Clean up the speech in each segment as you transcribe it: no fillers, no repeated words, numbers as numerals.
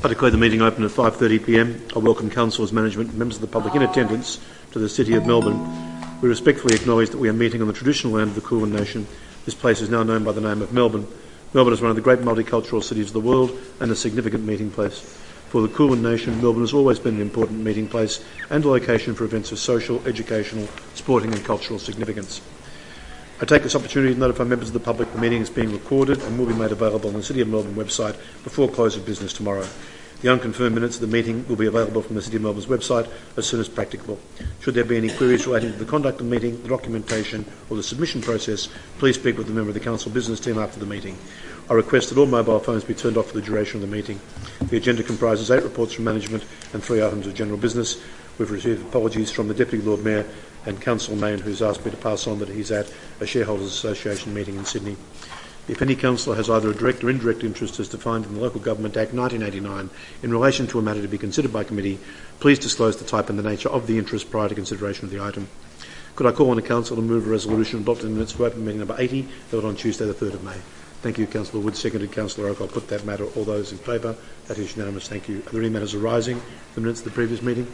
I declare the meeting open at 5:30pm. I welcome councillors, management and members of the public in attendance to the City of Melbourne. We respectfully acknowledge that we are meeting on the traditional land of the Kulin Nation. This place is now known by the name of Melbourne. Melbourne is one of the great multicultural cities of the world and a significant meeting place. For the Kulin Nation, Melbourne has always been an important meeting place and a location for events of social, educational, sporting and cultural significance. I take this opportunity to notify members of the public the meeting is being recorded and will be made available on the City of Melbourne website before close of business tomorrow. The unconfirmed minutes of the meeting will be available from the City of Melbourne's website as soon as practicable. Should there be any queries relating to the conduct of the meeting, the documentation or the submission process, please speak with a member of the Council business team after the meeting. I request that all mobile phones be turned off for the duration of the meeting. The agenda comprises 8 reports from management and 3 items of general business. We've received apologies from the Deputy Lord Mayor and Councillor Mayne, who's asked me to pass on that he's at a Shareholders Association meeting in Sydney. If any councillor has either a direct or indirect interest as defined in the Local Government Act 1989 in relation to a matter to be considered by committee, please disclose the type and the nature of the interest prior to consideration of the item. Could I call on the council to move a resolution adopting the minutes for open meeting number 80 held on Tuesday the 3rd of May? Thank you, Councillor Wood. Seconded, Councillor Oak. I'll put that matter. All those in favour? That is unanimous. Thank you. Are there any matters arising from the minutes of the previous meeting?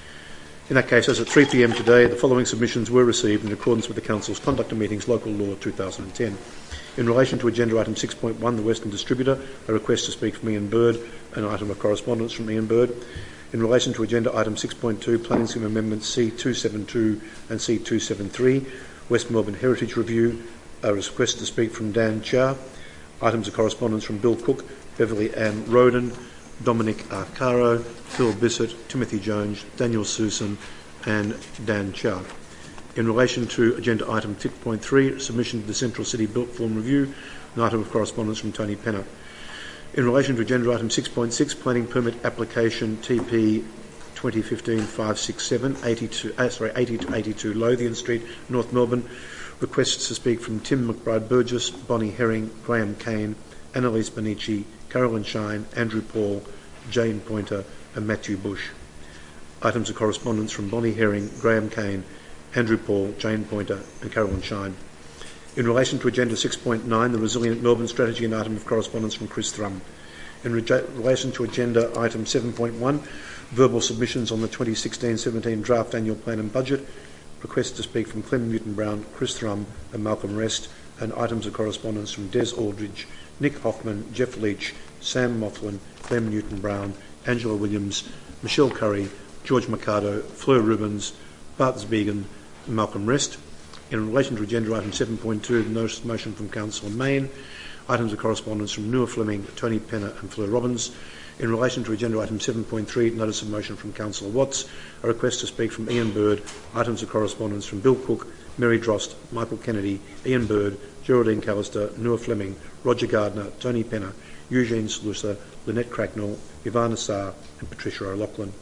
In that case, as at 3pm today, the following submissions were received in accordance with the Council's Conduct of Meetings Local Law 2010. In relation to agenda item 6.1, the Western Distributor, a request to speak from Ian Bird, an item of correspondence from Ian Bird. In relation to agenda item 6.2, Planning Scheme Amendments C272 and C273, West Melbourne Heritage Review, a request to speak from Dan Chia. Items of correspondence from Bill Cook, Beverly Ann Roden, Dominic Arcaro, Phil Bissett, Timothy Jones, Daniel Susan and Dan Chia. In relation to agenda item 6.3, submission to the Central City Built Form Review, an item of correspondence from Tony Penner. In relation to agenda item 6.6, planning permit application TP 2015-567, 80 to 82 Lothian Street, North Melbourne. Requests to speak from Tim McBride Burgess, Bonnie Herring, Graham Kane, Annalise Benici, Carolyn Shine, Andrew Paul, Jane Pointer and Matthew Bush. Items of correspondence from Bonnie Herring, Graham Kane, Andrew Paul, Jane Pointer and Carolyn Shine. In relation to agenda 6.9, the Resilient Melbourne Strategy, an item of correspondence from Chris Thrum. In relation to agenda item 7.1, verbal submissions on the 2016-17 draft annual plan and budget, requests to speak from Clem Newton-Brown, Chris Thrum and Malcolm Rest, and items of correspondence from Des Aldridge, Nick Hoffman, Jeff Leach, Sam Moughlin, Clem Newton-Brown, Angela Williams, Michelle Curry, George Mercado, Fleur Rubens, Bart Zbiegen and Malcolm Rest. In relation to agenda item 7.2, the motion from Councillor Mayne, items of correspondence from Nua Fleming, Tony Penner and Fleur Robbins. In relation to agenda item 7.3, notice of motion from Councillor Watts, a request to speak from Ian Bird, items of correspondence from Bill Cook, Mary Drost, Michael Kennedy, Ian Bird, Geraldine Callister, Nua Fleming, Roger Gardner, Tony Penner, Eugene Sluicer, Lynette Cracknell, Ivana Saar and Patricia O'Loughlin.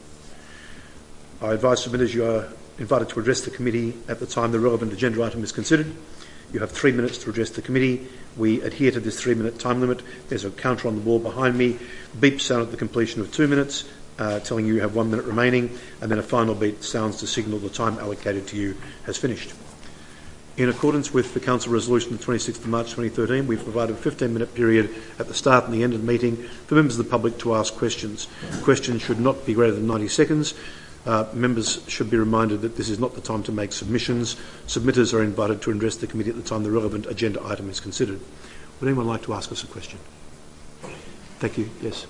I advise submitters you are invited to address the committee at the time the relevant agenda item is considered. You have 3 minutes to address the committee. We adhere to this 3-minute time limit. There's a counter on the wall behind me. Beep sound at the completion of 2 minutes, telling you have 1 minute remaining, and then a final beep sounds to signal the time allocated to you has finished. In accordance with the Council Resolution of 26th of March 2013, we've provided a 15-minute period at the start and the end of the meeting for members of the public to ask questions. Questions should not be greater than 90 seconds. Members should be reminded that this is not the time to make submissions. Submitters are invited to address the committee at the time the relevant agenda item is considered. Would anyone like to ask us a question? Thank you. Yes.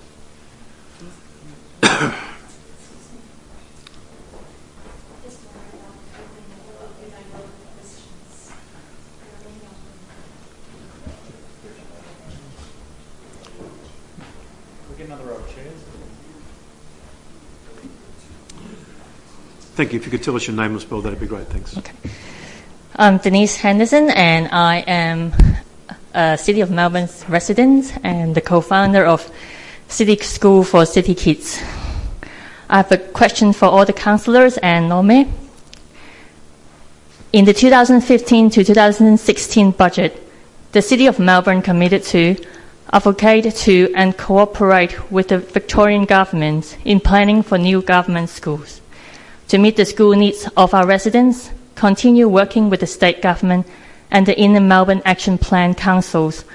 Thank you. If you could tell us your name and spell, that'd be great. Thanks. Okay. I'm Denise Henderson, and I am a City of Melbourne resident and the co-founder of City School for City Kids. I have a question for all the councillors and Norme. In the 2015 to 2016 budget, the City of Melbourne committed to advocate to and cooperate with the Victorian Government in planning for new government schools. To meet the school needs of our residents, continue working with the state government and the Inner Melbourne Action Plan councils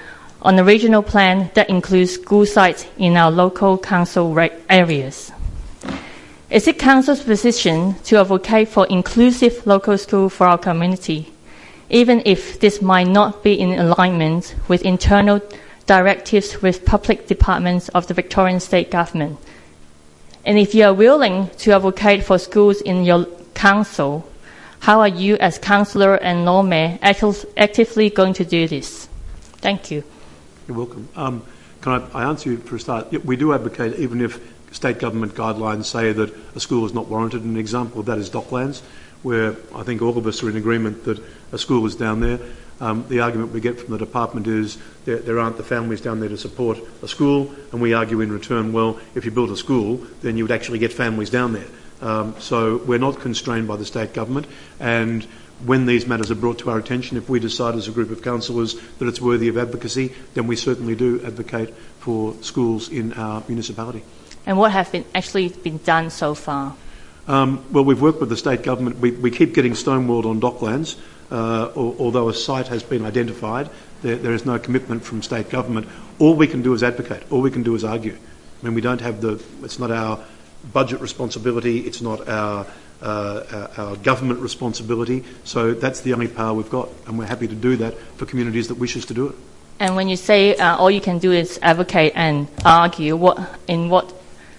on a regional plan that includes school sites in our local council areas. Is it council's position to advocate for inclusive local school for our community, even if this might not be in alignment with internal directives with public departments of the Victorian State Government? And if you are willing to advocate for schools in your council, how are you as councillor and Lord Mayor actively going to do this? Thank you. You're welcome. Can I answer you for a start? Yeah, we do advocate, even if state government guidelines say that a school is not warranted. An example of that is Docklands, where I think all of us are in agreement that a school is down there. The argument we get from the department is there aren't the families down there to support a school, and we argue in return, well, if you build a school, then you would actually get families down there. So we're not constrained by the state government, and when these matters are brought to our attention, if we decide as a group of councillors that it's worthy of advocacy, then we certainly do advocate for schools in our municipality. And what have actually been done so far? Well, we've worked with the state government. We keep getting stonewalled on Docklands. Although a site has been identified, there is no commitment from state government. All we can do is advocate. All we can do is argue. I mean, we don't have it's not our budget responsibility. It's not our government responsibility. So that's the only power we've got, and we're happy to do that for communities that wish us to do it. And when you say all you can do is advocate and argue, in what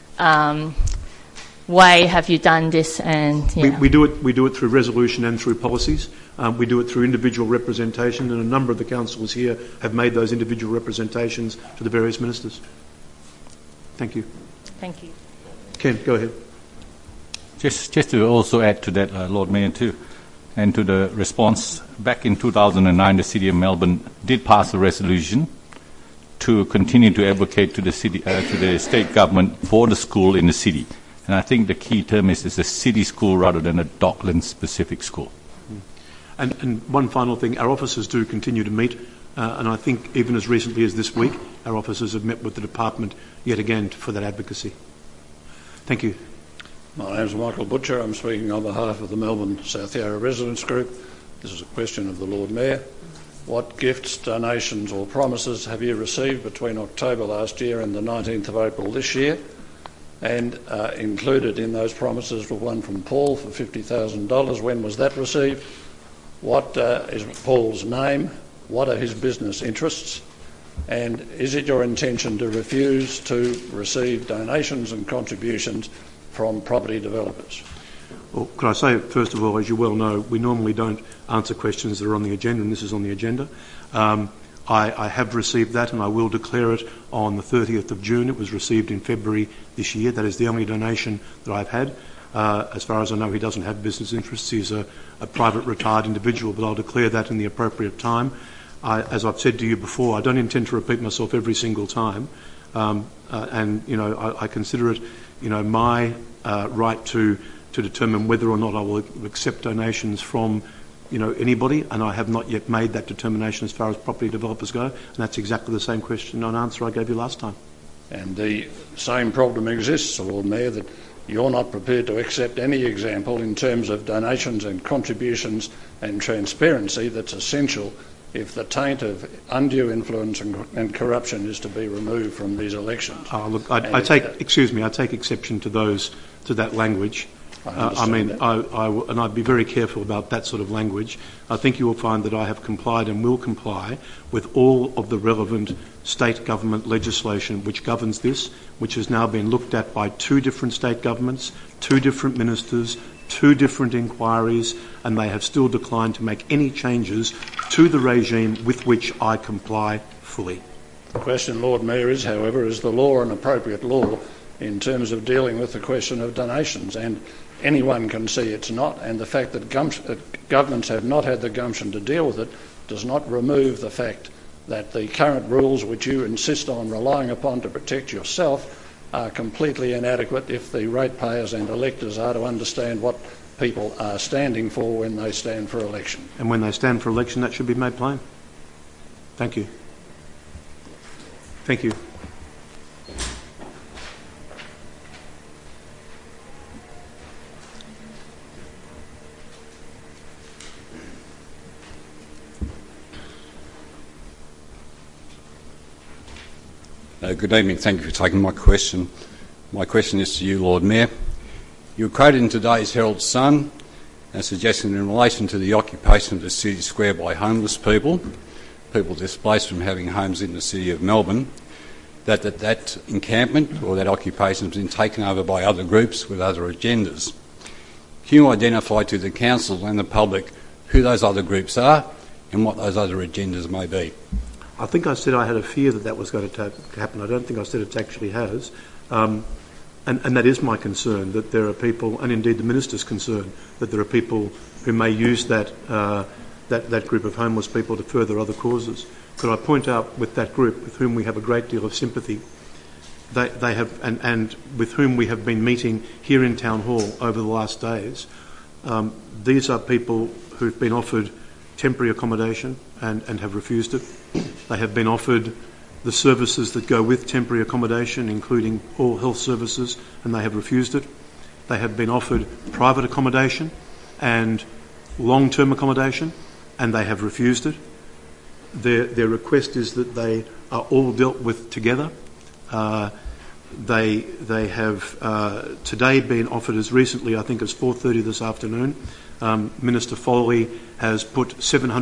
way have you done this? And we do it through resolution and through policies. We do it through individual representation, and a number of the councillors here have made those individual representations to the various ministers. Thank you. Thank you. Ken, go ahead. Just to also add to that, Lord Mayor, too, and to the response, back in 2009, the City of Melbourne did pass a resolution to continue to advocate to the city, to the state government for the school in the city. And I think the key term is a city school rather than a Docklands-specific school. And one final thing, our officers do continue to meet, and I think even as recently as this week, our officers have met with the department yet again for that advocacy. Thank you. My name is Michael Butcher. I'm speaking on behalf of the Melbourne South Yarra Residents Group. This is a question of the Lord Mayor. What gifts, donations or promises have you received between October last year and the 19th of April this year? And included in those promises were one from Paul for $50,000. When was that received? What is Paul's name? What are his business interests? And is it your intention to refuse to receive donations and contributions from property developers? Well, could I say, first of all, as you well know, we normally don't answer questions that are on the agenda, and this is on the agenda. I have received that, and I will declare it on the 30th of June. It was received in February this year. That is the only donation that I've had. As far as I know, he doesn't have business interests. He's a private retired individual, but I'll declare that in the appropriate time. As I've said to you before, I don't intend to repeat myself every single time. And, you know, I consider it, you know, my right to determine whether or not I will accept donations from, you know, anybody, and I have not yet made that determination as far as property developers go, and that's exactly the same question and answer I gave you last time. And the same problem exists, Lord Mayor, that you're not prepared to accept any example in terms of donations and contributions and transparency that's essential if the taint of undue influence and corruption is to be removed from these elections. Look, I take exception to that language. And I'd be very careful about that sort of language. I think you will find that I have complied and will comply with all of the relevant state government legislation which governs this, which has now been looked at by 2 different state governments, 2 different ministers, 2 different inquiries, and they have still declined to make any changes to the regime with which I comply fully. The question, Lord Mayor, is, however, is the law an appropriate law in terms of dealing with the question of donations? And anyone can see it's not, and the fact that governments have not had the gumption to deal with it does not remove the fact that the current rules which you insist on relying upon to protect yourself are completely inadequate if the ratepayers and electors are to understand what people are standing for when they stand for election. And when they stand for election, that should be made plain. Thank you. Thank you. Good evening. Thank you for taking my question. My question is to you, Lord Mayor. You were quoted in today's Herald Sun as suggesting in relation to the occupation of the city square by homeless people displaced from having homes in the city of Melbourne, that encampment or that occupation has been taken over by other groups with other agendas. Can you identify to the council and the public who those other groups are and what those other agendas may be? I think I said I had a fear that was going to happen. I don't think I said it actually has. And that is my concern, that there are people, and indeed the Minister's concern, that there are people who may use that group of homeless people to further other causes. Could I point out with that group, with whom we have a great deal of sympathy, they have, and with whom we have been meeting here in Town Hall over the last days, these are people who've been offered temporary accommodation and have refused it. They have been offered the services that go with temporary accommodation, including all health services, and they have refused it. They have been offered private accommodation and long-term accommodation, and they have refused it. Their request is that they are all dealt with together. They have today been offered, as recently I think as 4:30 this afternoon, Minister Foley has put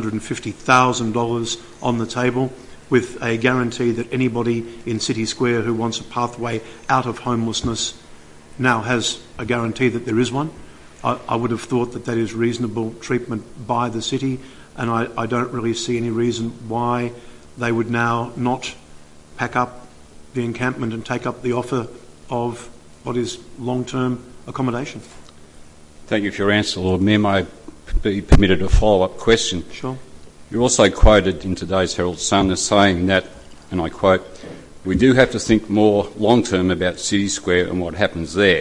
$750,000 on the table with a guarantee that anybody in City Square who wants a pathway out of homelessness now has a guarantee that there is one. I would have thought that is reasonable treatment by the city, and I don't really see any reason why they would now not pack up the encampment and take up the offer of what is long-term accommodation. Thank you for your answer, Lord Mayor. May I be permitted a follow-up question? Sure. You're also quoted in today's Herald Sun as saying that, and I quote, "We do have to think more long-term about City Square and what happens there."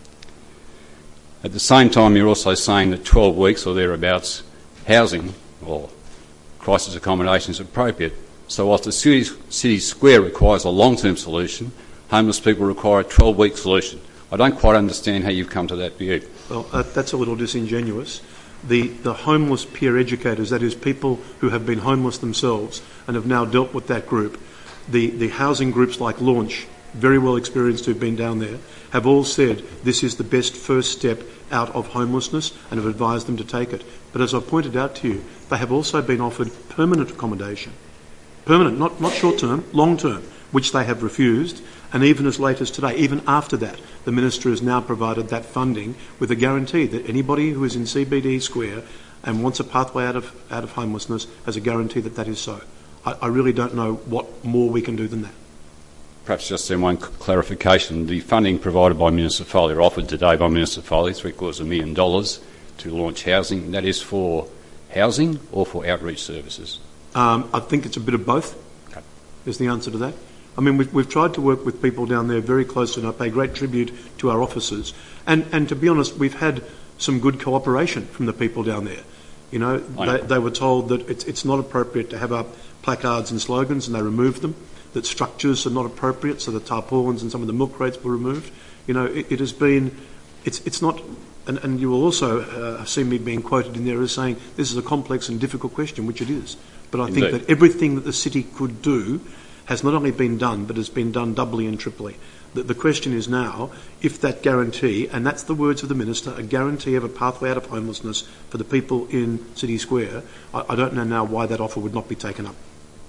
At the same time, you're also saying that 12 weeks or thereabouts housing or crisis accommodation is appropriate. So whilst the City Square requires a long-term solution, homeless people require a 12-week solution. I don't quite understand how you've come to that view. Well, that's a little disingenuous. The homeless peer educators, that is people who have been homeless themselves and have now dealt with that group, the housing groups like Launch, very well experienced who've been down there, have all said this is the best first step out of homelessness and have advised them to take it. But as I pointed out to you, they have also been offered permanent accommodation. Permanent, not short-term, long-term, which they have refused. And even as late as today, even after that, the Minister has now provided that funding with a guarantee that anybody who is in CBD Square and wants a pathway out of homelessness has a guarantee that is so. I really don't know what more we can do than that. Perhaps just then one clarification. The funding provided by Minister Foley, or offered today by Minister Foley, $750,000 to launch housing, that is for housing or for outreach services? I think it's a bit of both, Okay. is the answer to that. I mean, we've tried to work with people down there very closely, and I pay great tribute to our officers. And to be honest, we've had some good cooperation from the people down there. You know, they were told that it's not appropriate to have up placards and slogans, and they removed them, that structures are not appropriate, so the tarpaulins and some of the milk crates were removed. You know, it has been, it's not, and you will also see me being quoted in there as saying this is a complex and difficult question, which it is. But I think that everything that the city could do has not only been done, but has been done doubly and triply. The question is now, if that guarantee, and that's the words of the Minister, a guarantee of a pathway out of homelessness for the people in City Square, I don't know now why that offer would not be taken up.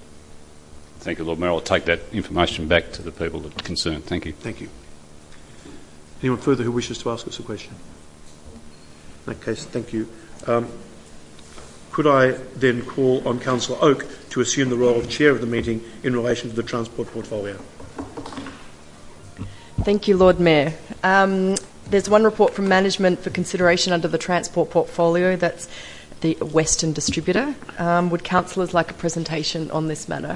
Thank you, Lord Mayor. I'll take that information back to the people that are concerned. Thank you. Thank you. Anyone further who wishes to ask us a question? In that case, thank you. Could I then call on Councillor Oak to assume the role of Chair of the meeting in relation to the transport portfolio? Thank you, Lord Mayor. There's one report from management for consideration under the transport portfolio. That's the Western Distributor. Would councillors like a presentation on this matter?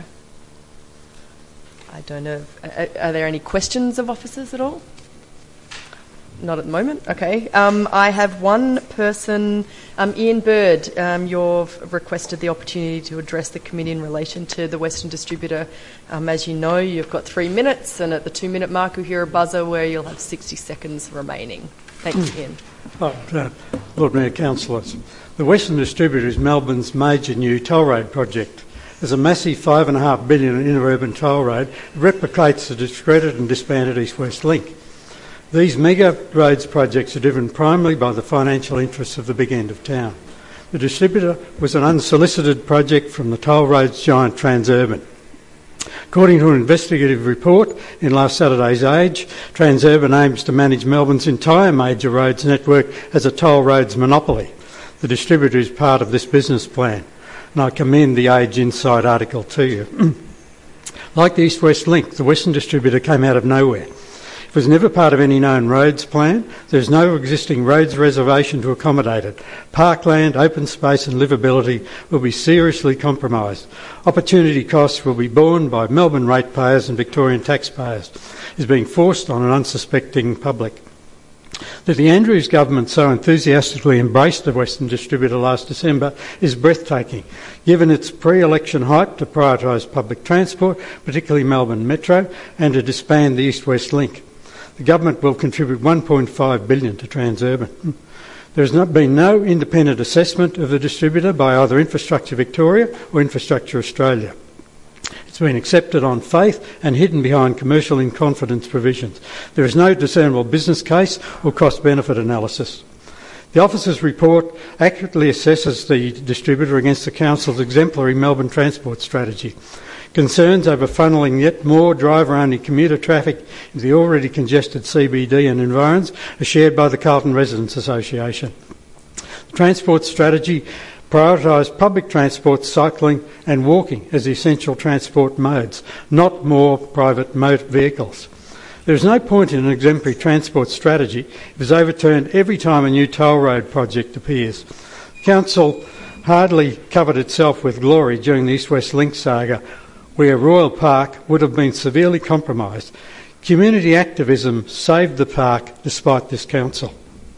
I don't know. Are there any questions of officers at all? Not at the moment. Okay. I have one person, Ian Bird. You've requested the opportunity to address the committee in relation to the Western Distributor. As you know, you've got 3 minutes, and at the 2-minute mark, you'll hear a buzzer where you'll have 60 seconds remaining. Thanks, Ian. Lord Mayor, councillors, the Western Distributor is Melbourne's major new toll road project. as a massive $5.5 billion interurban toll road replicates the discredited and disbanded East-West Link. These mega roads projects are driven primarily by the financial interests of the big end of town. The distributor was an unsolicited project from the toll roads giant Transurban. According to an investigative report in last Saturday's Age, Transurban aims to manage Melbourne's entire major roads network as a toll roads monopoly. The distributor is part of this business plan, and I commend the Age Insight article to you. Like the East-West Link, the Western Distributor came out of nowhere. It was never part of any known roads plan. There's no existing roads reservation to accommodate it. Parkland, open space and livability will be seriously compromised. Opportunity costs will be borne by Melbourne ratepayers and Victorian taxpayers. It is being forced on an unsuspecting public. That the Andrews government so enthusiastically embraced the Western Distributor last December is breathtaking, given its pre-election hype to prioritise public transport, particularly Melbourne Metro, and to disband the East-West Link. The government will contribute $1.5 billion to Transurban. There has been no independent assessment of the distributor by either Infrastructure Victoria or Infrastructure Australia. It's been accepted on faith and hidden behind commercial in confidence provisions. There is no discernible business case or cost-benefit analysis. The officer's report accurately assesses the distributor against the Council's exemplary Melbourne transport strategy. Concerns over funnelling yet more driver-only commuter traffic into the already congested CBD and environs are shared by the Carlton Residents Association. The transport strategy prioritised public transport, cycling and walking as the essential transport modes, not more private motor vehicles. There is no point in an exemplary transport strategy if it is overturned every time a new toll road project appears. The Council hardly covered itself with glory during the East-West Link saga, where Royal Park would have been severely compromised. Community activism saved the park despite this council.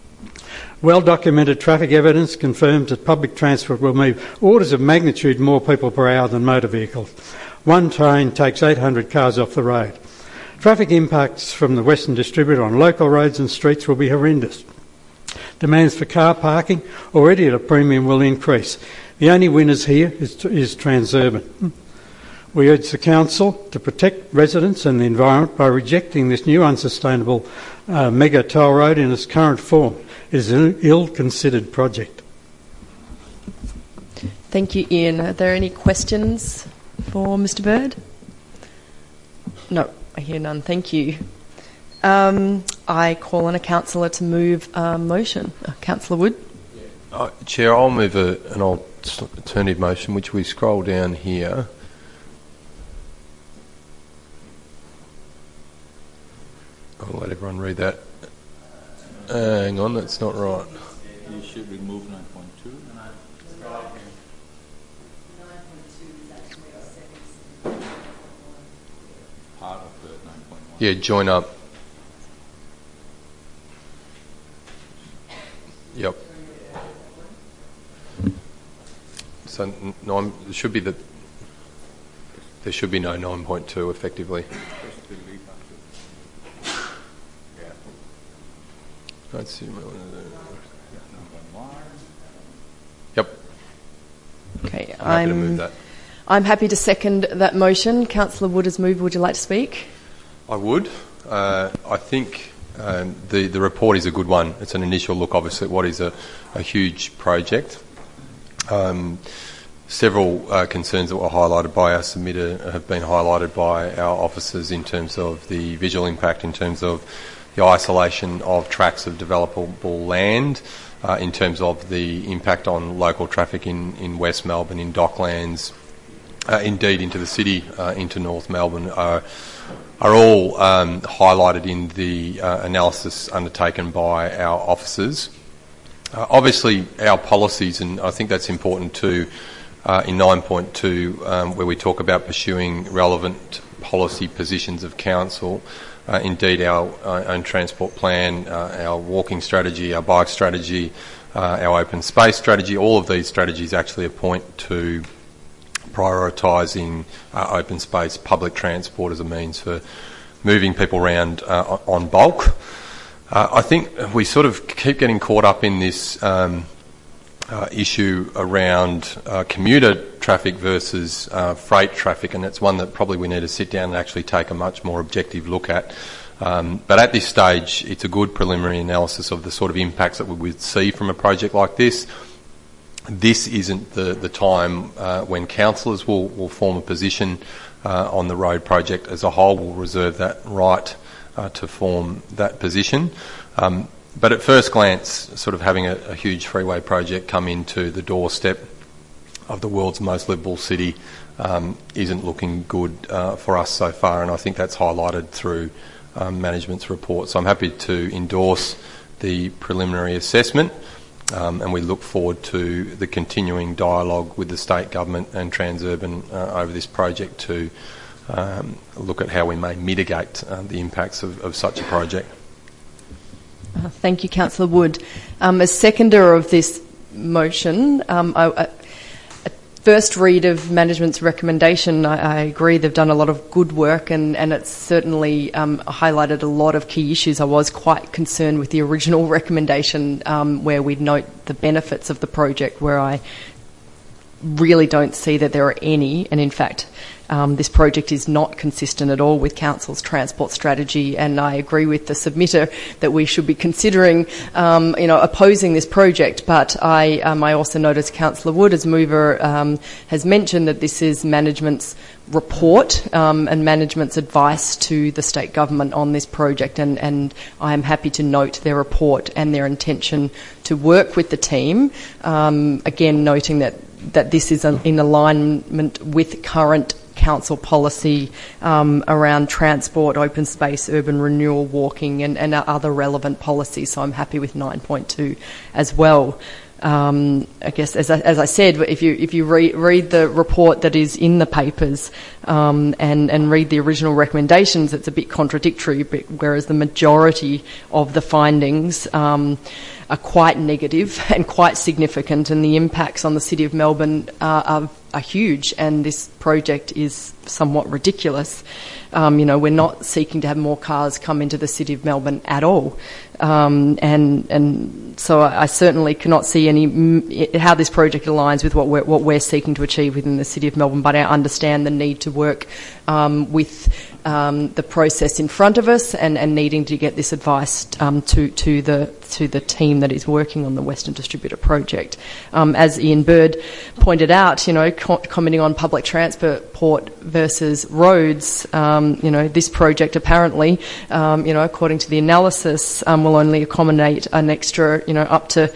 Well-documented traffic evidence confirms that public transport will move orders of magnitude more people per hour than motor vehicles. One train takes 800 cars off the road. Traffic impacts from the Western Distributor on local roads and streets will be horrendous. Demands for car parking, already at a premium, will increase. The only winners here is Transurban. We urge the Council to protect residents and the environment by rejecting this new unsustainable mega toll road in its current form. It is an ill-considered project. Thank you, Ian. Are there any questions for Mr. Bird? No, I hear none. Thank you. I call on a councillor to move a motion. Councillor Wood. Chair, I'll move an alternative motion, which we scroll down here. I'll let everyone read that. Hang on, that's not right. You should remove 9.2. Part of the 9.1. Yeah, join up. Yep. So there should be there should be no 9.2 effectively. Let's see. Yep. Okay, I'm happy to move that. I'm happy to second that motion. Councillor Wood has moved. Would you like to speak? I would. I think the report is a good one. It's an initial look, obviously, at what is a huge project. Several concerns that were highlighted by our submitter have been highlighted by our officers in terms of the visual impact, in terms of the isolation of tracts of developable land, in terms of the impact on local traffic in West Melbourne, in Docklands, indeed into the city, into North Melbourne, are all highlighted in the analysis undertaken by our officers. Obviously, our policies, and I think that's important too, in 9.2, where we talk about pursuing relevant policy positions of council. Indeed, our own transport plan, our walking strategy, our bike strategy, our open space strategy, all of these strategies actually point to prioritising open space public transport as a means for moving people around on bulk. I think we sort of keep getting caught up in this issue around commuter traffic versus freight traffic, and it's one that probably we need to sit down and actually take a much more objective look at. But at this stage, it's a good preliminary analysis of the sort of impacts that we would see from a project like this. This isn't the time when councillors will form a position on the road project as a whole. We'll reserve that right to form that position. But at first glance, sort of having a huge freeway project come into the doorstep of the world's most livable city isn't looking good for us so far, and I think that's highlighted through management's report. So I'm happy to endorse the preliminary assessment, and we look forward to the continuing dialogue with the state government and Transurban over this project to look at how we may mitigate the impacts of such a project. Thank you, Councillor Wood. As seconder of this motion, a first read of management's recommendation, I agree they've done a lot of good work, and it's certainly highlighted a lot of key issues. I was quite concerned with the original recommendation where we note the benefits of the project, where I really don't see that there are any, and in fact this project is not consistent at all with Council's transport strategy, and I agree with the submitter that we should be considering opposing this project. But I also notice Councillor Wood, as mover, has mentioned that this is management's report and management's advice to the state government on this project, and I am happy to note their report and their intention to work with the team, again noting that this is in alignment with current council policy around transport, open space, urban renewal, walking, and other relevant policies. So I'm happy with 9.2 as well. I guess, as I said, if you read the report that is in the papers and read the original recommendations, it's a bit contradictory, whereas the majority of the findings are quite negative and quite significant, and the impacts on the City of Melbourne are huge, and this project is somewhat ridiculous. We're not seeking to have more cars come into the City of Melbourne at all. And so I certainly cannot see how this project aligns with what we're seeking to achieve within the City of Melbourne, but I understand the need to work with the process in front of us and needing to get this advice to the team that is working on the Western Distributor project. As Ian Bird pointed out, commenting on public transport versus roads, this project apparently, according to the analysis, will only accommodate an extra, up to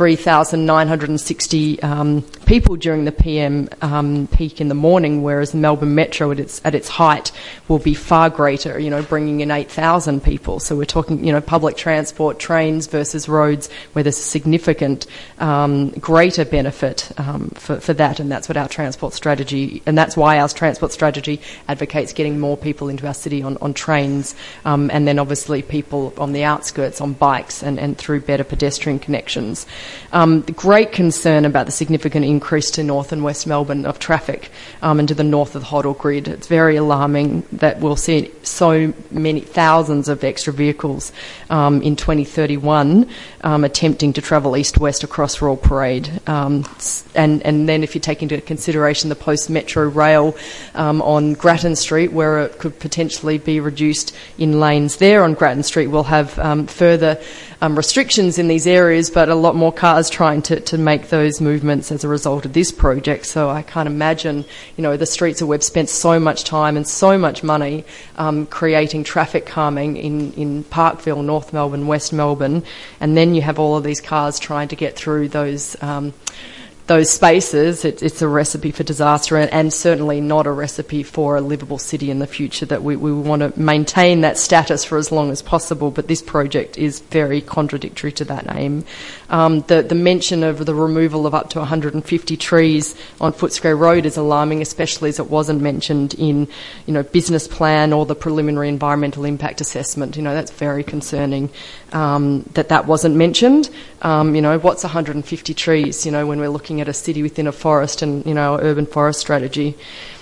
3,960 people during the PM peak in the morning, whereas the Melbourne Metro at its height will be far greater, bringing in 8,000 people. So we're talking, public transport, trains versus roads, where there's a significant greater benefit for that, and that's what our transport strategy, and that's why our transport strategy advocates getting more people into our city on trains, and then obviously people on the outskirts on bikes and through better pedestrian connections. The great concern about the significant increase to North and West Melbourne of traffic and to the north of the Hoddle grid. It's very alarming that we'll see so many thousands of extra vehicles in 2031 attempting to travel east-west across Royal Parade. And then if you take into consideration the post-metro rail on Grattan Street, where it could potentially be reduced in lanes there on Grattan Street, we'll have further restrictions in these areas, but a lot more cars trying to make those movements as a result of this project. So I can't imagine, the streets where we've spent so much time and so much money creating traffic calming in Parkville, North Melbourne, West Melbourne, and then you have all of these cars trying to get through those spaces. It's a recipe for disaster, and certainly not a recipe for a livable city in the future, that we want to maintain that status for as long as possible, but this project is very contradictory to that aim. The mention of the removal of up to 150 trees on Footscray Road is alarming, especially as it wasn't mentioned in business plan or the preliminary environmental impact assessment. That's very concerning that wasn't mentioned. What's 150 trees, when we're looking at a city within a forest and, our urban forest strategy.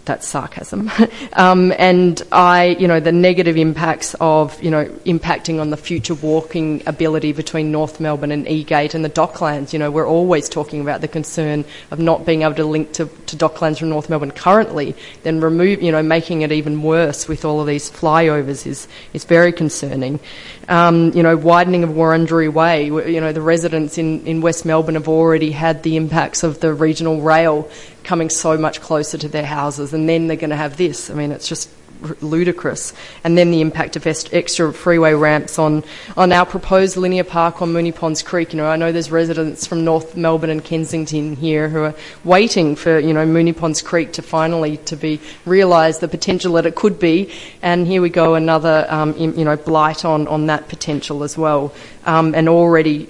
That's sarcasm. And the negative impacts of, impacting on the future walking ability between North Melbourne and Eagate and the Docklands. We're always talking about the concern of not being able to link to Docklands from North Melbourne currently, then making it even worse with all of these flyovers is very concerning. Widening of Wurundjeri Way, the residents in West Melbourne have already had the impacts of the regional rail coming so much closer to their houses, and then they're going to have this. I mean, it's just ludicrous. And then the impact of extra freeway ramps on our proposed linear park on Moonee Ponds Creek. I know there's residents from North Melbourne and Kensington here who are waiting for, Moonee Ponds Creek to finally to be realised, the potential that it could be. And here we go, another, blight on that potential as well. And already,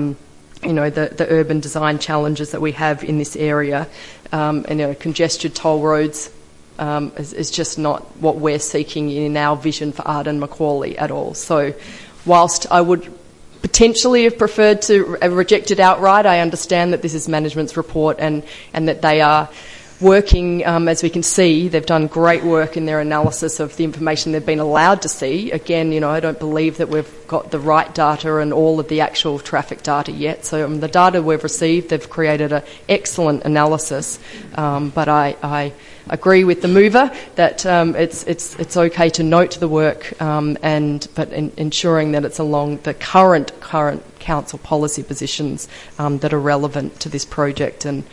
the urban design challenges that we have in this area, congested toll roads, is just not what we're seeking in our vision for Arden Macquarie at all. So whilst I would potentially have preferred to reject it outright, I understand that this is management's report and that they are working, as we can see, they've done great work in their analysis of the information they've been allowed to see. Again, I don't believe that we've got the right data and all of the actual traffic data yet. So the data we've received, they've created an excellent analysis. But I agree with the mover that it's okay to note the work, but ensuring that it's along the current council policy positions that are relevant to this project. And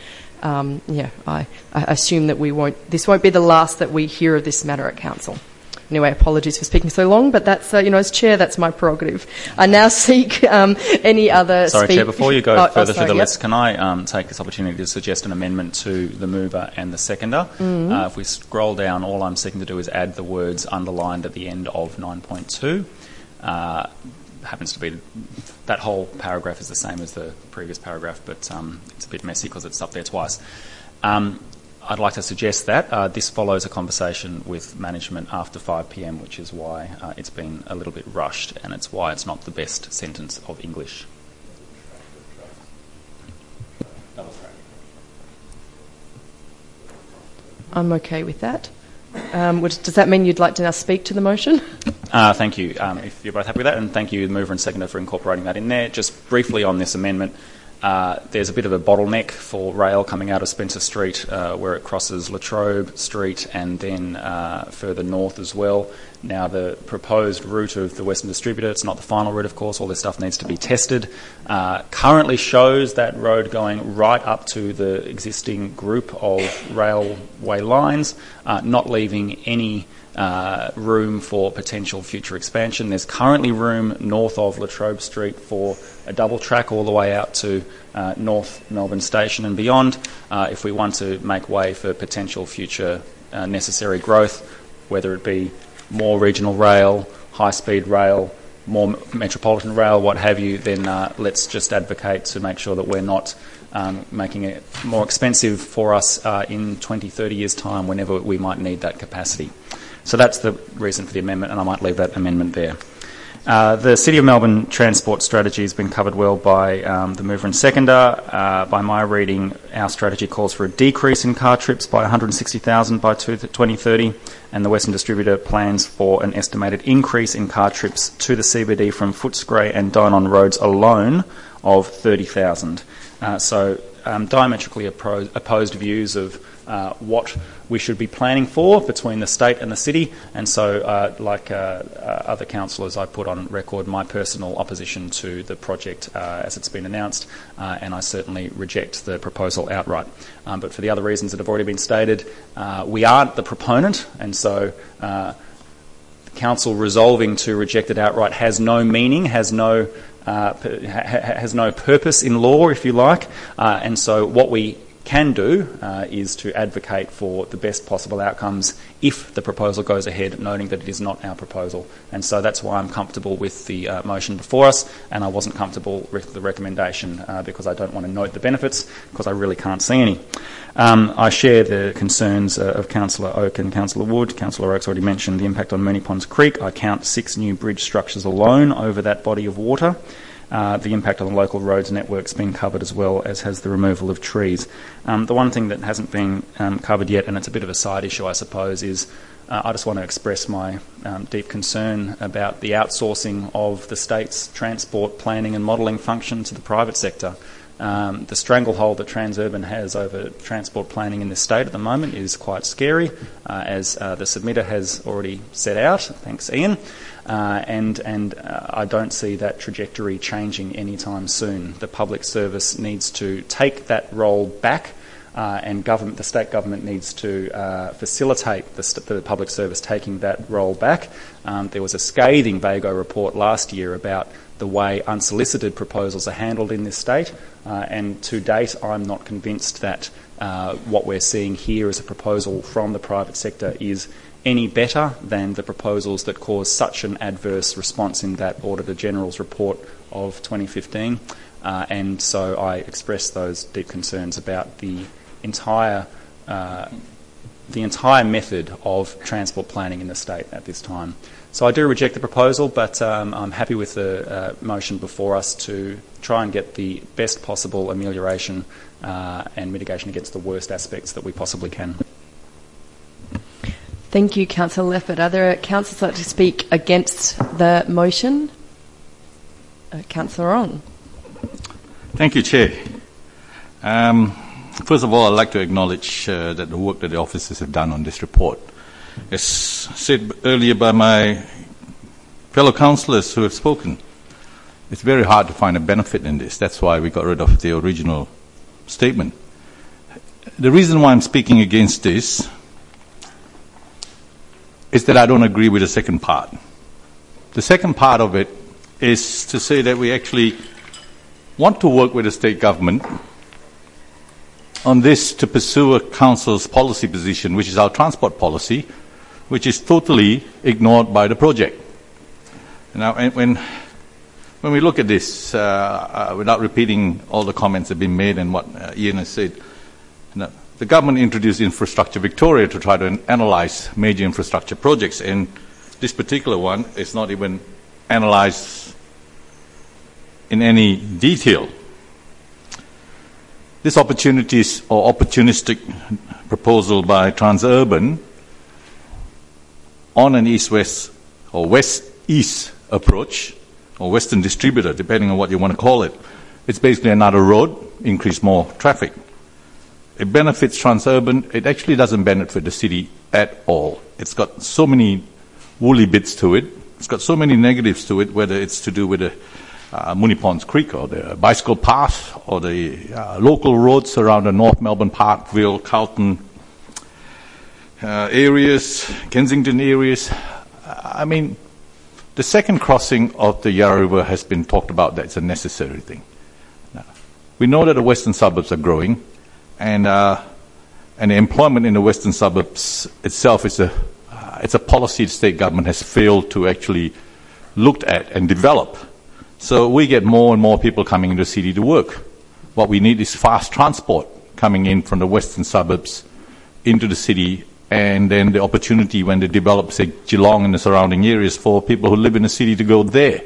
I assume that this won't be the last that we hear of this matter at council. Anyway, apologies for speaking so long, but that's, as chair, that's my prerogative. I now seek any other... Sorry, Chair, before you go further through the list, can I take this opportunity to suggest an amendment to the mover and the seconder? Mm-hmm. If we scroll down, all I'm seeking to do is add the words underlined at the end of 9.2. Happens to be that whole paragraph is the same as the previous paragraph, but it's a bit messy because it's up there twice. I'd like to suggest that this follows a conversation with management after 5 p.m, which is why it's been a little bit rushed, and it's why it's not the best sentence of English. I'm okay with that. Does that mean you'd like to now speak to the motion? Thank you. If you're both happy with that, and thank you, the mover and seconder, for incorporating that in there. Just briefly on this amendment, there's a bit of a bottleneck for rail coming out of Spencer Street where it crosses Latrobe Street and then further north as well. Now, the proposed route of the Western Distributor, it's not the final route, of course, all this stuff needs to be tested, currently shows that road going right up to the existing group of railway lines, not leaving any room for potential future expansion. There's currently room north of Latrobe Street for a double track all the way out to North Melbourne Station and beyond. If we want to make way for potential future necessary growth, whether it be more regional rail, high-speed rail, more metropolitan rail, what have you, then let's just advocate to make sure that we're not making it more expensive for us in 20, 30 years' time whenever we might need that capacity. So that's the reason for the amendment, and I might leave that amendment there. The City of Melbourne transport strategy has been covered well by the mover and seconder. By my reading, our strategy calls for a decrease in car trips by 160,000 by 2030, and the Western Distributor plans for an estimated increase in car trips to the CBD from Footscray and Dynon roads alone of 30,000. So diametrically opposed views of what we should be planning for between the state and the city, and so like other councillors, I put on record my personal opposition to the project as it's been announced, and I certainly reject the proposal outright. But for the other reasons that have already been stated, we aren't the proponent, and so council resolving to reject it outright has no meaning, has no purpose in law, if you like, and so what we can do is to advocate for the best possible outcomes if the proposal goes ahead, noting that it is not our proposal. And so that's why I'm comfortable with the motion before us, and I wasn't comfortable with the recommendation because I don't want to note the benefits, because I really can't see any. I share the concerns of Councillor Oak and Councillor Wood. Councillor Oak's already mentioned the impact on Moonee Ponds Creek. I count 6 new bridge structures alone over that body of water. The impact on the local roads network's been covered as well, as has the removal of trees. The one thing that hasn't been covered yet, and it's a bit of a side issue, I suppose, is I just want to express my deep concern about the outsourcing of the state's transport planning and modelling function to the private sector. The stranglehold that Transurban has over transport planning in this state at the moment is quite scary, as the submitter has already set out. Thanks, Ian. And I don't see that trajectory changing anytime soon. The public service needs to take that role back, and the state government needs to facilitate the public service taking that role back. There was a scathing VAGO report last year about the way unsolicited proposals are handled in this state, and to date I'm not convinced that what we're seeing here as a proposal from the private sector is any better than the proposals that caused such an adverse response in that Auditor General's report of 2015. And so I express those deep concerns about the entire method of transport planning in the state at this time. So I do reject the proposal, but I'm happy with the motion before us to try and get the best possible amelioration and mitigation against the worst aspects that we possibly can. Thank you, Councillor Leffert. Are there councillors like to speak against the motion? Councillor Ong. Thank you, Chair. First of all, I'd like to acknowledge that the work that the officers have done on this report. As said earlier by my fellow councillors who have spoken, it's very hard to find a benefit in this. That's why we got rid of the original statement. The reason why I'm speaking against this is that I don't agree with the second part. The second part of it is to say that we actually want to work with the state government on this to pursue a council's policy position, which is our transport policy, which is totally ignored by the project. Now, when we look at this, without repeating all the comments that have been made and what Ian has said, the government introduced Infrastructure Victoria to try to analyse major infrastructure projects, and this particular one is not even analysed in any detail. This opportunistic proposal by Transurban on an east-west or west-east approach, or western distributor, depending on what you want to call it, it's basically another road, increase more traffic. It benefits Transurban. It actually doesn't benefit the city at all. It's got so many woolly bits to it. It's got so many negatives to it, whether it's to do with the Moonee Ponds Creek or the bicycle path or the local roads around the North Melbourne, Parkville, Carlton areas, Kensington areas. I mean, the second crossing of the Yarra River has been talked about. That's a necessary thing. Now, we know that the western suburbs are growing, and the employment in the western suburbs itself is it's a policy the state government has failed to actually look at and develop. So we get more and more people coming into the city to work. What we need is fast transport coming in from the western suburbs into the city, and then the opportunity when they develop, say, Geelong and the surrounding areas for people who live in the city to go there.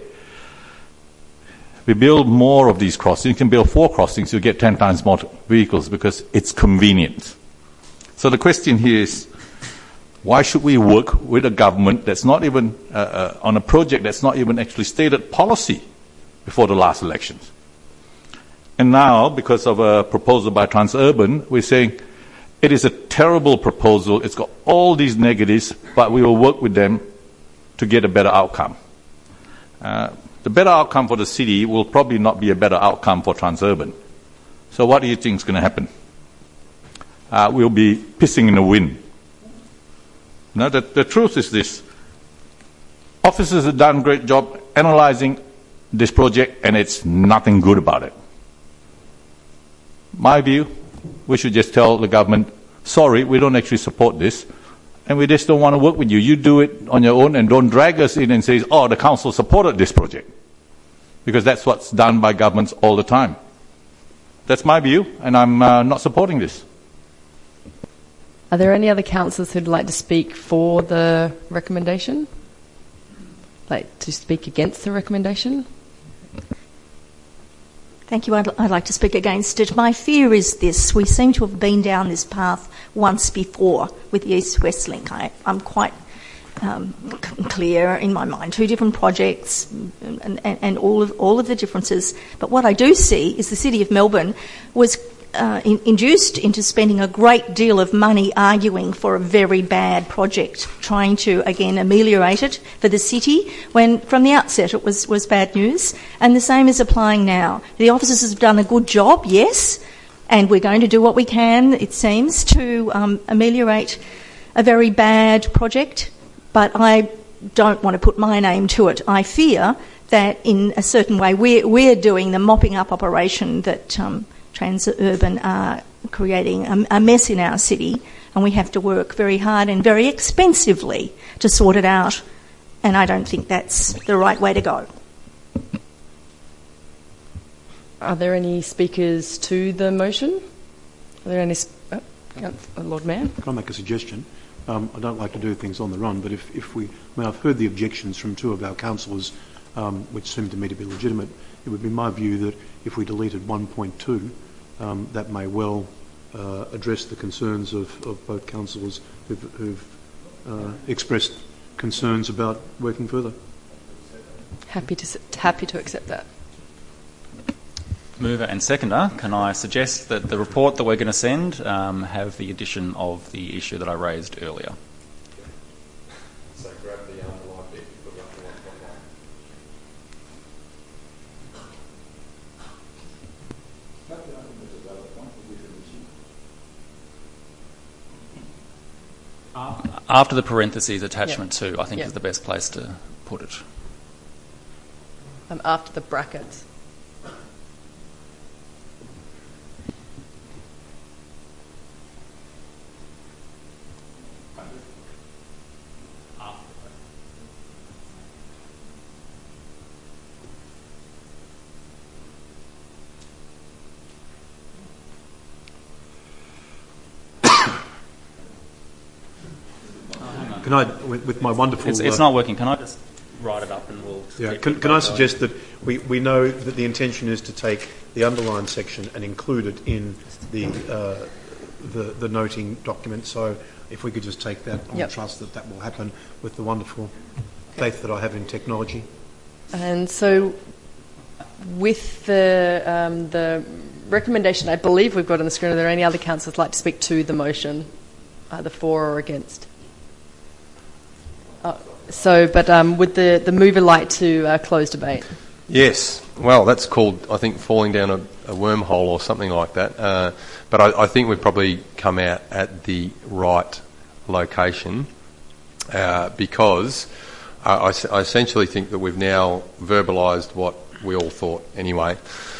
We build more of these crossings. You can build 4 crossings, you'll get 10 times more vehicles because it's convenient. So the question here is, why should we work with a government that's not even on a project that's not even actually stated policy before the last elections? And now, because of a proposal by Transurban, we're saying it is a terrible proposal, it's got all these negatives, but we will work with them to get a better outcome. The better outcome for the city will probably not be a better outcome for Transurban. So what do you think is going to happen? We'll be pissing in the wind. Now, the truth is this. Officers have done a great job analysing this project, and it's nothing good about it. My view, we should just tell the government, sorry, we don't actually support this, and we just don't want to work with you. You do it on your own and don't drag us in and say, oh, the council supported this project. Because that's what's done by governments all the time. That's my view, and I'm not supporting this. Are there any other councillors who'd like to speak for the recommendation? Like to speak against the recommendation? Thank you. I'd like to speak against it. My fear is this. We seem to have been down this path once before with the East-West Link. I'm quite clear in my mind, 2 different projects and all of the differences. But what I do see is the City of Melbourne was induced into spending a great deal of money arguing for a very bad project, trying to, again, ameliorate it for the city, when from the outset it was bad news. And the same is applying now. The officers have done a good job, yes, and we're going to do what we can, it seems, to ameliorate a very bad project, but I don't want to put my name to it. I fear that in a certain way we're doing the mopping up operation that Transurban are creating a mess in our city, and we have to work very hard and very expensively to sort it out, and I don't think that's the right way to go. Are there any speakers to the motion? Are there any... Lord Mayor? Can I make a suggestion? I don't like to do things on the run, but if we... I've heard the objections from 2 of our councillors, which seem to me to be legitimate. It would be my view that if we deleted 1.2, that may well address the concerns of both councillors who've expressed concerns about working further. Happy to accept that. Mover and seconder, can I suggest that the report that we're going to send have the addition of the issue that I raised earlier? So grab the underline bit, put it up to 1.1. After the parentheses, attachment 2, I think is the best place to put it. After the brackets. Can I, with my wonderful... It's not working. Can I just write it up and we'll... Yeah. Can I suggest that we know that the intention is to take the underlined section and include it in the noting document. So if we could just take that on trust that will happen with the wonderful faith that I have in technology. And so with the recommendation I believe we've got on the screen, are there any other councillors like to speak to the motion, either for or against? Would the mover like to close debate? Yes. Well, that's called, I think, falling down a wormhole or something like that. But I think we've probably come out at the right location because I essentially think that we've now verbalised what we all thought anyway.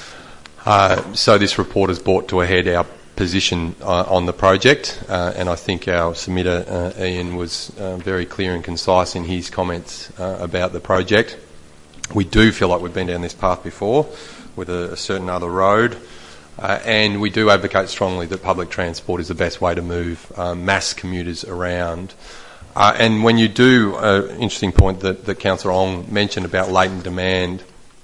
So this report has brought to a head our position on the project, and I think our submitter, Ian, was very clear and concise in his comments about the project. We do feel like we've been down this path before with a certain other road, and we do advocate strongly that public transport is the best way to move mass commuters around. And when you do, interesting point that Councillor Ong mentioned about latent demand,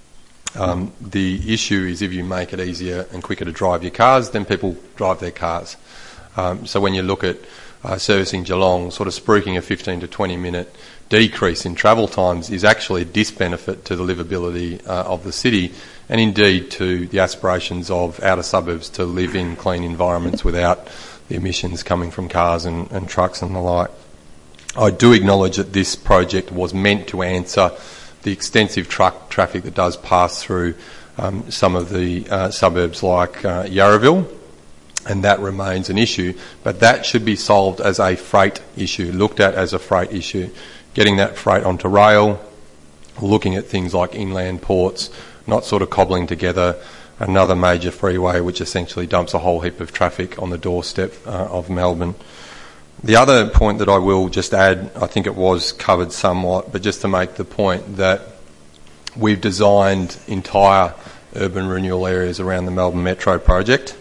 the issue is if you make it easier and quicker to drive your cars, then people drive their cars. So when you look at servicing Geelong, sort of spruiking a 15 to 20 minute decrease in travel times is actually a disbenefit to the livability of the city and indeed to the aspirations of outer suburbs to live in clean environments without the emissions coming from cars and trucks and the like. I do acknowledge that this project was meant to answer the extensive truck traffic that does pass through some of the suburbs like Yarraville, and that remains an issue. But that should be solved as a freight issue, looked at as a freight issue. Getting that freight onto rail, looking at things like inland ports, not sort of cobbling together another major freeway which essentially dumps a whole heap of traffic on the doorstep of Melbourne. The other point that I will just add, I think it was covered somewhat, but just to make the point that we've designed entire urban renewal areas around the Melbourne Metro project.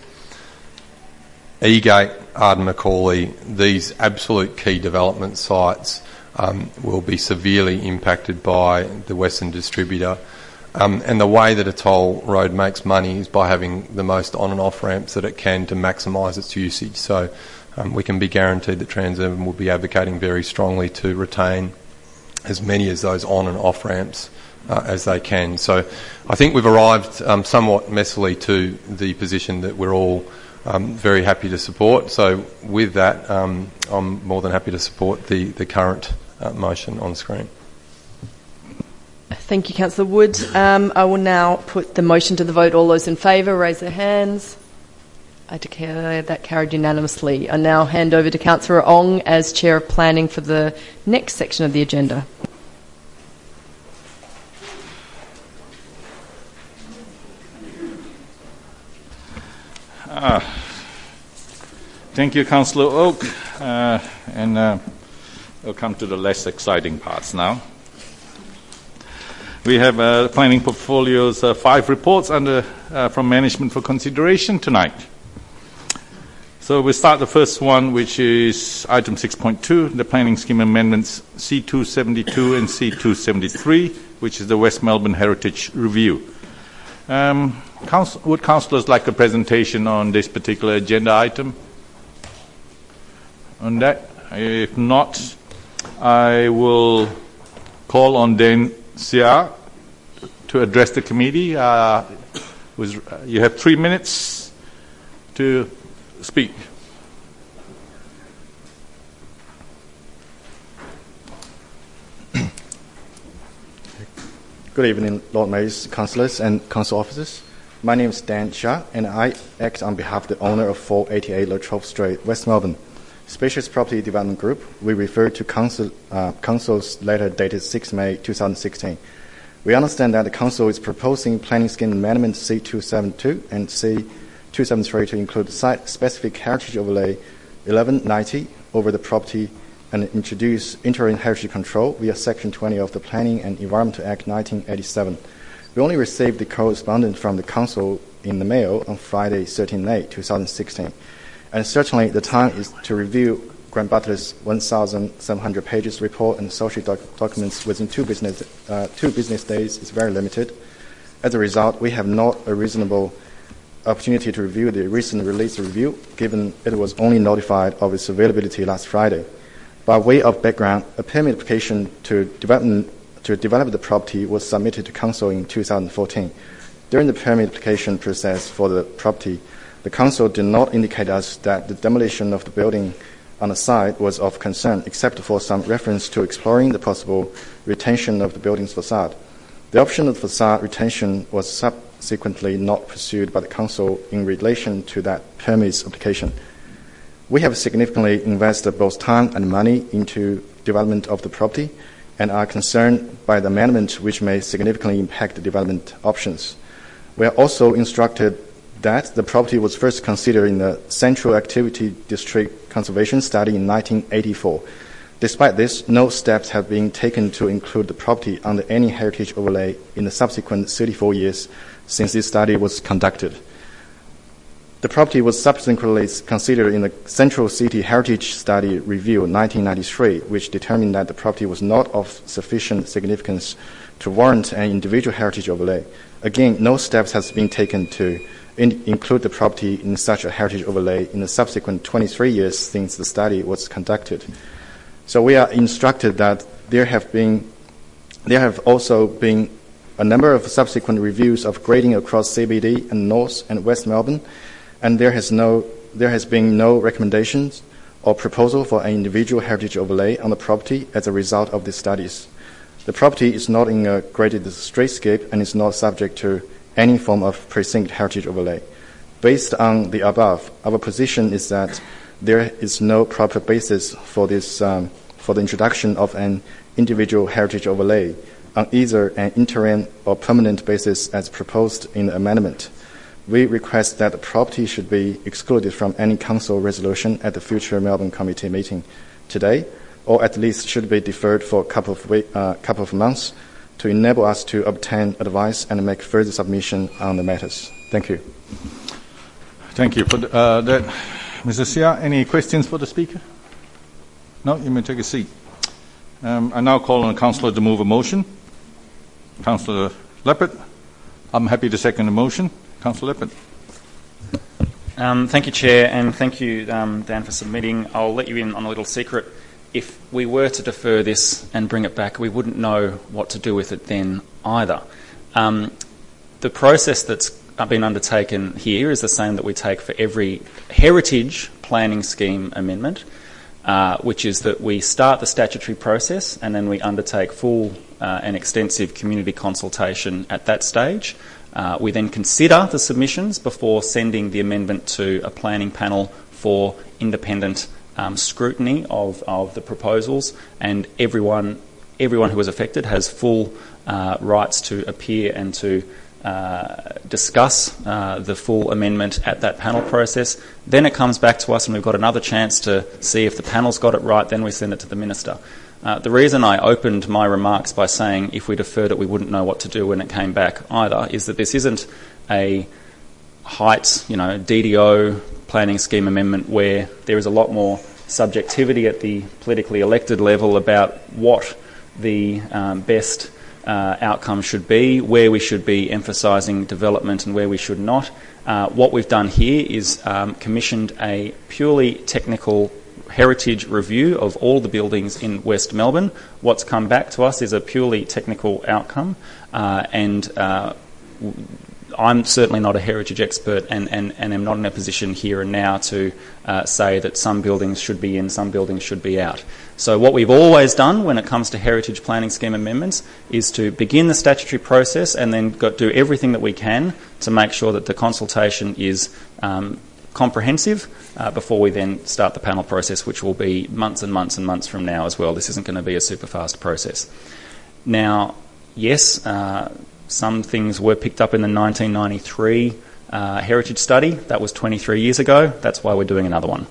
Eagate, Arden Macaulay, these absolute key development sites will be severely impacted by the Western Distributor. And the way that a toll road makes money is by having the most on and off ramps that it can to maximise its usage. So we can be guaranteed that Transurban will be advocating very strongly to retain as many as those on and off ramps as they can. So I think we've arrived somewhat messily to the position that we're all very happy to support. So with that, I'm more than happy to support the current motion on screen. Thank you, Councillor Wood. I will now put the motion to the vote. All those in favour, raise their hands. I declare that carried unanimously. I now hand over to Councillor Ong as Chair of Planning for the next section of the agenda. Thank you, Councillor Oak. We'll come to the less exciting parts now. We have planning portfolio's 5 reports from management for consideration tonight. So we'll start the first one, which is item 6.2, the planning scheme amendments C272 and C273, which is the West Melbourne Heritage Review. Would councillors like a presentation on this particular agenda item? On that? If not, I will call on Dan Sia to address the committee. You have 3 minutes to speak. Good evening, Lord Mayors, councillors and council officers. My name is Dan Shah, and I act on behalf of the owner of 488 La Trobe Street, West Melbourne. Spacious Property Development Group, we refer to Council's letter dated 6 May 2016. We understand that the Council is proposing planning scheme amendment C272 and C273 to include site-specific heritage overlay 1190 over the property and introduce interim heritage control via Section 20 of the Planning and Environment Act 1987. We only received the correspondence from the Council in the mail on Friday, 13 May 2016. And certainly the time is to review Grant Butler's 1,700 pages report and social documents within 2 business days is very limited. As a result, we have not a reasonable opportunity to review the recent release review, given it was only notified of its availability last Friday. By way of background, a permit application to develop the property was submitted to Council in 2014. During the permit application process for the property, the Council did not indicate us that the demolition of the building on the site was of concern, except for some reference to exploring the possible retention of the building's facade. The option of facade retention was subsequently not pursued by the Council in relation to that permit application. We have significantly invested both time and money into development of the property and are concerned by the amendment which may significantly impact the development options. We are also instructed that the property was first considered in the Central Activity District Conservation Study in 1984. Despite this, no steps have been taken to include the property under any heritage overlay in the subsequent 34 years since this study was conducted. The property was subsequently considered in the Central City Heritage Study Review 1993, which determined that the property was not of sufficient significance to warrant an individual heritage overlay. Again, no steps have been taken to include the property in such a heritage overlay in the subsequent 23 years since the study was conducted. So we are instructed that there have also been a number of subsequent reviews of grading across CBD and North and West Melbourne, and there has been no recommendations or proposal for an individual heritage overlay on the property as a result of these studies. The property is not in a graded streetscape and is not subject to any form of precinct heritage overlay. Based on the above, our position is that there is no proper basis for this for the introduction of an individual heritage overlay on either an interim or permanent basis as proposed in the amendment. We request that the property should be excluded from any council resolution at the future Melbourne Committee meeting today, or at least should be deferred for a couple of months to enable us to obtain advice and make further submission on the matters. Thank you. Thank you for that. Mr. Sia, any questions for the Speaker? No? You may take a seat. I now call on a councillor to move a motion. Councillor Leppert. I'm happy to second the motion. Councillor Leppert. Thank you, Chair, and thank you, Dan, for submitting. I'll let you in on a little secret. If we were to defer this and bring it back, we wouldn't know what to do with it then either. The process that's been undertaken here is the same that we take for every heritage planning scheme amendment, which is that we start the statutory process and then we undertake full and extensive community consultation at that stage. We then consider the submissions before sending the amendment to a planning panel for independent scrutiny of the proposals, and everyone who is affected has full rights to appear and to discuss the full amendment at that panel process. Then it comes back to us and we've got another chance to see if the panel's got it right, then we send it to the Minister. The reason I opened my remarks by saying if we deferred it we wouldn't know what to do when it came back either is that this isn't a Heights, DDO planning scheme amendment where there is a lot more subjectivity at the politically elected level about what the best outcome should be, where we should be emphasising development and where we should not. What we've done here is commissioned a purely technical heritage review of all the buildings in West Melbourne. What's come back to us is a purely technical outcome, and I'm certainly not a heritage expert and am not in a position here and now to say that some buildings should be in, some buildings should be out. So what we've always done when it comes to heritage planning scheme amendments is to begin the statutory process and then do everything that we can to make sure that the consultation is comprehensive before we then start the panel process, which will be months and months and months from now as well. This isn't going to be a super fast process. Now, yes, some things were picked up in the 1993 heritage study. That was 23 years ago. That's why we're doing another one.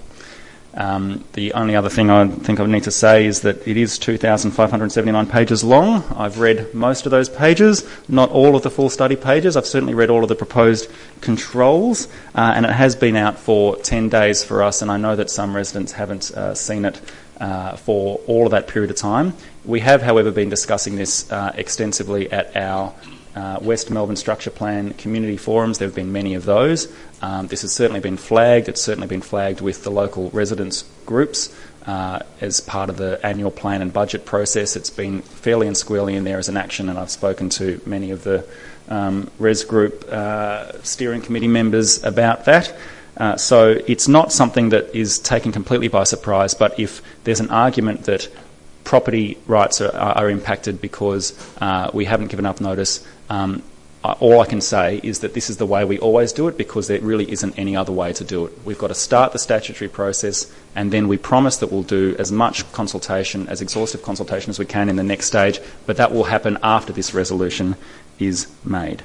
The only other thing I think I need to say is that it is 2,579 pages long. I've read most of those pages, not all of the full study pages. I've certainly read all of the proposed controls, and it has been out for 10 days for us, and I know that some residents haven't seen it for all of that period of time. We have, however, been discussing this extensively at our West Melbourne Structure Plan community forums. There have been many of those. This has certainly been flagged. It's certainly been flagged with the local residents groups as part of the annual plan and budget process. It's been fairly and squarely in there as an action, and I've spoken to many of the Res Group steering committee members about that. So it's not something that is taken completely by surprise, but if there's an argument that property rights are impacted because we haven't given up notice, all I can say is that this is the way we always do it because there really isn't any other way to do it. We've got to start the statutory process and then we promise that we'll do as much consultation, as exhaustive consultation as we can in the next stage, but that will happen after this resolution is made.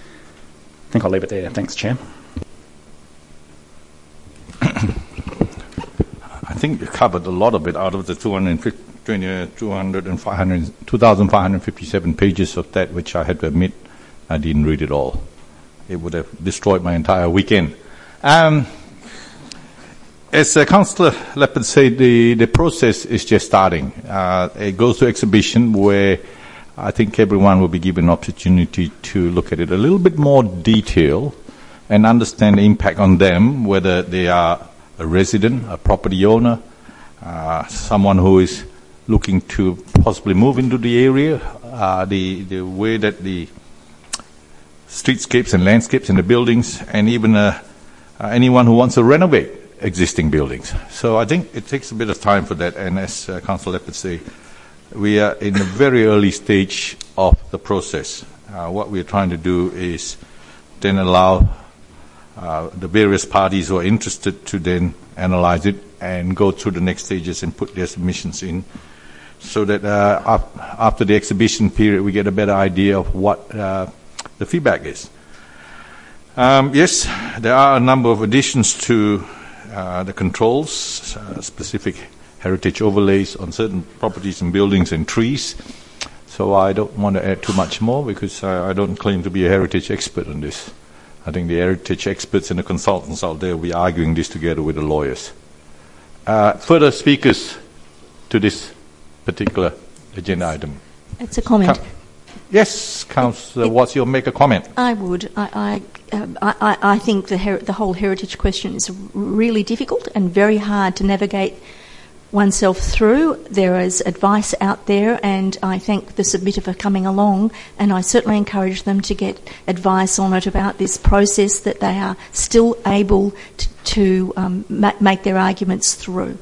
I think I'll leave it there. Thanks, Chair. I think you covered a lot of it out of the 2,557 pages of that, which I had to admit I didn't read it all. It would have destroyed my entire weekend. As Councillor Leppert said, the process is just starting. It goes to exhibition where I think everyone will be given an opportunity to look at it a little bit more detail and understand the impact on them, whether they are a resident, a property owner, someone who is looking to possibly move into the area, the way that the streetscapes and landscapes and the buildings, and even anyone who wants to renovate existing buildings. So I think it takes a bit of time for that, and as Councillor Leppert said, we are in a very early stage of the process. What we're trying to do is then allow the various parties who are interested to then analyze it and go through the next stages and put their submissions in, so that after the exhibition period we get a better idea of what the feedback is. Yes, there are a number of additions to the controls, specific heritage overlays on certain properties and buildings and trees. So I don't want to add too much more because I don't claim to be a heritage expert on this. I think the heritage experts and the consultants out there will be arguing this together with the lawyers. Further speakers to this particular agenda item? It's a comment. Yes, Councillor Watts, you'll make a comment. I would. I think the whole heritage question is really difficult and very hard to navigate oneself through. There is advice out there, and I thank the submitter for coming along, and I certainly encourage them to get advice on it about this process, that they are still able to make their arguments through.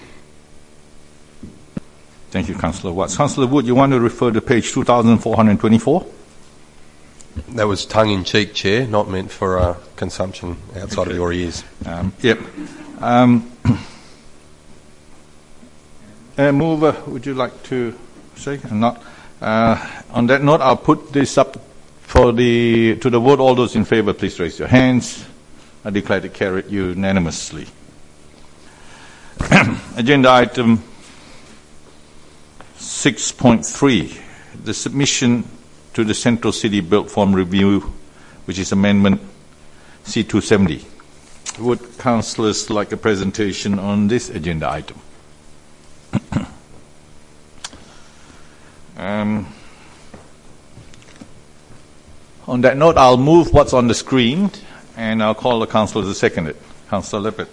Thank you, Councillor Watts. Councillor Wood, you want to refer to page 2424? That was tongue-in-cheek, Chair, not meant for consumption outside of your ears. Yep. Mover, would you like to say? Not. On that note, I'll put this up to the vote. All those in favour, please raise your hands. I declare to carry it unanimously. Agenda item 6.3, the submission to the Central City Built Form Review, which is Amendment C270. Would councillors like a presentation on this agenda item? On that note, I'll move what's on the screen, and I'll call the councillor to second it. Councillor Leppert.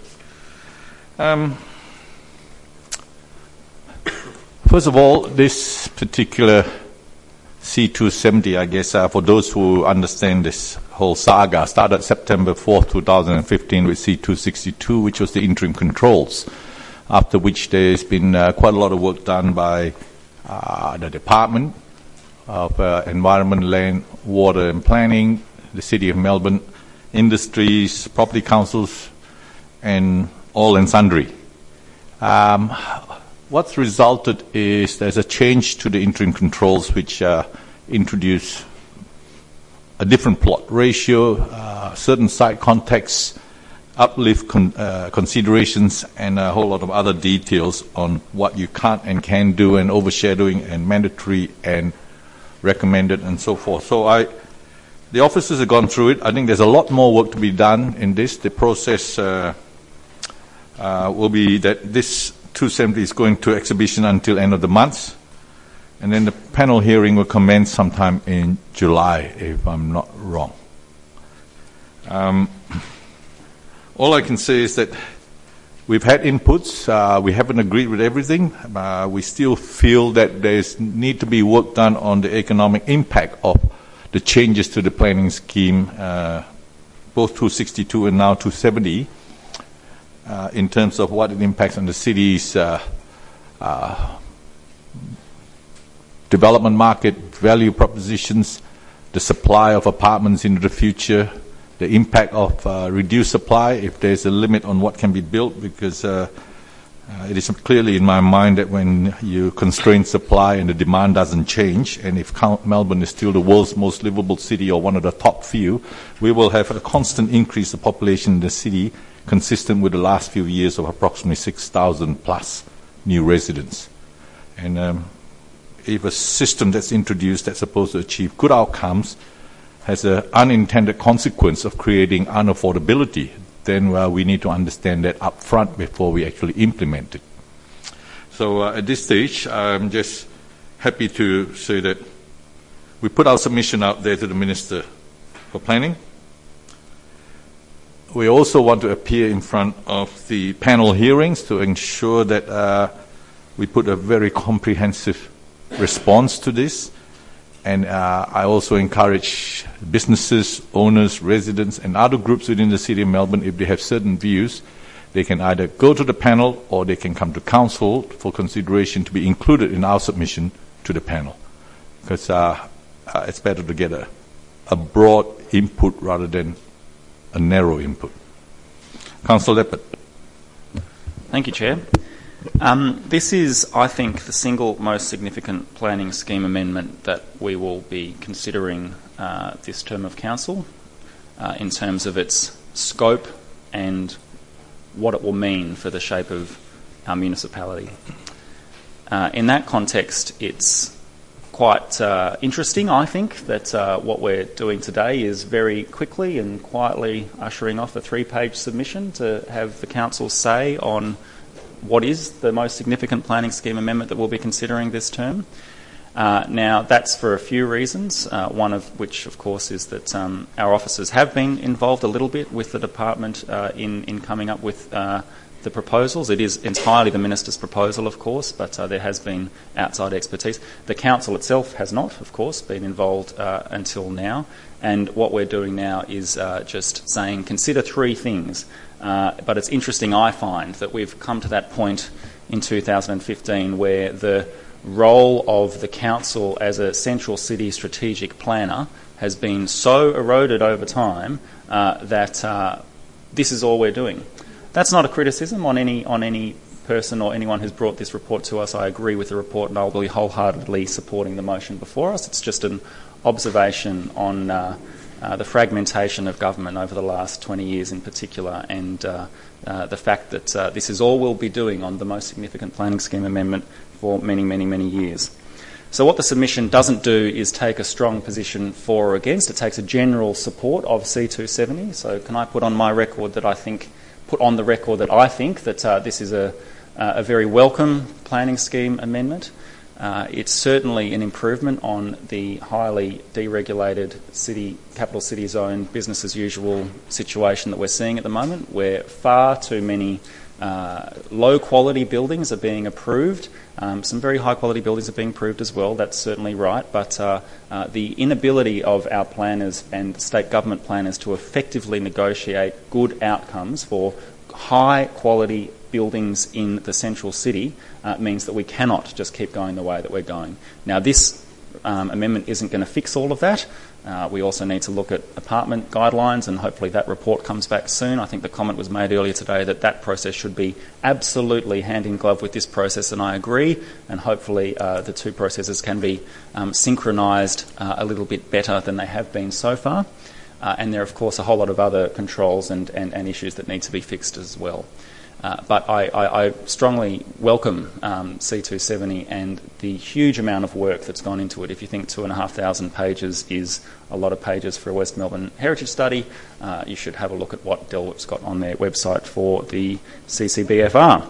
First of all, this particular C270, I guess, for those who understand this whole saga, started September 4th, 2015 with C262, which was the interim controls, after which there's been quite a lot of work done by the Department of Environment, Land, Water and Planning, the City of Melbourne, industries, property councils, and all and sundry. What's resulted is there's a change to the interim controls which introduce a different plot ratio, certain site contexts, uplift considerations, and a whole lot of other details on what you can't and can do, and overshadowing and mandatory and recommended and so forth. So the officers have gone through it. I think there's a lot more work to be done in this. The process will be that this 270 is going to exhibition until end of the month, and then the panel hearing will commence sometime in July, if I'm not wrong. All I can say is that we've had inputs. We haven't agreed with everything. We still feel that there's need to be work done on the economic impact of the changes to the planning scheme, both 262 and now 270, in terms of what it impacts on the city's development market, value propositions, the supply of apartments into the future, the impact of reduced supply, if there's a limit on what can be built, because it is clearly in my mind that when you constrain supply and the demand doesn't change, and if Melbourne is still the world's most livable city or one of the top few, we will have a constant increase of population in the city, consistent with the last few years of approximately 6,000 plus new residents. And if a system that's introduced that's supposed to achieve good outcomes has an unintended consequence of creating unaffordability, then we need to understand that up front before we actually implement it. So at this stage, I'm just happy to say that we put our submission out there to the Minister for Planning. We also want to appear in front of the panel hearings to ensure that we put a very comprehensive response to this. And I also encourage businesses, owners, residents, and other groups within the City of Melbourne, if they have certain views, they can either go to the panel or they can come to Council for consideration to be included in our submission to the panel. Because it's better to get a broad input rather than a narrow input. Councillor Leppert. Thank you, Chair. This is, I think, the single most significant planning scheme amendment that we will be considering this term of council in terms of its scope and what it will mean for the shape of our municipality. In that context, it's quite interesting, I think, that what we're doing today is very quickly and quietly ushering off a 3-page submission to have the council say on what is the most significant planning scheme amendment that we'll be considering this term. Now, that's for a few reasons, one of which, of course, is that our officers have been involved a little bit with the department in coming up with the proposals. It is entirely the Minister's proposal, of course, but there has been outside expertise. The Council itself has not, of course, been involved until now, and what we're doing now is just saying, consider three things. But it's interesting, I find, that we've come to that point in 2015 where the role of the Council as a central city strategic planner has been so eroded over time that this is all we're doing. That's not a criticism on any person or anyone who's brought this report to us. I agree with the report and I'll be wholeheartedly supporting the motion before us. It's just an observation on the fragmentation of government over the last 20 years in particular, and the fact that this is all we'll be doing on the most significant planning scheme amendment for many, many, many years. So what the submission doesn't do is take a strong position for or against. It takes a general support of C270. So can I put on my record that I think that this is a very welcome planning scheme amendment. It's certainly an improvement on the highly deregulated capital city zone business as usual situation that we're seeing at the moment, where far too many low quality buildings are being approved. Some very high quality buildings are being approved as well, that's certainly right, but the inability of our planners and state government planners to effectively negotiate good outcomes for high quality buildings in the central city means that we cannot just keep going the way that we're going. Now, this amendment isn't going to fix all of that. We also need to look at apartment guidelines, and hopefully that report comes back soon. I think the comment was made earlier today that that process should be absolutely hand in glove with this process, and I agree, and hopefully the two processes can be synchronised a little bit better than they have been so far. And there are, of course, a whole lot of other controls and issues that need to be fixed as well. But I strongly welcome C270 and the huge amount of work that's gone into it. If you think 2,500 pages is a lot of pages for a West Melbourne heritage study, you should have a look at what Dell-Whip's got on their website for the CCBFR.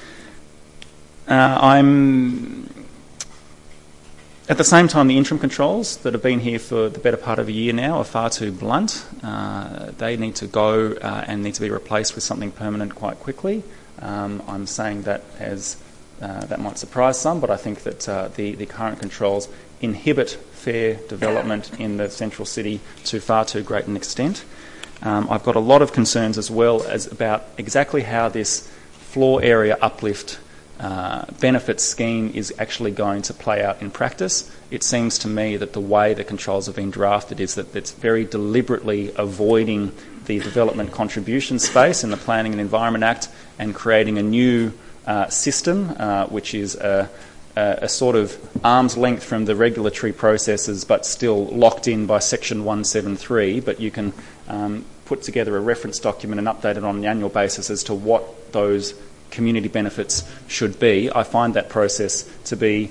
At the same time, the interim controls that have been here for the better part of a year now are far too blunt. They need to go and need to be replaced with something permanent quite quickly. I'm saying that as that might surprise some, but I think that the current controls inhibit fair development in the central city to far too great an extent. I've got a lot of concerns as well as about exactly how this floor area uplift benefit scheme is actually going to play out in practice. It seems to me that the way the controls have been drafted is that it's very deliberately avoiding the development contribution space in the Planning and Environment Act and creating a new system which is a sort of arm's length from the regulatory processes but still locked in by Section 173, but you can put together a reference document and update it on an annual basis as to what those community benefits should be. I find that process to be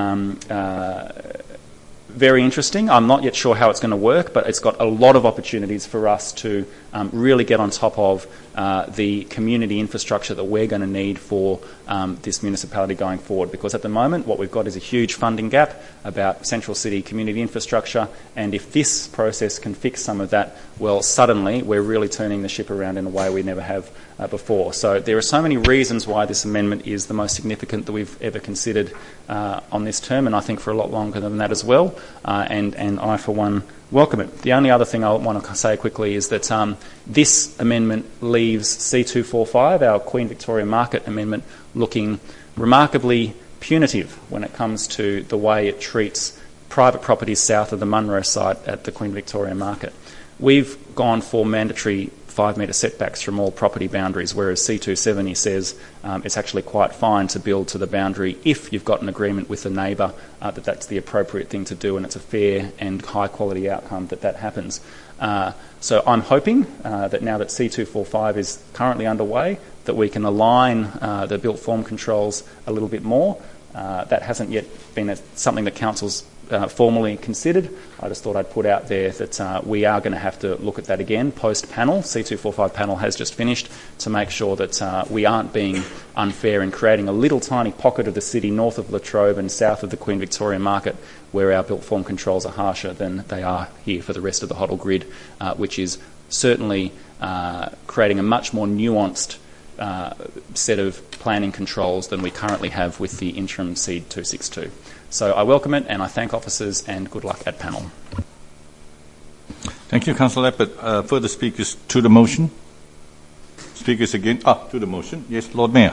very interesting. I'm not yet sure how it's going to work, but it's got a lot of opportunities for us to really get on top of the community infrastructure that we're going to need for this municipality going forward, because at the moment what we've got is a huge funding gap about central city community infrastructure, and if this process can fix some of that, well, suddenly we're really turning the ship around in a way we never have before. So there are so many reasons why this amendment is the most significant that we've ever considered on this term, and I think for a lot longer than that as well, and I for one welcome it. The only other thing I want to say quickly is that this amendment leaves C245, our Queen Victoria Market amendment, looking remarkably punitive when it comes to the way it treats private properties south of the Munro site at the Queen Victoria Market. We've gone for mandatory 5-metre setbacks from all property boundaries, whereas C270 says it's actually quite fine to build to the boundary if you've got an agreement with the neighbour that that's the appropriate thing to do and it's a fair and high quality outcome that happens. So I'm hoping that now that C245 is currently underway, that we can align the built form controls a little bit more. That hasn't yet been something that Council's formally considered. I just thought I'd put out there that we are going to have to look at that again post-panel. C245 panel has just finished, to make sure that we aren't being unfair in creating a little tiny pocket of the city north of Latrobe and south of the Queen Victoria Market where our built form controls are harsher than they are here for the rest of the Hoddle grid, which is certainly creating a much more nuanced set of planning controls than we currently have with the interim SEED 262. So I welcome it, and I thank officers, and good luck at panel. Thank you, Councillor Abbott. Further speakers to the motion? Speakers again? To the motion. Yes, Lord Mayor.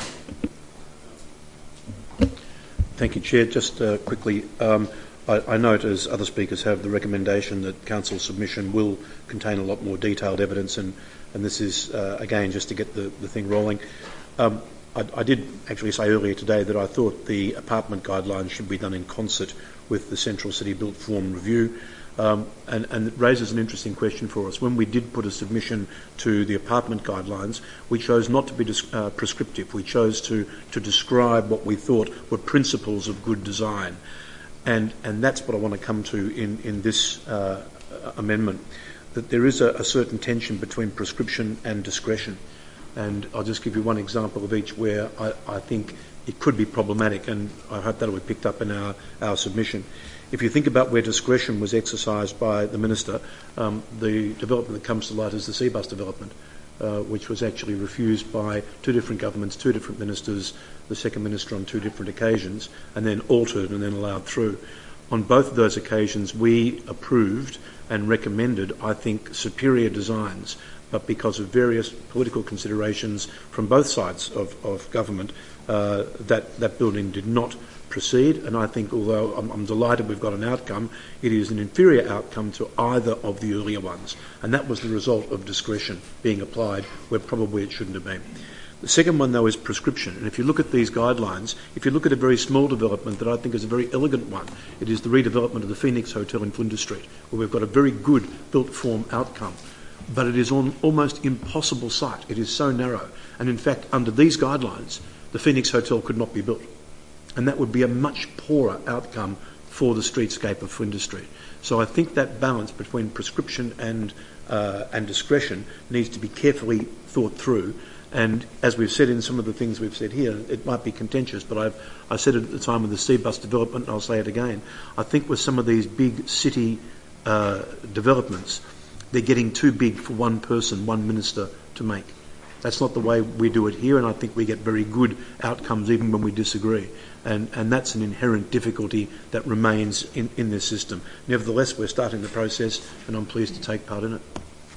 Thank you, Chair. Just quickly, I note, as other speakers have, the recommendation that Council's submission will contain a lot more detailed evidence, and this is, again, just to get the thing rolling. I did actually say earlier today that I thought the apartment guidelines should be done in concert with the Central City Built Form Review, and it raises an interesting question for us. When we did put a submission to the apartment guidelines, we chose not to be prescriptive. We chose to describe what we thought were principles of good design, and that's what I want to come to in this amendment, that there is a certain tension between prescription and discretion. And I'll just give you one example of each where I think it could be problematic, and I hope that will be picked up in our submission. If you think about where discretion was exercised by the Minister, the development that comes to light is the Seabus development, which was actually refused by two different governments, two different ministers, the second minister on two different occasions, and then altered and then allowed through. On both of those occasions, we approved and recommended, I think, superior designs, but because of various political considerations from both sides of government, that building did not proceed. And I think, although I'm delighted we've got an outcome, it is an inferior outcome to either of the earlier ones. And that was the result of discretion being applied where probably it shouldn't have been. The second one, though, is prescription. And if you look at these guidelines, if you look at a very small development that I think is a very elegant one, it is the redevelopment of the Phoenix Hotel in Flinders Street, where we've got a very good built form outcome. But it is on almost impossible site. It is so narrow. And in fact, under these guidelines, the Phoenix Hotel could not be built. And that would be a much poorer outcome for the streetscape of Flinders Street. So I think that balance between prescription and discretion needs to be carefully thought through. And as we've said in some of the things we've said here, it might be contentious, but I said it at the time of the Seabus development, and I'll say it again. I think with some of these big city developments, they're getting too big for one person, one minister to make. That's not the way we do it here, and I think we get very good outcomes even when we disagree. And that's an inherent difficulty that remains in this system. Nevertheless, we're starting the process, and I'm pleased to take part in it.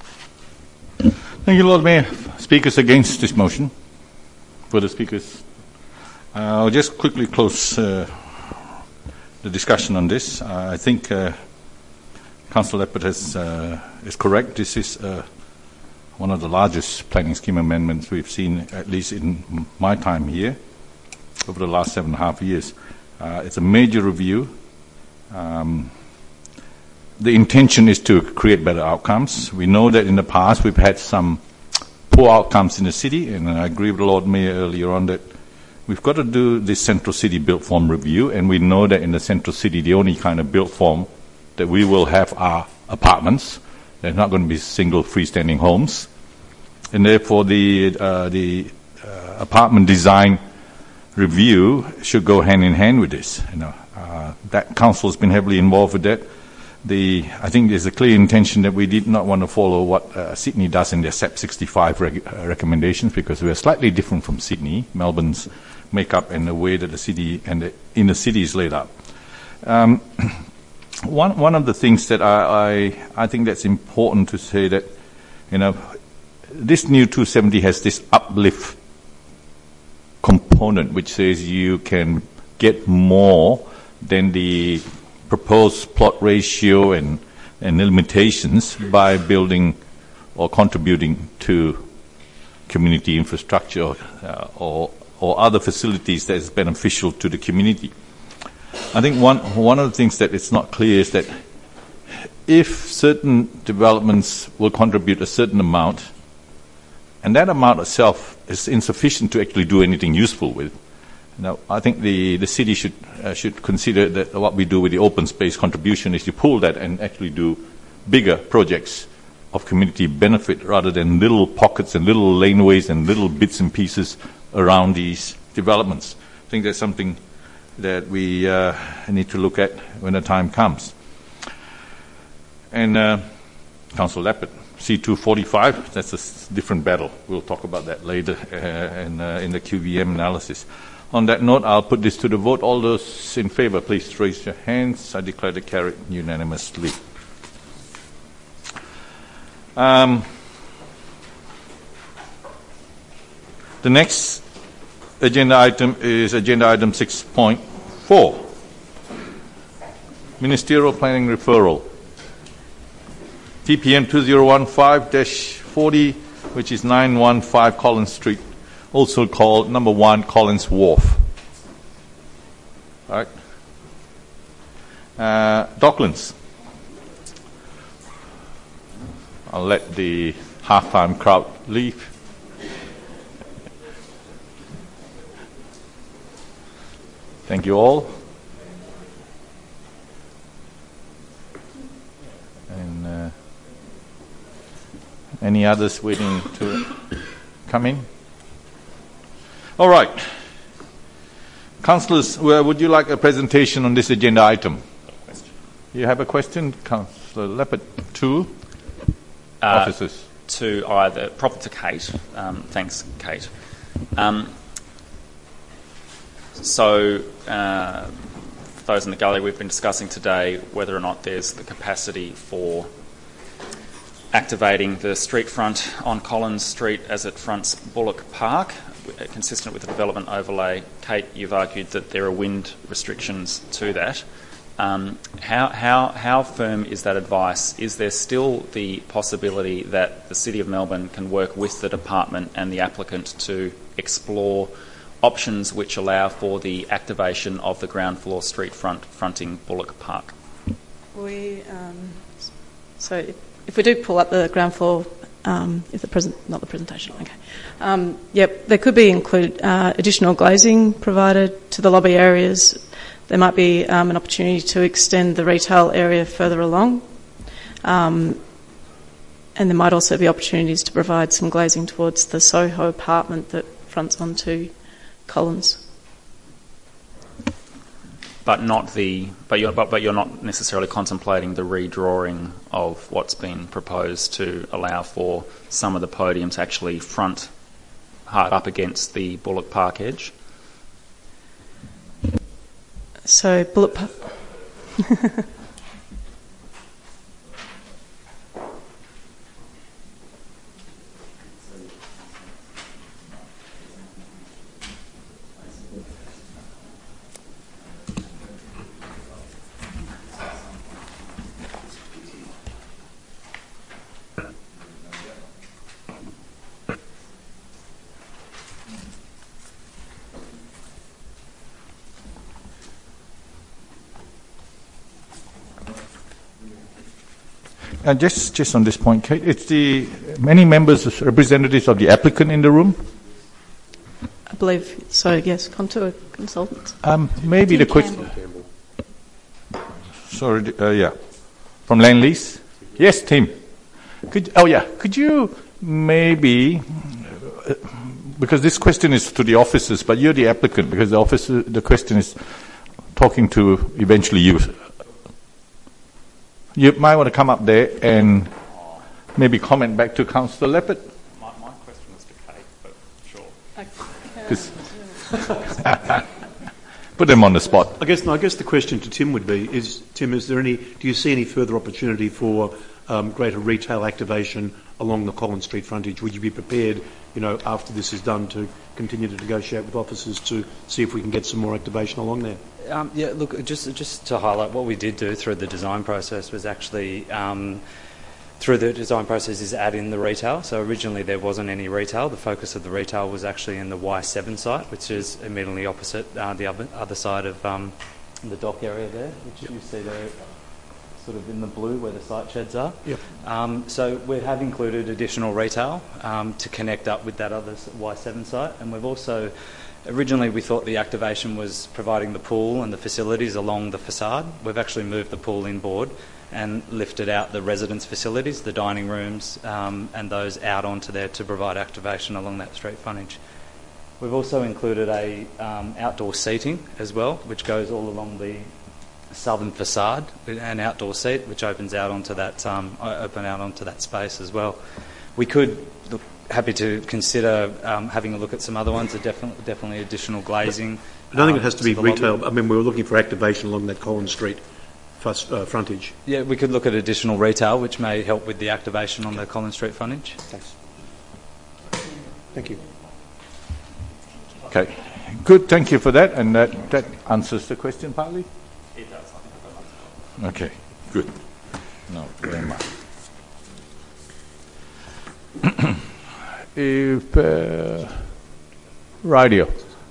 Thank you, Lord Mayor. Speakers against this motion? Further speakers? I'll just quickly close the discussion on this. I think Councillor Leppert is correct. This is one of the largest planning scheme amendments we've seen, at least in my time here, over the last 7.5 years. It's a major review. The intention is to create better outcomes. We know that in the past we've had some poor outcomes in the city, and I agree with the Lord Mayor earlier on that we've got to do this Central City Built Form review, and we know that in the Central City the only kind of built form that we will have are apartments. They're not going to be single freestanding homes, and therefore the apartment design review should go hand in hand with this. That council has been heavily involved with that. I think there's a clear intention that we did not want to follow what Sydney does in their SAP 65 recommendations, because we are slightly different from Sydney, Melbourne's makeup and the way that the city and the inner city is laid out. One of the things that I think that's important to say that, this new 270 has this uplift component which says you can get more than the proposed plot ratio and limitations by building or contributing to community infrastructure or other facilities that is beneficial to the community. I think one of the things that it's not clear is that if certain developments will contribute a certain amount, and that amount itself is insufficient to actually do anything useful with, I think the city should consider that what we do with the open space contribution is to pull that and actually do bigger projects of community benefit rather than little pockets and little laneways and little bits and pieces around these developments. I think that's something that we need to look at when the time comes. And Councillor Lappert, C245, that's a different battle. We'll talk about that later in the QVM analysis. On that note, I'll put this to the vote. All those in favour, please raise your hands. I declare it carried unanimously. The next agenda item is agenda item 6.4, Ministerial Planning Referral. TPM 2015-40, which is 915 Collins Street, also called number 1 Collins Wharf. All right. Docklands. I'll let the half-time crowd leave. Thank you all. And any others waiting to come in? All right. Councillors, would you like a presentation on this agenda item? You have a question? Councillor Lappert, 2 officers. To either, proper to Kate. Thanks, Kate. So, those in the gallery, we've been discussing today whether or not there's the capacity for activating the street front on Collins Street as it fronts Bullock Park, consistent with the development overlay. Kate, you've argued that there are wind restrictions to that. How firm is that advice? Is there still the possibility that the City of Melbourne can work with the department and the applicant to explore options which allow for the activation of the ground floor street front fronting Bullock Park? So if we do pull up the ground floor, if the not the presentation, okay. Yep, there could be included additional glazing provided to the lobby areas. There might be an opportunity to extend the retail area further along. And there might also be opportunities to provide some glazing towards the Soho apartment that fronts onto Collins. But you're not necessarily contemplating the redrawing of what's been proposed to allow for some of the podiums actually front hard up against the Bullock Park edge. So Bullock Park. Just on this point, Kate, it's the many members, representatives of the applicant in the room. I believe so. Yes, Contour Consultants. Maybe Tim the question. Sorry, yeah, from Land Lease. Yes, Tim. Could you maybe, because this question is to the officers, but you're the applicant, because the question is talking to eventually you. You might want to come up there and maybe comment back to Councillor Lappert. My question was to Kate, but sure. Put them on the spot. I guess the question to Tim would be: Tim, do you see any further opportunity for greater retail activation along the Collins Street frontage? Would you be prepared, after this is done, to continue to negotiate with officers to see if we can get some more activation along there? Yeah, look, just to highlight, what we did do through the design process was actually, add in the retail. So originally there wasn't any retail. The focus of the retail was actually in the Y7 site, which is immediately opposite the other side of the dock area there, which you see there sort of in the blue where the site sheds are. Yep. So we have included additional retail to connect up with that other Y7 site, and we've also Originally, we thought the activation was providing the pool and the facilities along the facade. We've actually moved the pool inboard and lifted out the residence facilities, the dining rooms, and those out onto there to provide activation along that street frontage. We've also included a outdoor seating as well, which goes all along the southern facade, an outdoor seat which opens out onto that space as well. We could look happy to consider having a look at some other ones. Definitely additional glazing. I don't think it has to be the retail. lobby. I mean, we were looking for activation along that Collins Street frontage. Yeah, we could look at additional retail, which may help with the activation on the Collins Street frontage. Thanks. Thank you. Okay, good. Thank you for that, and that answers the question partly. It does. Okay, good. No, very much. If radio,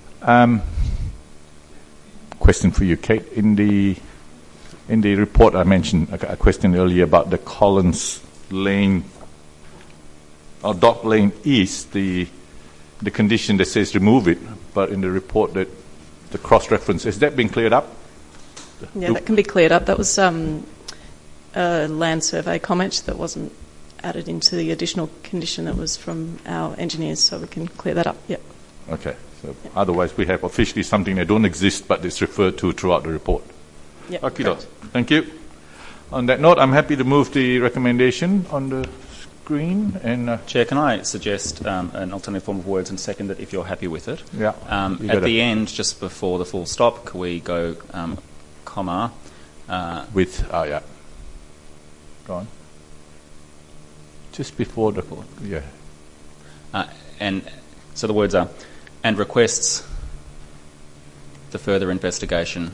question for you, Kate. In the report, I mentioned a question earlier about the Collins Lane or Dock Lane East. The condition that says remove it, but in the report that the cross-reference, has that been cleared up? Yeah, that can be cleared up. That was a land survey comment that wasn't added into the additional condition that was from our engineers, so we can clear that up. Yep. Okay. So otherwise, we have officially something that don't exist, but it's referred to throughout the report. Yep. Okay, thank you. On that note, I'm happy to move the recommendation on the screen. And Chair, can I suggest an alternative form of words and second it if you're happy with it? Yeah. At the end, just before the full stop, can we go comma with yeah. Go on. Just before the full, yeah. And so the words are, and requests the further investigation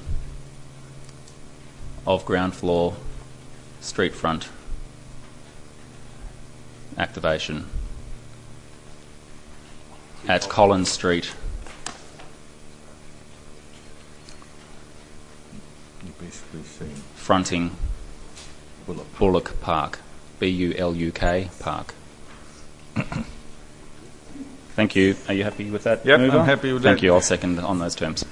of ground floor street front activation at Collins Street. You're basically saying fronting Bullock Park, B-U-L-U-K Park. Thank you. Are you happy with that? Yep, Mover? I'm happy with that. Thank you. I'll second on those terms.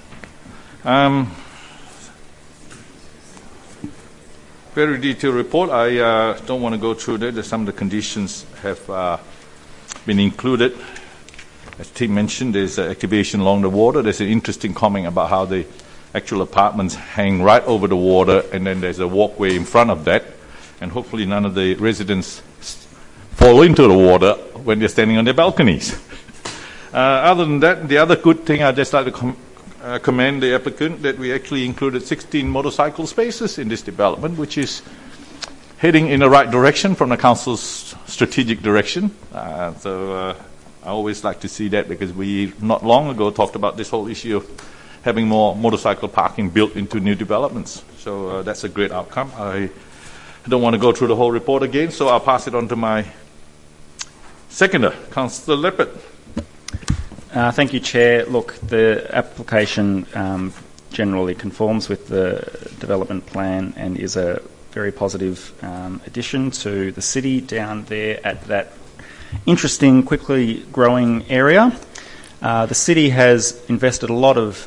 Very detailed report. I don't want to go through that. Some of the conditions have been included. As Tim mentioned, there's activation along the water. There's an interesting comment about how the actual apartments hang right over the water, and then there's a walkway in front of that, and hopefully none of the residents fall into the water when they're standing on their balconies. Other than that, the other good thing I'd just like to commend the applicant that we actually included 16 motorcycle spaces in this development, which is heading in the right direction from the council's strategic direction. So I always like to see that, because we not long ago talked about this whole issue of having more motorcycle parking built into new developments. So that's a great outcome. I don't want to go through the whole report again, so I'll pass it on to my seconder, Councillor Leppert. Thank you, Chair. Look, the application generally conforms with the development plan and is a very positive addition to the city down there at that interesting, quickly growing area. The city has invested a lot of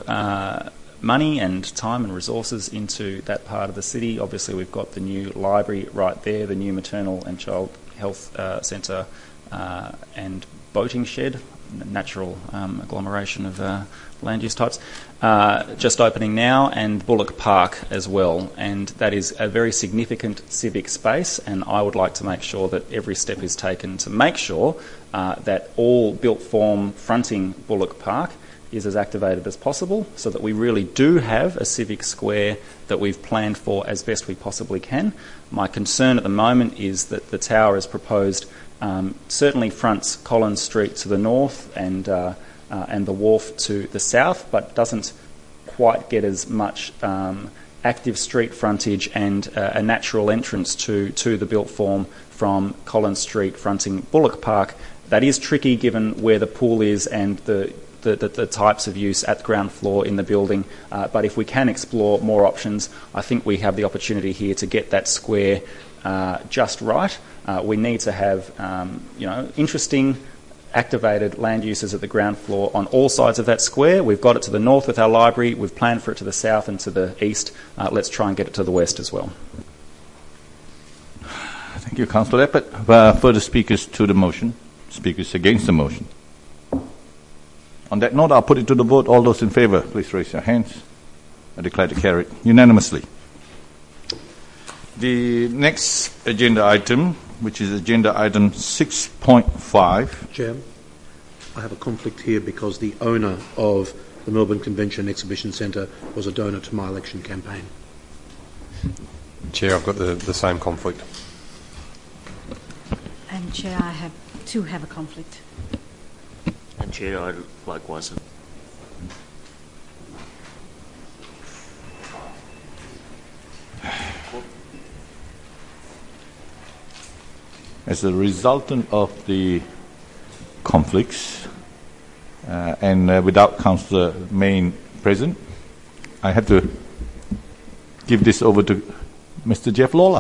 money and time and resources into that part of the city. Obviously, we've got the new library right there, the new maternal and child health centre and boating shed, natural agglomeration of land use types, just opening now, and Bullock Park as well. And that is a very significant civic space, and I would like to make sure that every step is taken to make sure that all built form fronting Bullock Park is as activated as possible, so that we really do have a civic square that we've planned for as best we possibly can. My concern at the moment is that the tower is proposed certainly fronts Collins Street to the north and the wharf to the south, but doesn't quite get as much active street frontage and a natural entrance to the built form from Collins Street fronting Bullock Park. That is tricky given where the pool is and the types of use at the ground floor in the building. But if we can explore more options, I think we have the opportunity here to get that square just right. We need to have interesting activated land uses at the ground floor on all sides of that square. We've got it to the north with our library. We've planned for it to the south and to the east. Let's try and get it to the west as well. Thank you, Councillor Eppert. Further speakers to the motion? Speakers against the motion? On that note, I'll put it to the vote. All those in favour, please raise your hands. I declare to carry it unanimously. The next agenda item, which is agenda item 6.5. Chair, I have a conflict here because the owner of the Melbourne Convention and Exhibition Centre was a donor to my election campaign. Chair, I've got the same conflict. And Chair, I have a conflict. And Chair, I likewise. As a resultant of the conflicts and without Councillor Mayne present, I have to give this over to Mr. Jeff Lawler.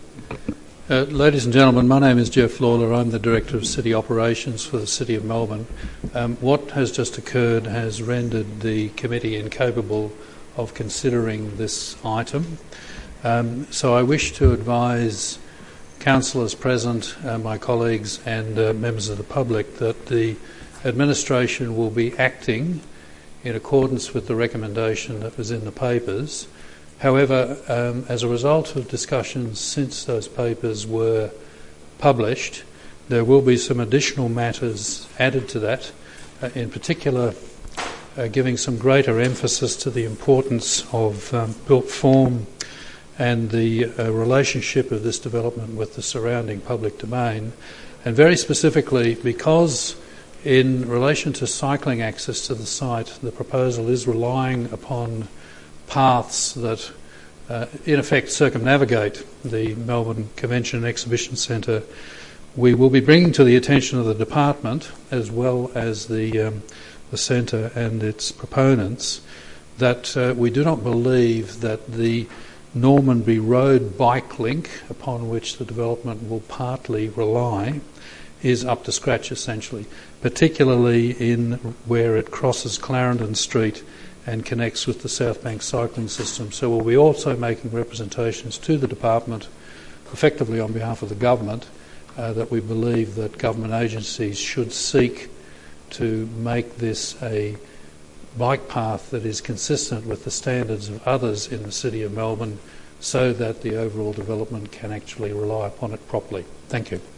Ladies and gentlemen, my name is Jeff Lawler. I'm the Director of City Operations for the City of Melbourne. What has just occurred has rendered the committee incapable of considering this item. So I wish to advise councillors present, my colleagues and members of the public that the administration will be acting in accordance with the recommendation that was in the papers. However, as a result of discussions since those papers were published, there will be some additional matters added to that, in particular giving some greater emphasis to the importance of built form and the relationship of this development with the surrounding public domain, and very specifically because in relation to cycling access to the site, the proposal is relying upon paths that in effect circumnavigate the Melbourne Convention and Exhibition Centre. We will be bringing to the attention of the department as well as the centre and its proponents that we do not believe that the Normanby Road bike link, upon which the development will partly rely, is up to scratch essentially, particularly in where it crosses Clarendon Street and connects with the South Bank cycling system. So we'll be also making representations to the department, effectively on behalf of the government, that we believe that government agencies should seek to make this a bike path that is consistent with the standards of others in the City of Melbourne so that the overall development can actually rely upon it properly. Thank you.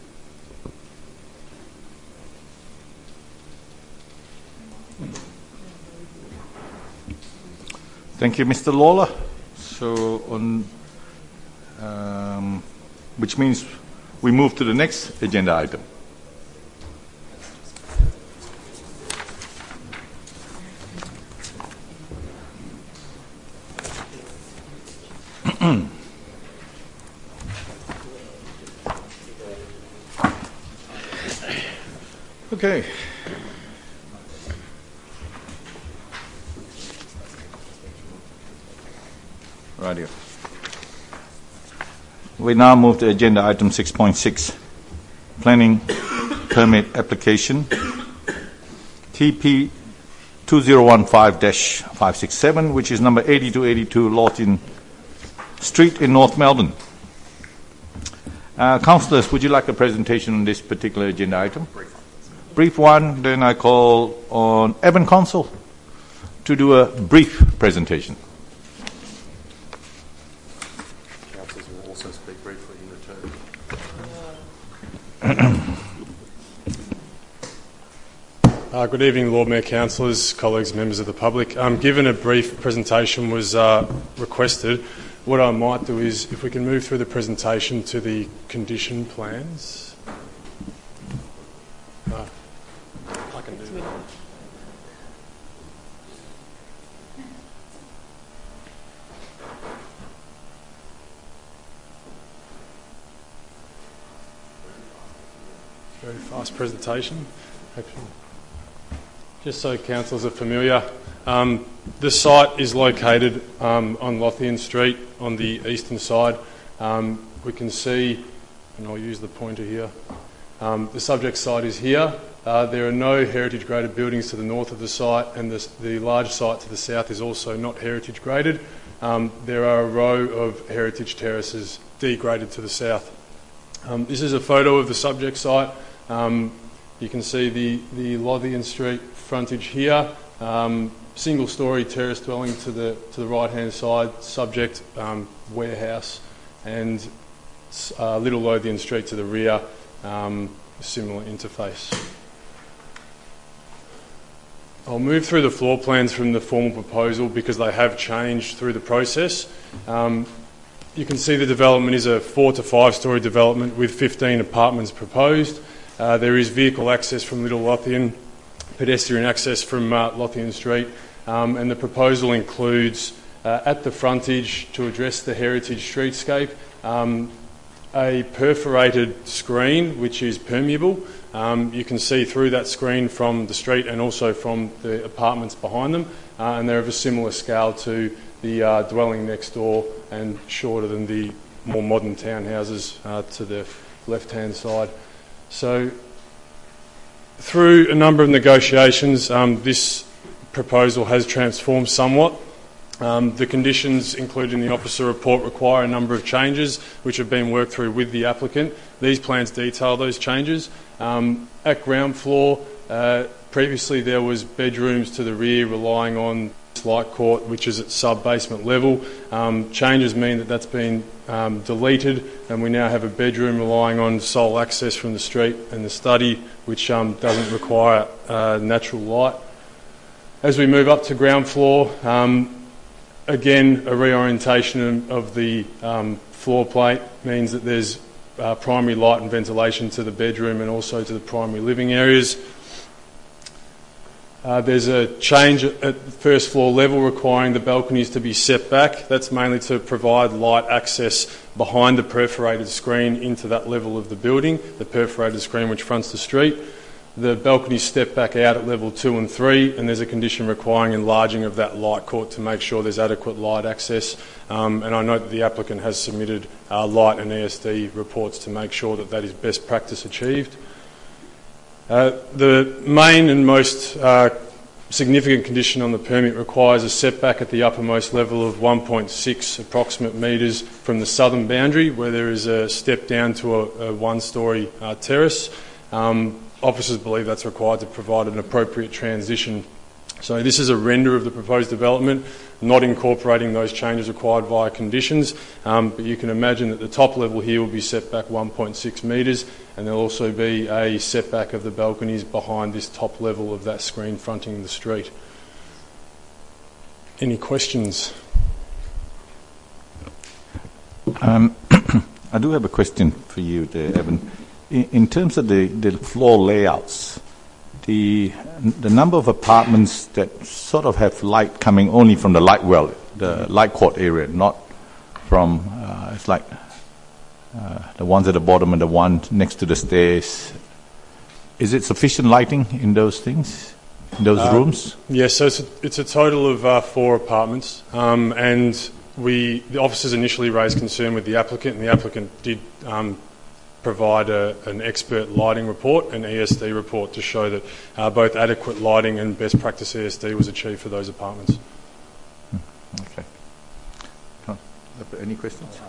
Thank you, Mr. Lawler. So, which means we move to the next agenda item. Okay. Radio. We now move to agenda item 6.6, planning permit application, TP 2015-567, which is number 8282 Lawton Street in North Melbourne. Councillors, would you like a presentation on this particular agenda item? Brief one, then I call on Evan Consul to do a brief presentation. Councillors will also speak briefly in return. Good evening, Lord Mayor, councillors, colleagues, members of the public. Given a brief presentation was requested, what I might do is, if we can move through the presentation to the condition plans. I can do that. Very fast presentation. Just so councillors are familiar, the site is located on Lothian Street on the eastern side. We can see, and I'll use the pointer here, the subject site is here. There are no heritage graded buildings to the north of the site, and the large site to the south is also not heritage graded. There are a row of heritage terraces degraded to the south. This is a photo of the subject site. You can see the Lothian Street frontage here. Single-storey terrace dwelling to the right-hand side, subject warehouse, and Little Lothian Street to the rear, similar interface. I'll move through the floor plans from the formal proposal because they have changed through the process. You can see the development is a 4 to 5 storey development with 15 apartments proposed. There is vehicle access from Little Lothian, pedestrian access from Lothian Street, and the proposal includes, at the frontage, to address the heritage streetscape, a perforated screen which is permeable. You can see through that screen from the street and also from the apartments behind them, and they're of a similar scale to the dwelling next door and shorter than the more modern townhouses to the left-hand side. So through a number of negotiations, this proposal has transformed somewhat. The conditions included in the officer report require a number of changes which have been worked through with the applicant. These plans detail those changes. At ground floor, previously there was bedrooms to the rear relying on light court, which is at sub-basement level. Changes mean that that's been deleted, and we now have a bedroom relying on sole access from the street and the study, which doesn't require natural light. As we move up to ground floor, again, a reorientation of the floor plate means that there's primary light and ventilation to the bedroom and also to the primary living areas. There's a change at first floor level requiring the balconies to be set back. That's mainly to provide light access behind the perforated screen into that level of the building, the perforated screen which fronts the street. The balconies step back out at level 2 and 3, and there's a condition requiring enlarging of that light court to make sure there's adequate light access. And I note that the applicant has submitted light and ESD reports to make sure that that is best practice achieved. The main and most significant condition on the permit requires a setback at the uppermost level of 1.6 approximate metres from the southern boundary, where there is a step down to a one-storey terrace. Officers believe that's required to provide an appropriate transition. So this is a render of the proposed development, not incorporating those changes required via conditions, but you can imagine that the top level here will be set back 1.6 metres, and there'll also be a setback of the balconies behind this top level of that screen fronting the street. Any questions? I do have a question for you there, Evan. In terms of the floor layouts, the number of apartments that sort of have light coming only from the light well, the light court area, not from, it's like the ones at the bottom and the one next to the stairs. Is it sufficient lighting in those things, in those rooms? Yes, so it's a total of 4 apartments, and the officers initially raised concern with the applicant, and the applicant did provide an expert lighting report, an ESD report, to show that both adequate lighting and best practice ESD was achieved for those apartments. Okay. Any questions?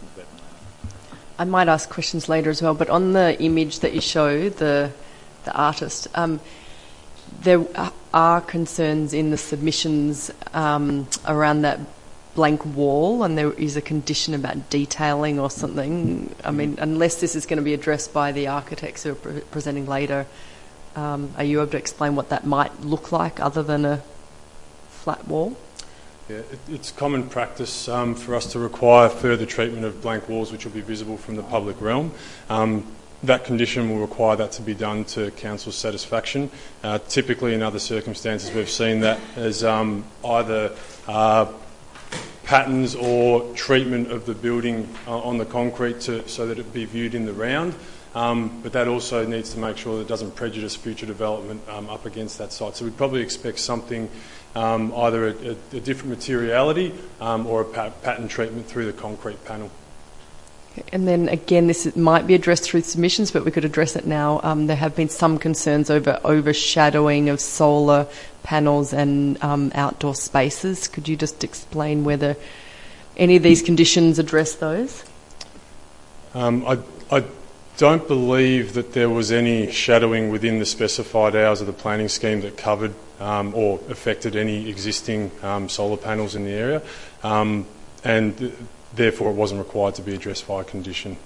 I might ask questions later as well, but on the image that you show, the artist, there are concerns in the submissions around that blank wall, and there is a condition about detailing or something. I mean, unless this is going to be addressed by the architects who are presenting later, are you able to explain what that might look like other than a flat wall? Yeah, it's common practice for us to require further treatment of blank walls which will be visible from the public realm. That condition will require that to be done to council's satisfaction. Typically in other circumstances we've seen that as either patterns or treatment of the building on the concrete so that it be viewed in the round. But that also needs to make sure that it doesn't prejudice future development up against that site. So we'd probably expect something, either a different materiality or a pattern treatment through the concrete panel. And then again, might be addressed through submissions, but we could address it now. There have been some concerns over overshadowing of solar panels and outdoor spaces. Could you just explain whether any of these conditions address those? I don't believe that there was any shadowing within the specified hours of the planning scheme that covered or affected any existing solar panels in the area, and therefore it wasn't required to be addressed by a condition.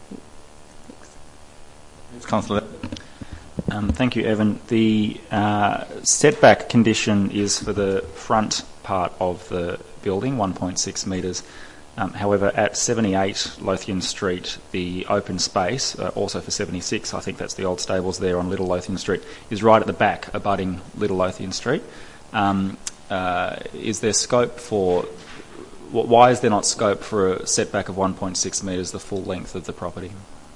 Councillor. Thank you, Evan. The setback condition is for the front part of the building, 1.6 metres. However, at 78 Lothian Street, the open space, also for 76, I think that's the old stables there on Little Lothian Street, is right at the back, abutting Little Lothian Street. Is there scope for... Why is there not scope for a setback of 1.6 metres, the full length of the property?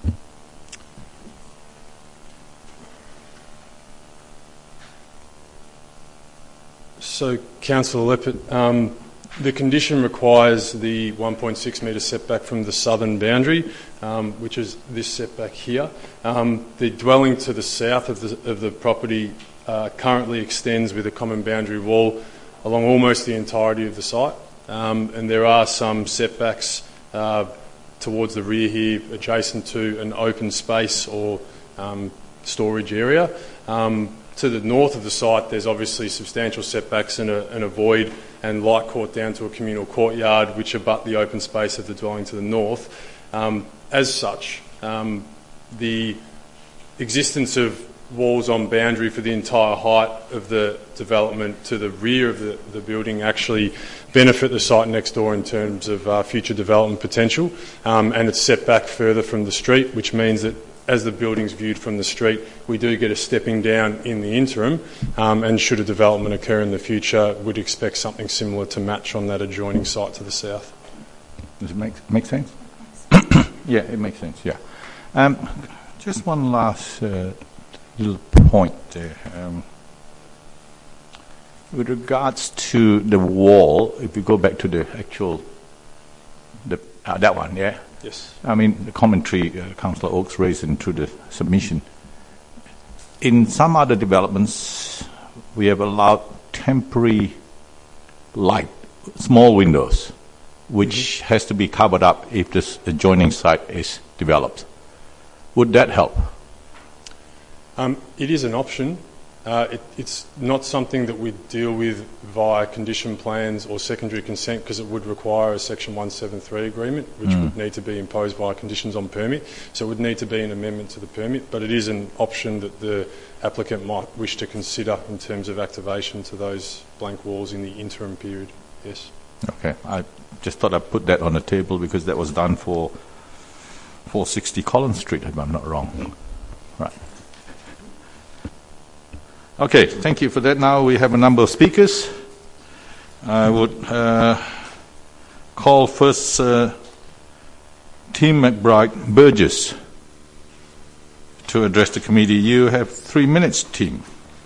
So, Councillor Leppert, the condition requires the 1.6 metre setback from the southern boundary, which is this setback here. The dwelling to the south of the property currently extends with a common boundary wall along almost the entirety of the site, and there are some setbacks towards the rear here adjacent to an open space or storage area. To the north of the site, there's obviously substantial setbacks and a void and light court down to a communal courtyard which abut the open space of the dwelling to the north. As such, the existence of walls on boundary for the entire height of the development to the rear of the building actually benefit the site next door in terms of future development potential, and it's set back further from the street, which means that as the building's viewed from the street, we do get a stepping down in the interim, and should a development occur in the future, we'd expect something similar to match on that adjoining site to the south. Does it make sense? Yeah, it makes sense, yeah. Just one last little point there. With regards to the wall, if you go back to the actual, that one, yeah? Yes. I mean, the commentary Councillor Oakes raised into the submission. In some other developments, we have allowed temporary light, small windows, which has to be covered up if this adjoining site is developed. Would that help? It is an option. It's not something that we deal with via condition plans or secondary consent, because it would require a Section 173 agreement, which would need to be imposed via conditions on permit. So it would need to be an amendment to the permit, but it is an option that the applicant might wish to consider in terms of activation to those blank walls in the interim period. Yes. Okay. I just thought I'd put that on the table because that was done for 460 Collins Street, if I'm not wrong. Right. Okay, thank you for that. Now we have a number of speakers. I would call first Tim McBride Burgess to address the committee. You have 3 minutes, Tim.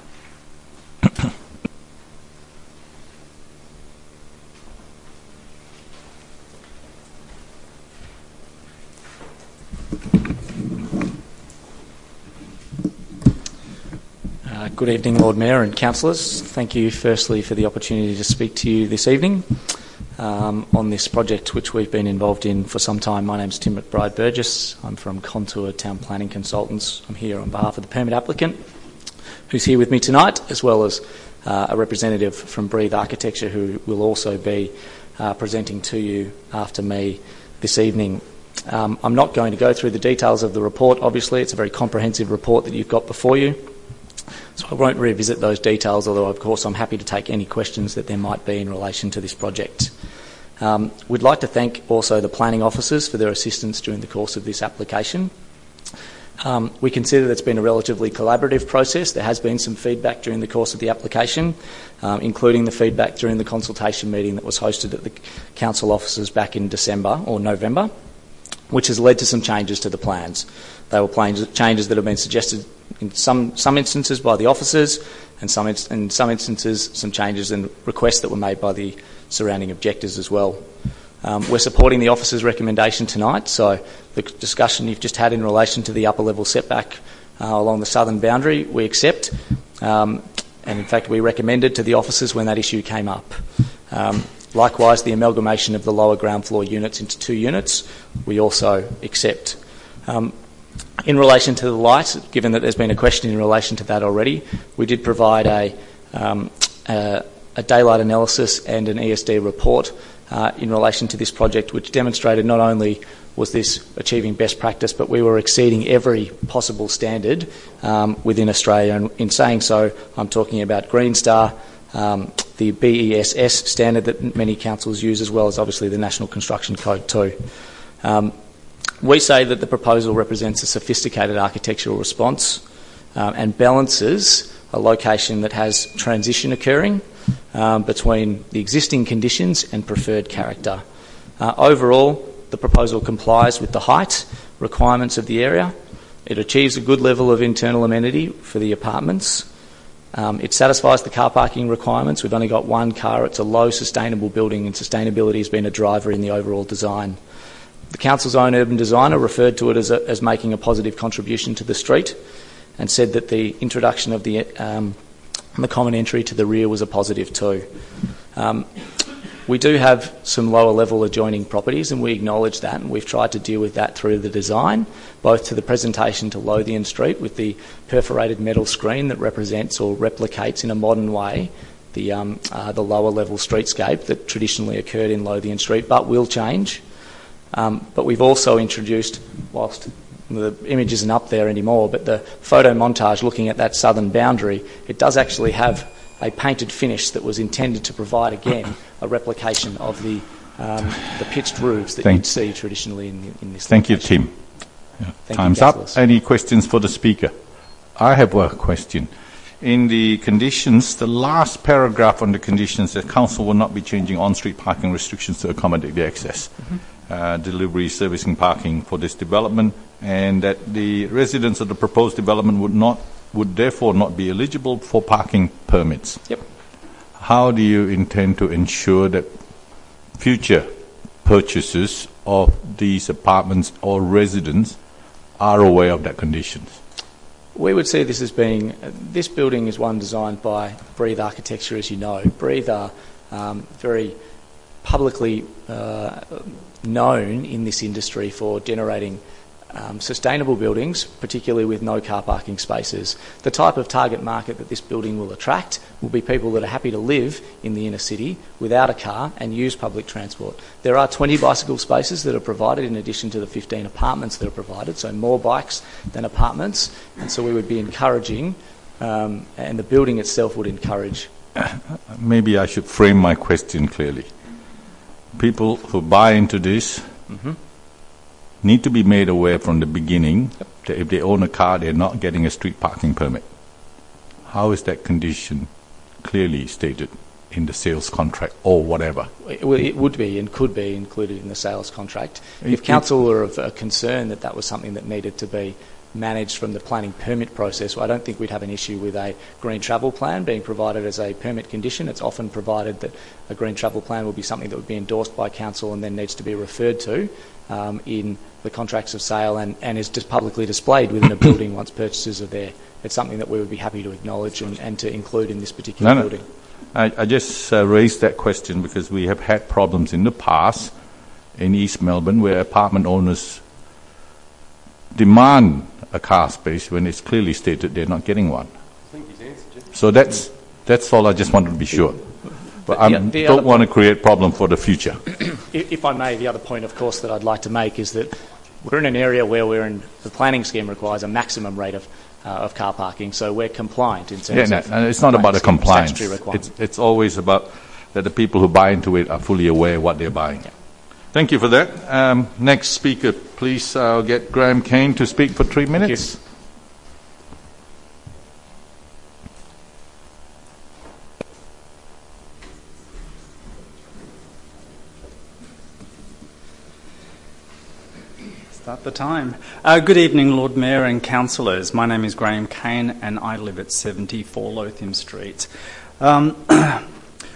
Good evening, Lord Mayor and councillors. Thank you firstly for the opportunity to speak to you this evening on this project which we've been involved in for some time. My name's Tim McBride Burgess. I'm from Contour Town Planning Consultants. I'm here on behalf of the permit applicant who's here with me tonight, as well as a representative from Breathe Architecture who will also be presenting to you after me this evening. I'm not going to go through the details of the report. Obviously, it's a very comprehensive report that you've got before you. So I won't revisit those details, although of course I'm happy to take any questions that there might be in relation to this project. We'd like to thank also the planning officers for their assistance during the course of this application. We consider that it's been a relatively collaborative process. There has been some feedback during the course of the application, including the feedback during the consultation meeting that was hosted at the council offices back in December or November, which has led to some changes to the plans. They were changes that have been suggested in some instances by the officers, and in some instances some changes and requests that were made by the surrounding objectors as well. We're supporting the officer's recommendation tonight, so the discussion you've just had in relation to the upper level setback along the southern boundary, we accept. And in fact, we recommended to the officers when that issue came up. Likewise, the amalgamation of the lower ground floor units into 2 units, we also accept. In relation to the light, given that there's been a question in relation to that already, we did provide a daylight analysis and an ESD report in relation to this project, which demonstrated not only was this achieving best practice, but we were exceeding every possible standard within Australia. And in saying so, I'm talking about Green Star, the BESS standard that many councils use, as well as obviously the National Construction Code too. We say that the proposal represents a sophisticated architectural response and balances a location that has transition occurring between the existing conditions and preferred character. Overall, the proposal complies with the height requirements of the area. It achieves a good level of internal amenity for the apartments. It satisfies the car parking requirements. We've only got 1 car. It's a low sustainable building, and sustainability has been a driver in the overall design. The council's own urban designer referred to it as making a positive contribution to the street, and said that the introduction of the common entry to the rear was a positive too. We do have some lower level adjoining properties, and we acknowledge that, and we've tried to deal with that through the design, both to the presentation to Lothian Street with the perforated metal screen that represents or replicates in a modern way the lower level streetscape that traditionally occurred in Lothian Street, but will change. But we've also introduced, whilst the image isn't up there anymore, but the photo montage looking at that southern boundary, it does actually have a painted finish that was intended to provide, again, a replication of the pitched roofs that you'd see traditionally in this. Thank you, Tim. Time's up. Any questions for the Speaker? I have a question. In the conditions, the last paragraph on the conditions, the Council will not be changing on-street parking restrictions to accommodate the access. Delivery, servicing, parking for this development, and that the residents of the proposed development would therefore not be eligible for parking permits. Yep. How do you intend to ensure that future purchasers of these apartments or residents are aware of that conditions? We would see this as being, this building is one designed by Breathe Architecture, as you know. Breathe are very publicly known in this industry for generating sustainable buildings, particularly with no car parking spaces. The type of target market that this building will attract will be people that are happy to live in the inner city without a car and use public transport. There are 20 bicycle spaces that are provided in addition to the 15 apartments that are provided, so more bikes than apartments, and so we would be encouraging, and the building itself would encourage. Maybe I should frame my question clearly. People who buy into this need to be made aware from the beginning that if they own a car, they're not getting a street parking permit. How is that condition clearly stated in the sales contract or whatever? It would be and could be included in the sales contract. If council were of a concern that that was something that needed to be managed from the planning permit process, I don't think we'd have an issue with a green travel plan being provided as a permit condition. It's often provided that a green travel plan will be something that would be endorsed by council and then needs to be referred to in the contracts of sale and is just publicly displayed within a building once purchases are there. It's something that we would be happy to acknowledge and to include in this particular building. I just raised that question because we have had problems in the past in East Melbourne where apartment owners demand a car space when it's clearly stated they're not getting one. I think he's answered it. So that's all I just wanted to be sure. But I don't want to create problem for the future. If I may, the other point, of course, that I'd like to make is that we're in an area where the planning scheme requires a maximum rate of car parking, so we're compliant in terms of... And it's not about a compliance. It's always about that the people who buy into it are fully aware of what they're buying. Yeah. Thank you for that. Next speaker, please. I'll get Graham Kane to speak for 3 minutes. Start the time. Good evening, Lord Mayor and councillors. My name is Graham Kane and I live at 74 Lothian Street.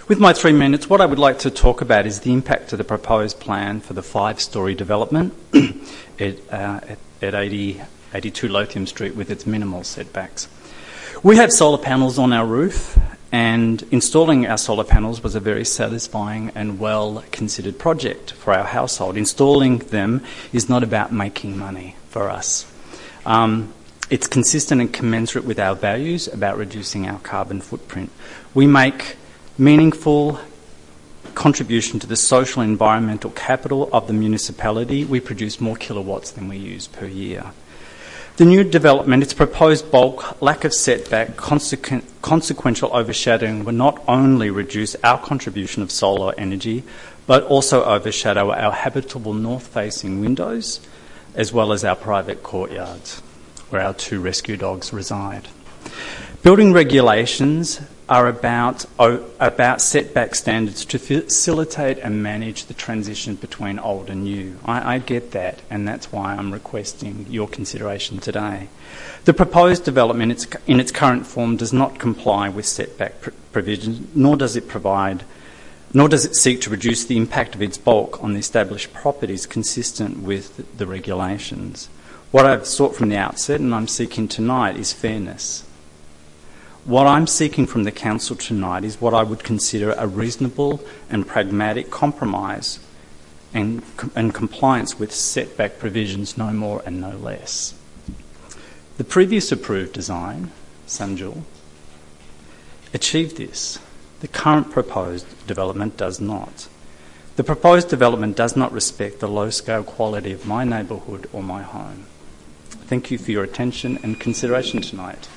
With my 3 minutes, what I would like to talk about is the impact of the proposed plan for the 5-storey development at 82 Lothian Street with its minimal setbacks. We have solar panels on our roof, and installing our solar panels was a very satisfying and well-considered project for our household. Installing them is not about making money for us. It's consistent and commensurate with our values about reducing our carbon footprint. We make meaningful contribution to the social and environmental capital of the municipality. We produce more kilowatts than we use per year. The new development, its proposed bulk, lack of setback, consequential overshadowing will not only reduce our contribution of solar energy, but also overshadow our habitable north-facing windows, as well as our private courtyards, where our 2 rescue dogs reside. Building regulations are about setback standards to facilitate and manage the transition between old and new. I get that, and that's why I'm requesting your consideration today. The proposed development in its current form does not comply with setback provisions, nor does it seek to reduce the impact of its bulk on the established properties consistent with the regulations. What I've sought from the outset, and I'm seeking tonight, is fairness. What I'm seeking from the Council tonight is what I would consider a reasonable and pragmatic compromise and compliance with setback provisions, no more and no less. The previous approved design, Sanjul, achieved this. The current proposed development does not. The proposed development does not respect the low-scale quality of my neighbourhood or my home. Thank you for your attention and consideration tonight.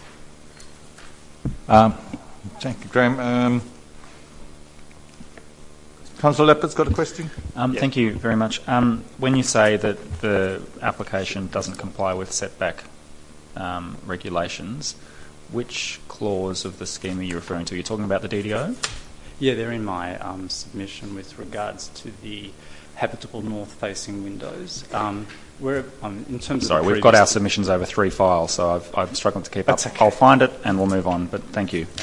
Thank you, Graham. Councillor Leppert's got a question. Thank you very much. When you say that the application doesn't comply with setback regulations, which clause of the scheme are you referring to? You're talking about the DDO? Yeah, they're in my submission with regards to the habitable north-facing windows. In terms Sorry, of we've got our submissions over 3 files, so I'm struggling to keep up. Okay. I'll find it and we'll move on, but thank you.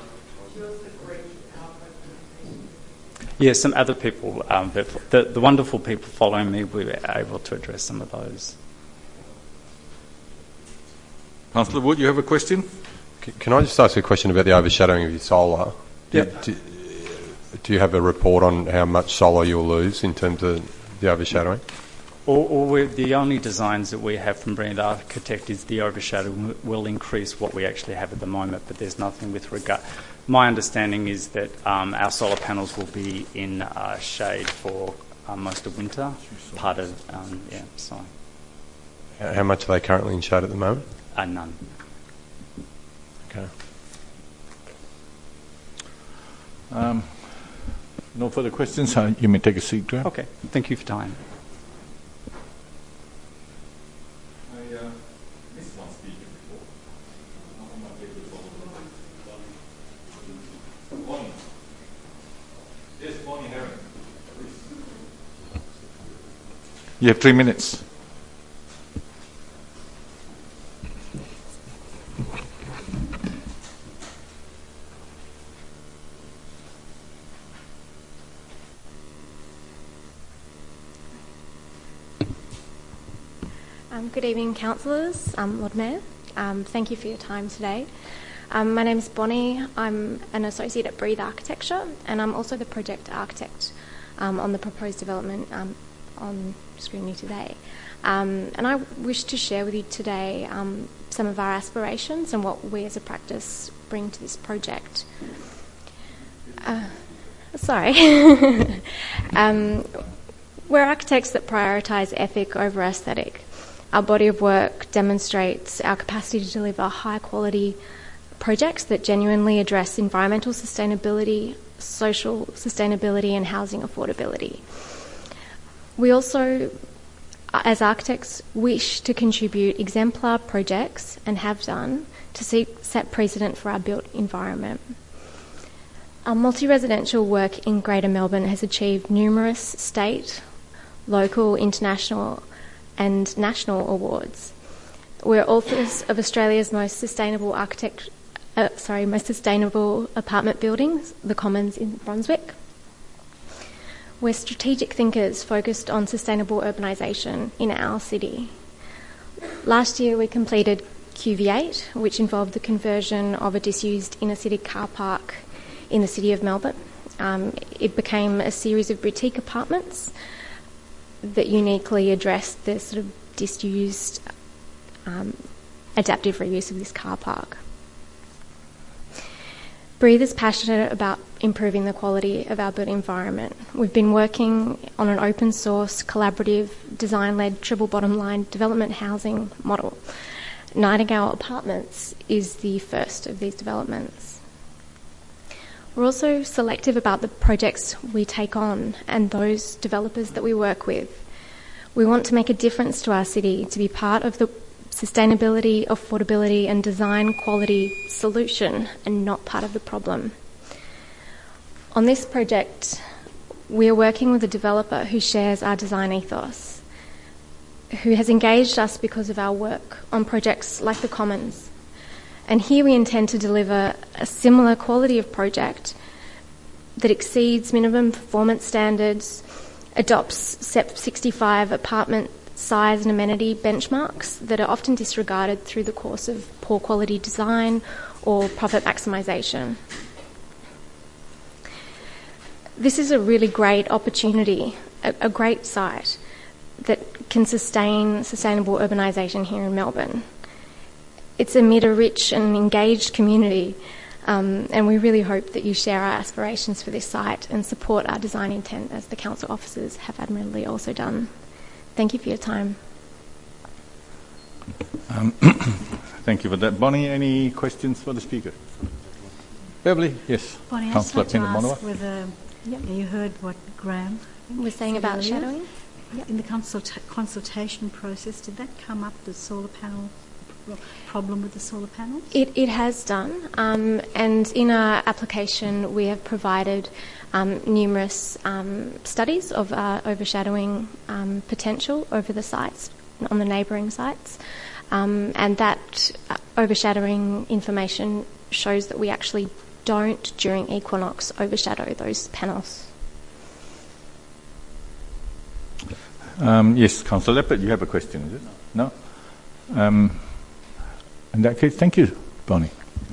Yeah, some other people, the wonderful people following me, we were able to address some of those. Councillor Wood, you have a question? Can I just ask a question about the overshadowing of your solar? Yep. Do you have a report on how much solar you'll lose in terms of the overshadowing? The only designs that we have from Brand Architect is the overshadow will increase what we actually have at the moment, but there's nothing with regard. My understanding is that our solar panels will be in shade for most of winter. Part of so. How much are they currently in shade at the moment? None. Okay. No further questions. You may take a seat, Graham. Okay. Thank you for your time. You have 3 minutes. Good evening, councillors, Lord Mayor. Thank you for your time today. My name is Bonnie. I'm an associate at Breathe Architecture, and I'm also the project architect on the proposed development on scrutiny today. And I wish to share with you today some of our aspirations and what we as a practice bring to this project. We're architects that prioritise ethic over aesthetic. Our body of work demonstrates our capacity to deliver high-quality projects that genuinely address environmental sustainability, social sustainability and housing affordability. We also, as architects, wish to contribute exemplar projects, and have done, to set precedent for our built environment. Our multi-residential work in Greater Melbourne has achieved numerous state, local, international and national awards. We're authors of Australia's most sustainable most sustainable apartment buildings, the Commons in Brunswick. We're strategic thinkers focused on sustainable urbanisation in our city. Last year we completed QV8, which involved the conversion of a disused inner city car park in the city of Melbourne. It became a series of boutique apartments that uniquely addressed the sort of disused adaptive reuse of this car park. Breathe is passionate about improving the quality of our built environment. We've been working on an open source, collaborative, design-led, triple bottom line development housing model. Nightingale Apartments is the first of these developments. We're also selective about the projects we take on and those developers that we work with. We want to make a difference to our city, to be part of the sustainability, affordability and design quality solution and not part of the problem. On this project, we are working with a developer who shares our design ethos, who has engaged us because of our work on projects like the Commons. And here we intend to deliver a similar quality of project that exceeds minimum performance standards, adopts SEP 65 apartment size and amenity benchmarks that are often disregarded through the course of poor quality design or profit maximisation. This is a really great opportunity, a great site that can sustain sustainable urbanisation here in Melbourne. It's amid a rich and engaged community, and we really hope that you share our aspirations for this site and support our design intent as the council officers have admirably also done. Thank you for your time. Thank you for that. Bonnie, any questions for the speaker? Beverly, yes. Bonnie, I'd like to ask whether you heard what Graham was saying about shadowing. In the consultation process, did that come up, the solar panel problem with the solar panels? It has done, and in our application we have provided numerous studies of overshadowing potential over the sites, on the neighbouring sites, and that overshadowing information shows that we actually don't, during equinox, overshadow those panels. Yes, Councillor Leppert, you have a question, is it? No? In that case, thank you, Bonnie.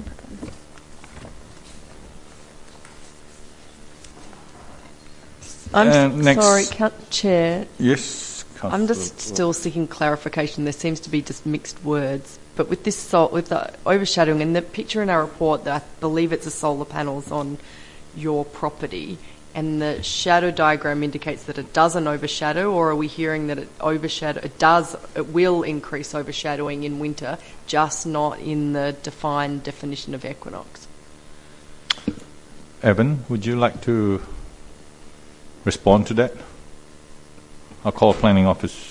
I'm sorry, Chair. Yes, Councillor. I'm just still seeking clarification. There seems to be just mixed words. But with this with the overshadowing, and the picture in our report, that I believe it's the solar panels on your property, and the shadow diagram indicates that it doesn't overshadow, or are we hearing that it will increase overshadowing in winter, just not in the defined definition of equinox? Evan, would you like to respond to that? I'll call planning office.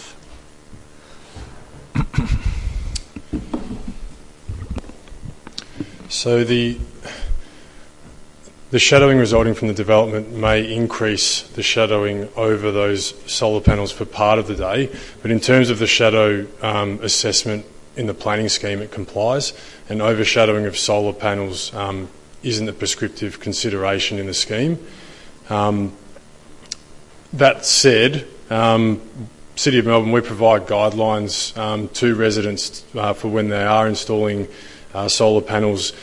So the shadowing resulting from the development may increase the shadowing over those solar panels for part of the day, but in terms of the shadow assessment in the planning scheme, it complies, and overshadowing of solar panels isn't a prescriptive consideration in the scheme. That said, City of Melbourne, we provide guidelines to residents for when they are installing solar panels,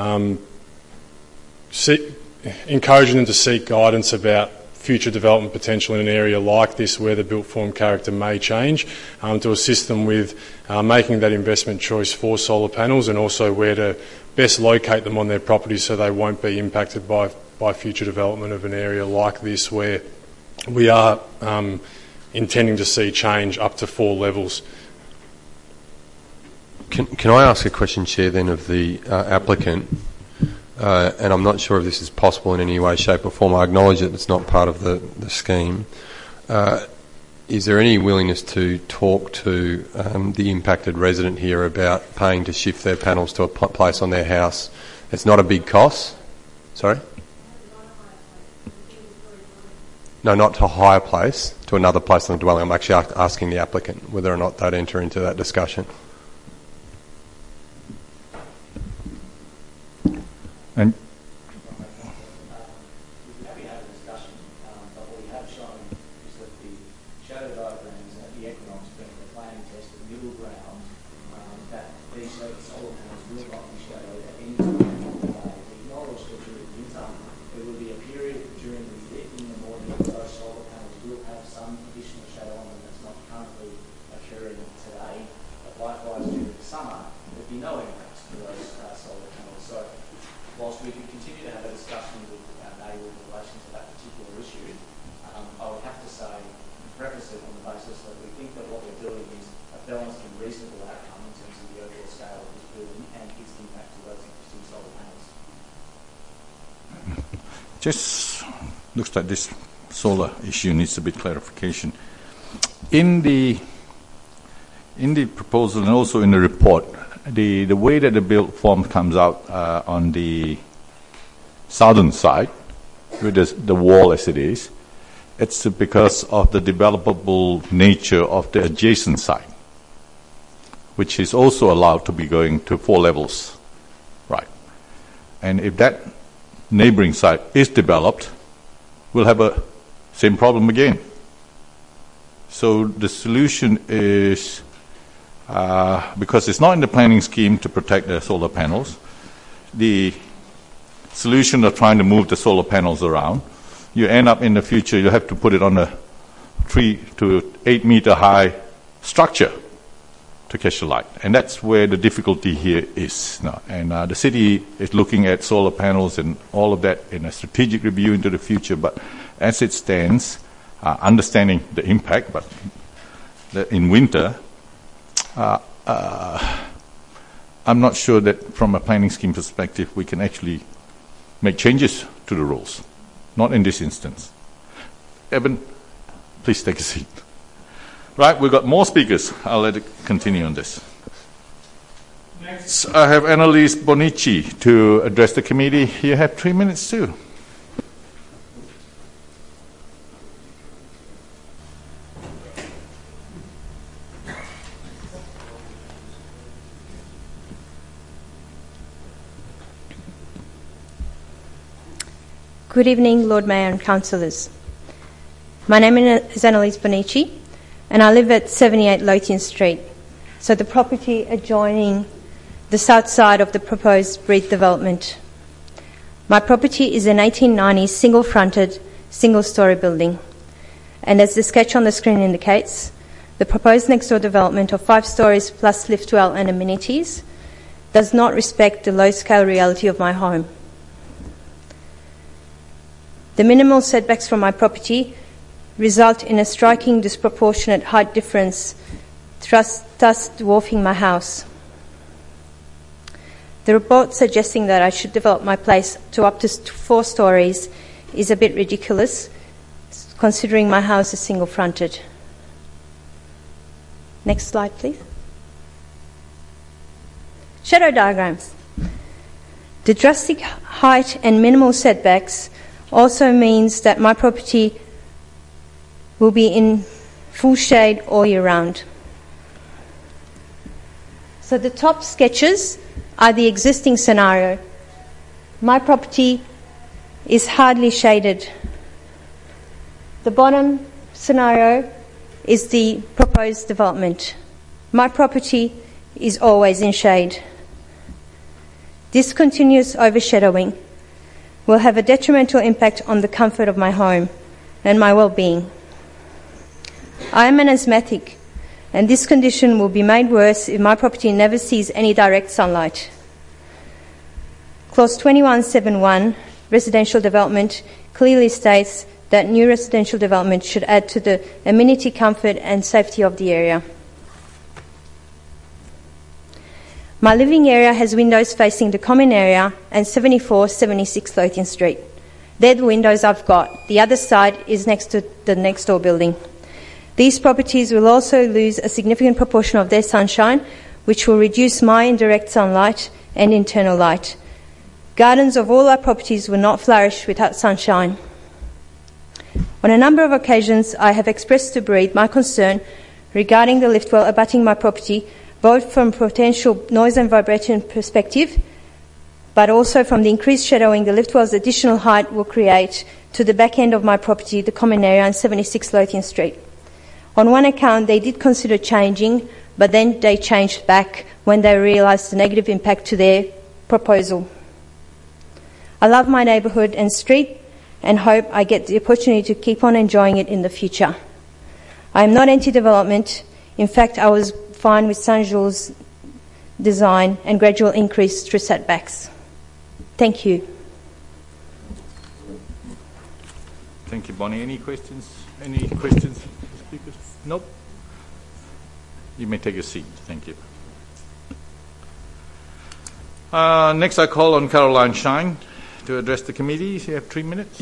encouraging them to seek guidance about future development potential in an area like this where the built form character may change, to assist them with making that investment choice for solar panels, and also where to best locate them on their property so they won't be impacted by future development of an area like this where we are intending to see change up to 4 levels. Can I ask a question, Chair, then, of the applicant? And I'm not sure if this is possible in any way, shape or form. I acknowledge that it's not part of the scheme. Is there any willingness to talk to the impacted resident here about paying to shift their panels to a place on their house? It's not a big cost. Sorry? No, not to a higher place, to another place than the dwelling. I'm actually asking the applicant whether or not they'd enter into that discussion. And just looks like this solar issue needs a bit clarification. In the proposal and also in the report, the way that the build form comes out on the southern side, with the wall as it is, it's because of the developable nature of the adjacent side, which is also allowed to be going to 4 levels, right? And if that neighboring site is developed, we'll have a same problem again. So the solution is, because it's not in the planning scheme to protect the solar panels, the solution of trying to move the solar panels around, you end up in the future, you have to put it on a 3 to 8 meter high structure to catch the light. And that's where the difficulty here is now. And the city is looking at solar panels and all of that in a strategic review into the future. But as it stands, understanding the impact, but in winter, I'm not sure that from a planning scheme perspective we can actually make changes to the rules. Not in this instance. Evan, please take a seat. Right, we've got more speakers. I'll let it continue on this. Next, I have Annalise Bonici to address the committee. You have 3 minutes too. Good evening, Lord Mayor and councillors. My name is Annalise Bonici, and I live at 78 Lothian Street, so the property adjoining the south side of the proposed Breathe development. My property is an 1890s single-fronted, single-storey building, and as the sketch on the screen indicates, the proposed next-door development of 5 stories plus lift well and amenities does not respect the low-scale reality of my home. The minimal setbacks from my property result in a striking disproportionate height difference, thus dwarfing my house. The report suggesting that I should develop my place to up to 4 stories is a bit ridiculous, considering my house is single-fronted. Next slide, please. Shadow diagrams. The drastic height and minimal setbacks also means that my property will be in full shade all year round. So the top sketches are the existing scenario. My property is hardly shaded. The bottom scenario is the proposed development. My property is always in shade. This continuous overshadowing will have a detrimental impact on the comfort of my home and my well-being. I am an asthmatic, and this condition will be made worse if my property never sees any direct sunlight. Clause 21.7.1, residential development, clearly states that new residential development should add to the amenity, comfort and safety of the area. My living area has windows facing the common area and 74-76 Lothian Street. They're the windows I've got. The other side is next to the next door building. These properties will also lose a significant proportion of their sunshine, which will reduce my indirect sunlight and internal light. Gardens of all our properties will not flourish without sunshine. On a number of occasions, I have expressed to Breathe my concern regarding the lift well abutting my property, both from potential noise and vibration perspective, but also from the increased shadowing the lift well's additional height will create to the back end of my property, the common area on 76 Lothian Street. On one account, they did consider changing, but then they changed back when they realised the negative impact to their proposal. I love my neighbourhood and street and hope I get the opportunity to keep on enjoying it in the future. I am not anti-development. In fact, I was fine with St. Jules' design and gradual increase through setbacks. Thank you. Thank you, Bonnie. Any questions? Any questions, speakers? Nope. You may take a seat. Thank you. Next, I call on Caroline Shine to address the committee. You have 3 minutes.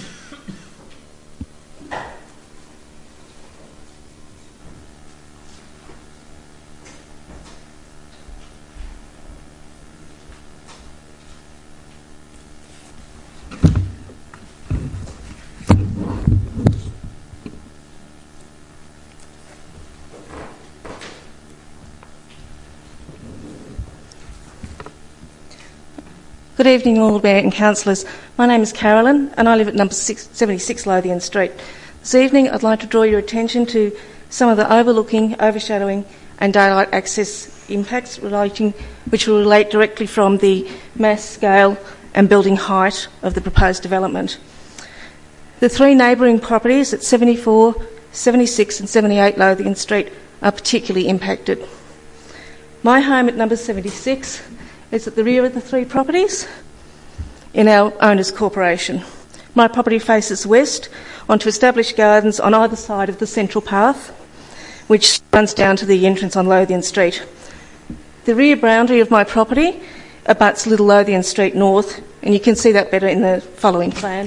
Good evening, Lord Mayor and Councillors. My name is Carolyn and I live at number 76 Lothian Street. This evening I'd like to draw your attention to some of the overlooking, overshadowing and daylight access impacts which will relate directly from the mass, scale and building height of the proposed development. The 3 neighbouring properties at 74, 76 and 78 Lothian Street are particularly impacted. My home at number 76 is at the rear of the 3 properties in our owners' corporation. My property faces west onto established gardens on either side of the central path, which runs down to the entrance on Lothian Street. The rear boundary of my property abuts Little Lothian Street North, and you can see that better in the following plan.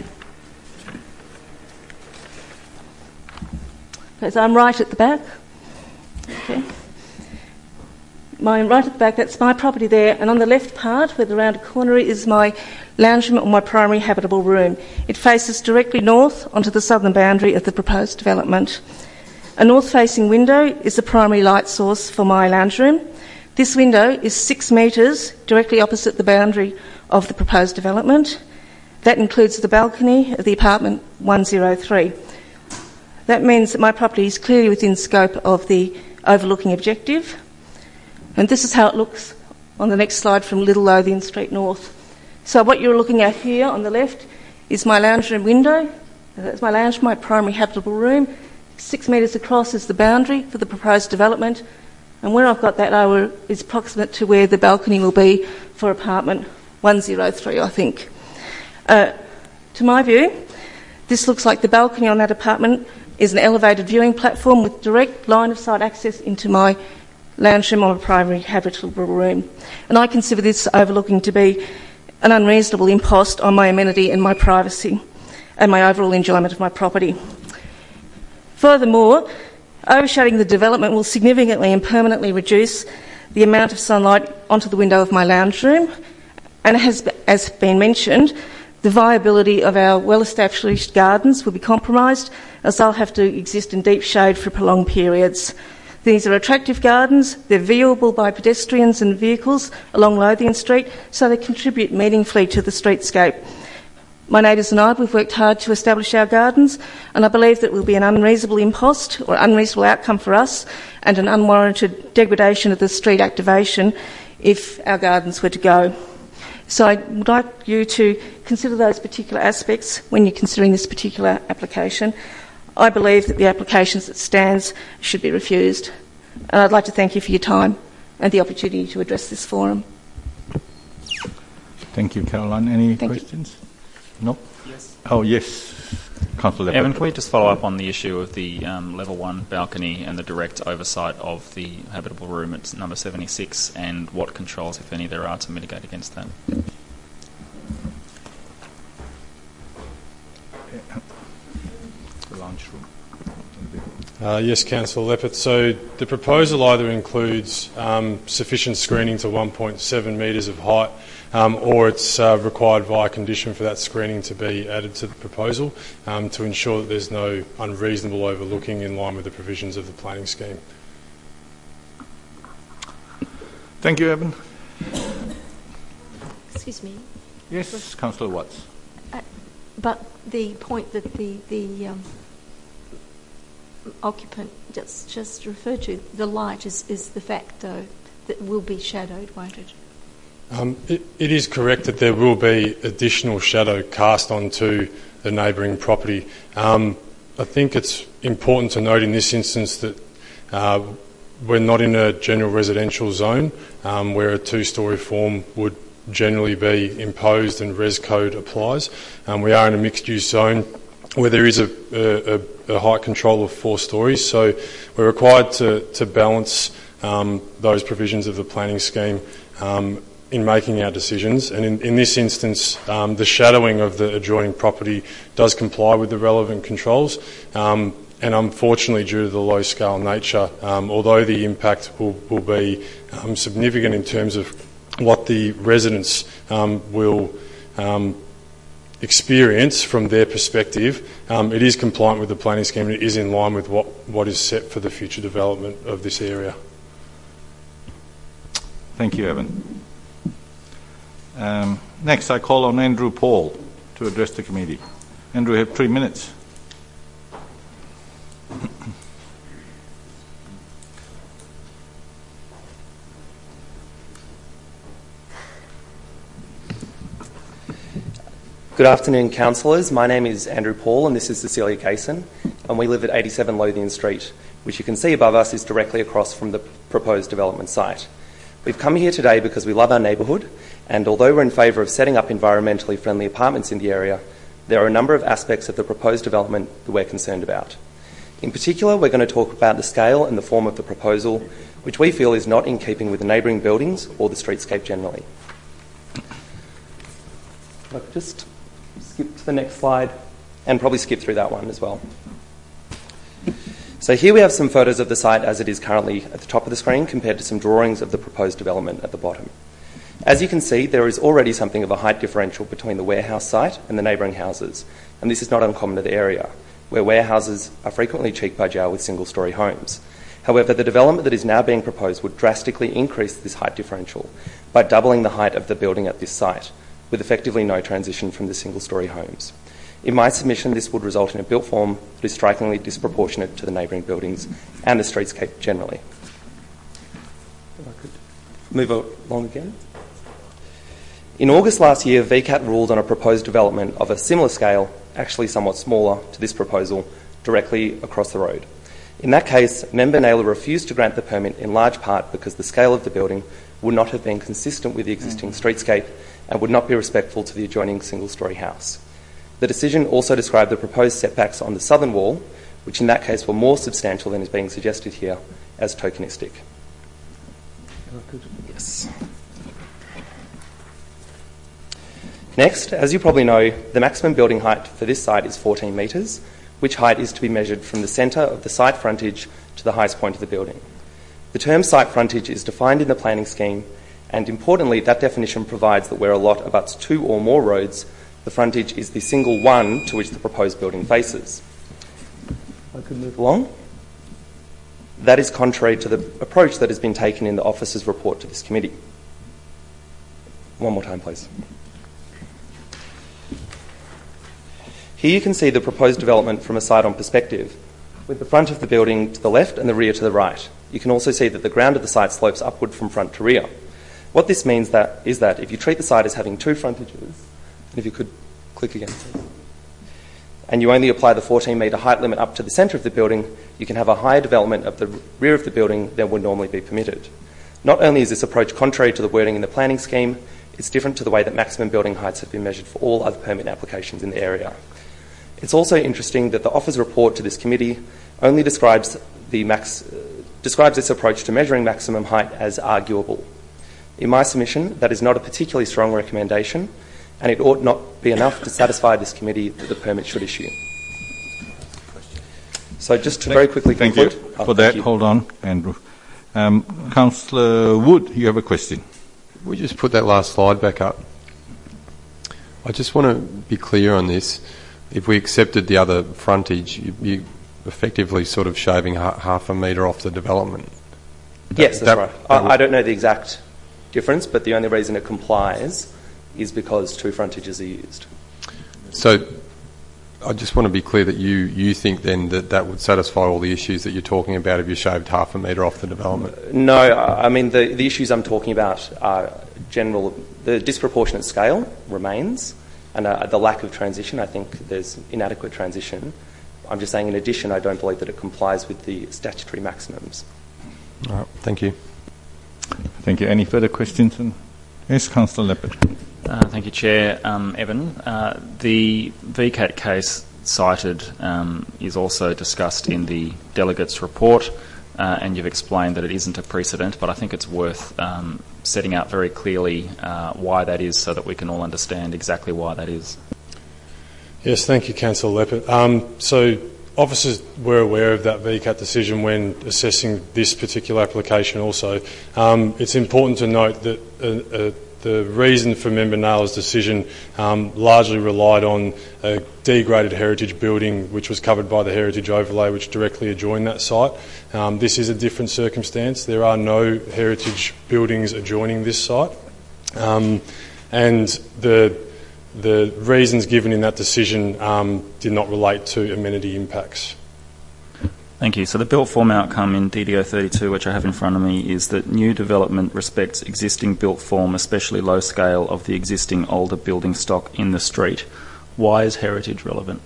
Okay, so I'm right at the back. Okay. Right at the back, that's my property there, and on the left part, where the rounded corner is my lounge room or my primary habitable room. It faces directly north onto the southern boundary of the proposed development. A north-facing window is the primary light source for my lounge room. This window is 6 metres directly opposite the boundary of the proposed development. That includes the balcony of the apartment 103. That means that my property is clearly within scope of the overlooking objective. And this is how it looks on the next slide from Little Lothian Street North. So what you're looking at here on the left is my lounge room window. That's my lounge, my primary habitable room. 6 metres across is the boundary for the proposed development. And where I've got that over is proximate to where the balcony will be for apartment 103, I think. To my view, this looks like the balcony on that apartment is an elevated viewing platform with direct line of sight access into my lounge room or a primary habitable room. And I consider this overlooking to be an unreasonable impost on my amenity and my privacy and my overall enjoyment of my property. Furthermore, overshadowing the development will significantly and permanently reduce the amount of sunlight onto the window of my lounge room, and as been mentioned, the viability of our well-established gardens will be compromised, as they'll have to exist in deep shade for prolonged periods. These are attractive gardens, they're viewable by pedestrians and vehicles along Lothian Street, so they contribute meaningfully to the streetscape. My neighbours and I, we've worked hard to establish our gardens, and I believe that it will be an unreasonable impost or unreasonable outcome for us and an unwarranted degradation of the street activation if our gardens were to go. So I would like you to consider those particular aspects when you're considering this particular application. I believe that the application as it stands should be refused. And I'd like to thank you for your time and the opportunity to address this forum. Thank you, Caroline. Any questions? No? Yes. Oh, yes. Councillor Leppard. Evan, can we just follow up on the issue of the level 1 balcony and the direct oversight of the habitable room at number 76 and what controls, if any, there are to mitigate against that? Yes, Councillor Leppard. So the proposal either includes sufficient screening to 1.7 metres of height, or it's required via condition for that screening to be added to the proposal to ensure that there's no unreasonable overlooking in line with the provisions of the planning scheme. Thank you, Evan. Excuse me. Yes, Councillor Watts. But the point that the occupant just referred to, the light, is the fact, though, that will be shadowed, won't it? It is correct that there will be additional shadow cast onto the neighbouring property. I think it's important to note in this instance that we're not in a general residential zone where a two-storey form would generally be imposed and res code applies. We are in a mixed-use zone where there is a height control of 4 storeys, so we're required to balance those provisions of the planning scheme in making our decisions. And in this instance, the shadowing of the adjoining property does comply with the relevant controls. And unfortunately, due to the low-scale nature, although the impact will be significant in terms of what the residents will experience from their perspective, it is compliant with the planning scheme and it is in line with what is set for the future development of this area. Thank you, Evan. Next, I call on Andrew Paul to address the committee. Andrew, you have 3 minutes. Good afternoon, councillors. My name is Andrew Paul and this is Cecilia Cason, and we live at 87 Lothian Street, which you can see above us is directly across from the proposed development site. We've come here today because we love our neighbourhood, and although we're in favour of setting up environmentally friendly apartments in the area, there are a number of aspects of the proposed development that we're concerned about. In particular, we're going to talk about the scale and the form of the proposal, which we feel is not in keeping with the neighbouring buildings or the streetscape generally. If I could just skip to the next slide and probably skip through that one as well. So here we have some photos of the site as it is currently at the top of the screen compared to some drawings of the proposed development at the bottom. As you can see, there is already something of a height differential between the warehouse site and the neighbouring houses, and this is not uncommon to the area, where warehouses are frequently cheek by jowl with single-storey homes. However, the development that is now being proposed would drastically increase this height differential by doubling the height of the building at this site, with effectively no transition from the single-storey homes. In my submission, this would result in a built form that is strikingly disproportionate to the neighbouring buildings and the streetscape generally. If I could move along again. In August last year, VCAT ruled on a proposed development of a similar scale, actually somewhat smaller to this proposal, directly across the road. In that case, Member Naylor refused to grant the permit in large part because the scale of the building would not have been consistent with the existing streetscape and would not be respectful to the adjoining single-storey house. The decision also described the proposed setbacks on the southern wall, which in that case were more substantial than is being suggested here, as tokenistic. Yes. Next, as you probably know, the maximum building height for this site is 14 metres, which height is to be measured from the centre of the site frontage to the highest point of the building. The term site frontage is defined in the planning scheme, and importantly, that definition provides that where a lot abuts 2 or more roads, the frontage is the single one to which the proposed building faces. If I could move along. That is contrary to the approach that has been taken in the officer's report to this committee. One more time, please. Here you can see the proposed development from a side-on perspective, with the front of the building to the left and the rear to the right. You can also see that the ground of the site slopes upward from front to rear. What this means is that if you treat the site as having 2 frontages, and if you could click again, please, and you only apply the 14-metre height limit up to the centre of the building, you can have a higher development of the rear of the building than would normally be permitted. Not only is this approach contrary to the wording in the planning scheme, it's different to the way that maximum building heights have been measured for all other permit applications in the area. It's also interesting that the offer's report to this committee only describes this approach to measuring maximum height as arguable. In my submission, that is not a particularly strong recommendation, and it ought not be enough to satisfy this committee that the permit should issue. So just to very quickly conclude... Thank you for that. Hold on, Andrew. Councillor Wood, you have a question. Can we just put that last slide back up? I just want to be clear on this. If we accepted the other frontage, you're effectively sort of shaving half a metre off the development. Yes, that's right. I don't know the exact difference, but the only reason it complies is because two frontages are used. So I just want to be clear that you think then that would satisfy all the issues that you're talking about if you shaved half a metre off the development? No, I mean the issues I'm talking about are general. The disproportionate scale remains, and the lack of transition. I think there's inadequate transition. I'm just saying, in addition, I don't believe that it complies with the statutory maximums. All right, thank you. Thank you. Any further questions? Yes, Councillor Leppard. Thank you, Chair. Evan, the VCAT case cited is also discussed in the delegates' report, and you've explained that it isn't a precedent, but I think it's worth setting out very clearly why that is so that we can all understand exactly why that is. Yes, thank you, Councillor Leppard. So officers were aware of that VCAT decision when assessing this particular application also. It's important to note that the reason for Member Naylor's decision largely relied on a degraded heritage building which was covered by the heritage overlay which directly adjoined that site. This is a different circumstance. There are no heritage buildings adjoining this site, and the reasons given in that decision did not relate to amenity impacts. Thank you. So the built form outcome in DDO 32, which I have in front of me, is that new development respects existing built form, especially low scale, of the existing older building stock in the street. Why is heritage relevant?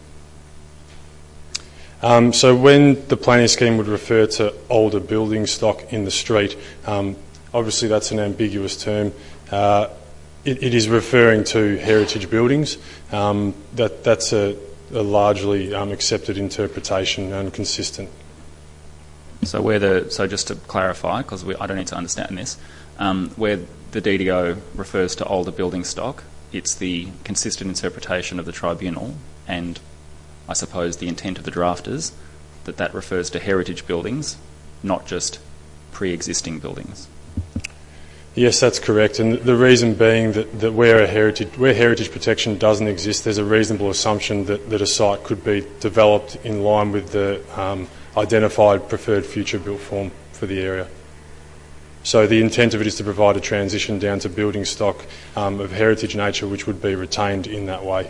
So when the planning scheme would refer to older building stock in the street, obviously that's an ambiguous term. It is referring to heritage buildings. That's a largely accepted interpretation and consistent. So just to clarify, because I don't need to understand this, where the DDO refers to older building stock, it's the consistent interpretation of the tribunal and I suppose the intent of the drafters that refers to heritage buildings, not just pre-existing buildings. Yes, that's correct, and the reason being that where heritage protection doesn't exist, there's a reasonable assumption that a site could be developed in line with the identified preferred future built form for the area. So the intent of it is to provide a transition down to building stock of heritage nature which would be retained in that way.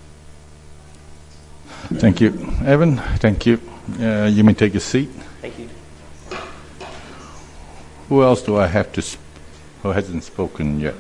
Thank you. Evan, thank you. You may take your seat. Thank you. Who else do I have to who hasn't spoken yet?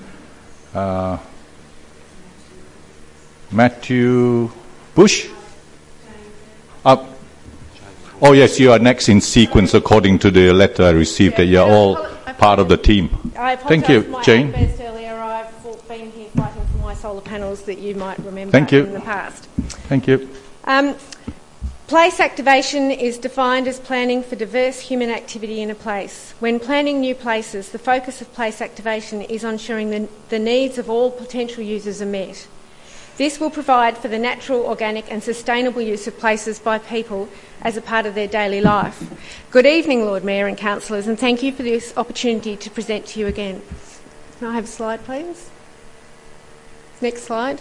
Matthew Bush? Up. Oh yes, you are next in sequence according to the letter I received that you're all part of the team. Thank you, Jane. Earlier, I've been here fighting for my solar panels that you might remember Thank you. in the past. Thank you. Place activation is defined as planning for diverse human activity in a place. When planning new places, the focus of place activation is on ensuring the needs of all potential users are met. This will provide for the natural, organic and sustainable use of places by people as a part of their daily life. Good evening, Lord Mayor and councillors, and thank you for this opportunity to present to you again. Can I have a slide, please? Next slide.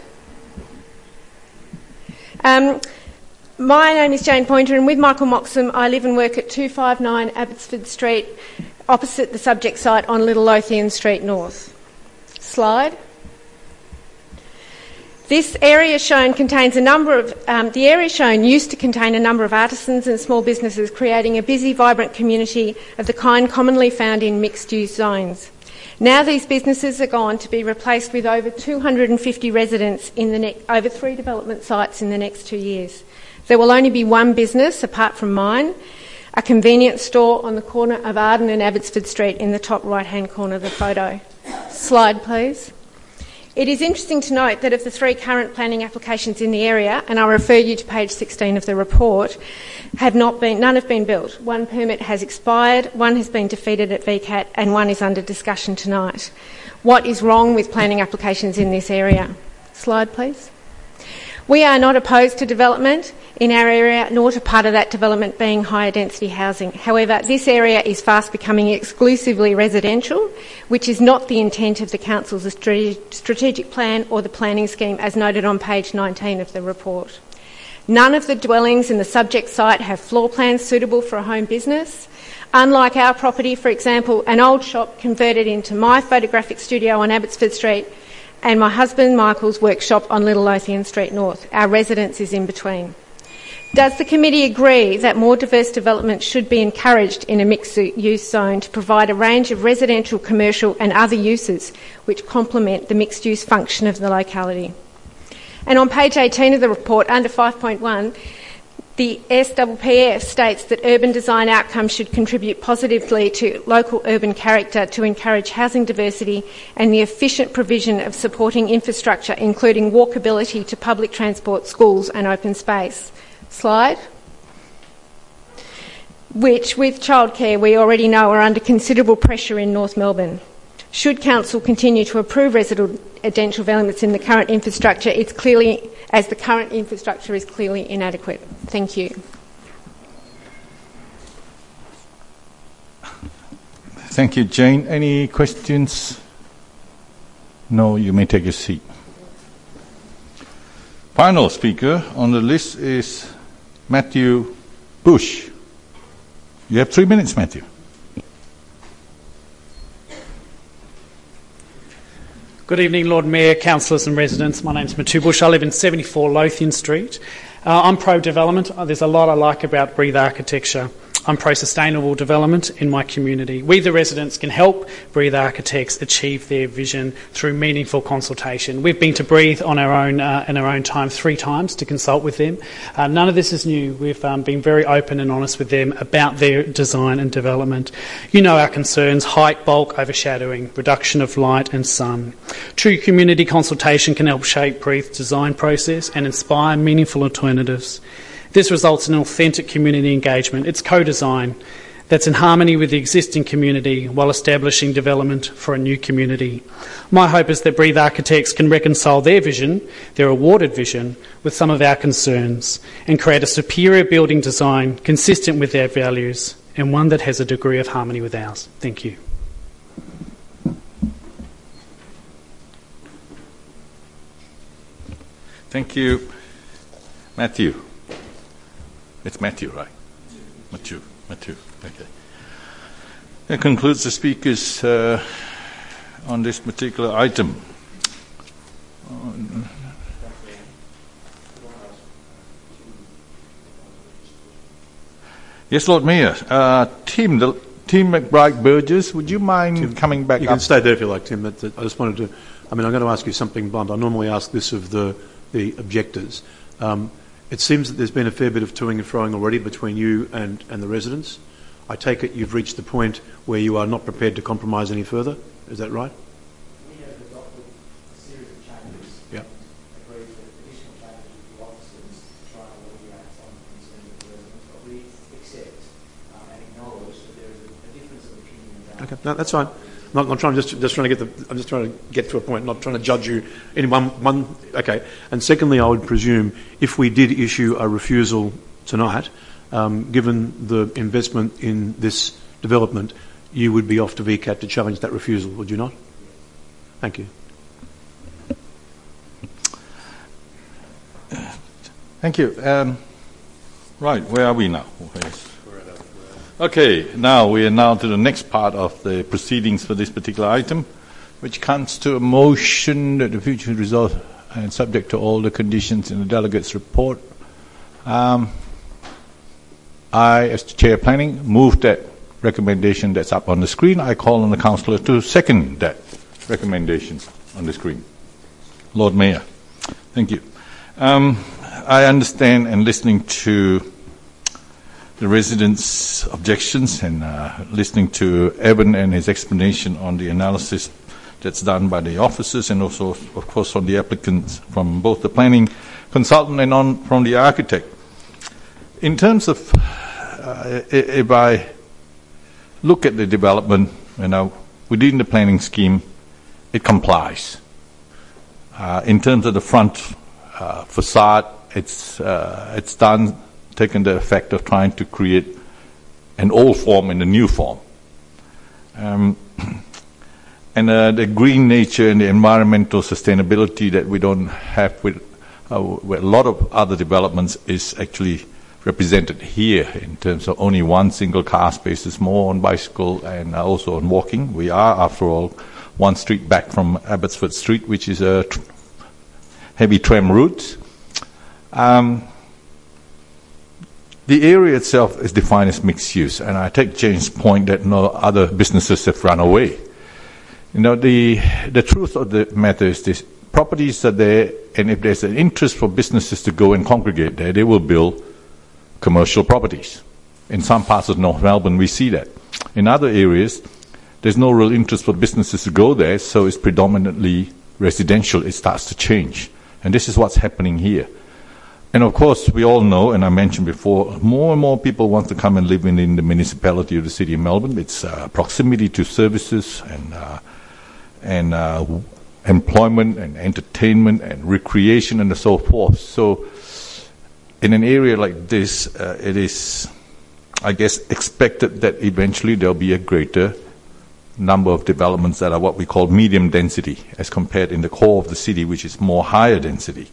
My name is Jane Pointer, and with Michael Moxham, I live and work at 259 Abbotsford Street, opposite the subject site on Little Lothian Street North. Slide. This area shown contains a number of, the area shown used to contain a number of artisans and small businesses, creating a busy, vibrant community of the kind commonly found in mixed-use zones. Now these businesses are gone to be replaced with over 250 residents in over 3 development sites in the next 2 years. There will only be one business, apart from mine, a convenience store on the corner of Arden and Abbotsford Street in the top right-hand corner of the photo. Slide, please. It is interesting to note that of the 3 current planning applications in the area, and I'll refer you to page 16 of the report, none have been built. 1 permit has expired, 1 has been defeated at VCAT, and 1 is under discussion tonight. What is wrong with planning applications in this area? Slide, please. We are not opposed to development in our area, nor to part of that development being higher density housing. However, this area is fast becoming exclusively residential, which is not the intent of the Council's strategic plan or the planning scheme as noted on page 19 of the report. None of the dwellings in the subject site have floor plans suitable for a home business. Unlike our property, for example, an old shop converted into my photographic studio on Abbotsford Street and my husband Michael's workshop on Little Lothian Street North. Our residence is in between. Does the committee agree that more diverse development should be encouraged in a mixed-use zone to provide a range of residential, commercial and other uses which complement the mixed-use function of the locality? And on page 18 of the report, under 5.1, the SPPF states that urban design outcomes should contribute positively to local urban character to encourage housing diversity and the efficient provision of supporting infrastructure, including walkability to public transport, schools and open space. Slide. Which, with childcare, we already know are under considerable pressure in North Melbourne. Should Council continue to approve residential developments in the current infrastructure, as the current infrastructure is clearly inadequate? Thank you. Thank you, Jane. Any questions? No, you may take a seat. Final speaker on the list is Matthew Bush. You have 3 minutes, Matthew. Good evening, Lord Mayor, councillors and residents. My name's Matthew Bush. I live in 74 Lothian Street. I'm pro-development. There's a lot I like about Breathe Architecture. I'm pro-sustainable development in my community. We, the residents, can help Breathe Architects achieve their vision through meaningful consultation. We've been to Breathe on our own in our own time 3 times to consult with them. None of this is new. We've been very open and honest with them about their design and development. You know our concerns: height, bulk, overshadowing, reduction of light and sun. True community consultation can help shape Breathe's design process and inspire meaningful alternatives. This results in authentic community engagement. It's co-design that's in harmony with the existing community while establishing development for a new community. My hope is that Breathe Architects can reconcile their vision, their awarded vision, with some of our concerns and create a superior building design consistent with their values and one that has a degree of harmony with ours. Thank you. Thank you, Matthew. It's Matthew, right? Matthew. Okay. That concludes the speakers on this particular item. Yes, Lord Mayor. Tim McBride Burgess, would you mind coming back up? You can stay there if you like, Tim. I just wanted to... I'm going to ask you something blunt. I normally ask this of the objectors. It seems that there's been a fair bit of toing and froing already between you and the residents. I take it you've reached the point where you are not prepared to compromise any further. Is that right? We have adopted a series of changes. Yep. Agreed that additional changes with the officers to try and alleviate some concerns of the residents, but we accept and acknowledge that there is a difference of opinion about... Okay, no, that's fine. I'm just trying to get to a point, not trying to judge you in one. Okay. And secondly, I would presume if we did issue a refusal tonight, given the investment in this development, you would be off to VCAT to challenge that refusal, would you not? Thank you. Thank you. Right, where are we now? Okay, now we are now to the next part of the proceedings for this particular item, which comes to a motion that the future result and subject to all the conditions in the delegates' report. I, as the Chair of Planning, move that recommendation that's up on the screen. I call on the councillor to second that recommendation on the screen. Lord Mayor. Thank you. I understand, and listening to the residents' objections and listening to Evan and his explanation on the analysis that's done by the officers and also, of course, from the applicants, from both the planning consultant and from the architect. In terms of, if I look at the development, within the planning scheme, it complies. In terms of the front facade, it's done, taken the effect of trying to create an old form in a new form. And the green nature and the environmental sustainability that we don't have with a lot of other developments is actually represented here in terms of only one single car space. Is more on bicycle and also on walking. We are, after all, one street back from Abbotsford Street, which is a heavy tram route. The area itself is defined as mixed use, and I take James' point that no other businesses have run away. The truth of the matter is this: properties are there, and if there's an interest for businesses to go and congregate there, they will build commercial properties. In some parts of North Melbourne, we see that. In other areas, there's no real interest for businesses to go there, so it's predominantly residential. It starts to change. And this is what's happening here. And of course, we all know, and I mentioned before, more and more people want to come and live in the municipality of the City of Melbourne. It's proximity to services and employment and entertainment and recreation and so forth. So in an area like this, it is, I guess, expected that eventually there'll be a greater number of developments that are what we call medium density as compared in the core of the city, which is more higher density.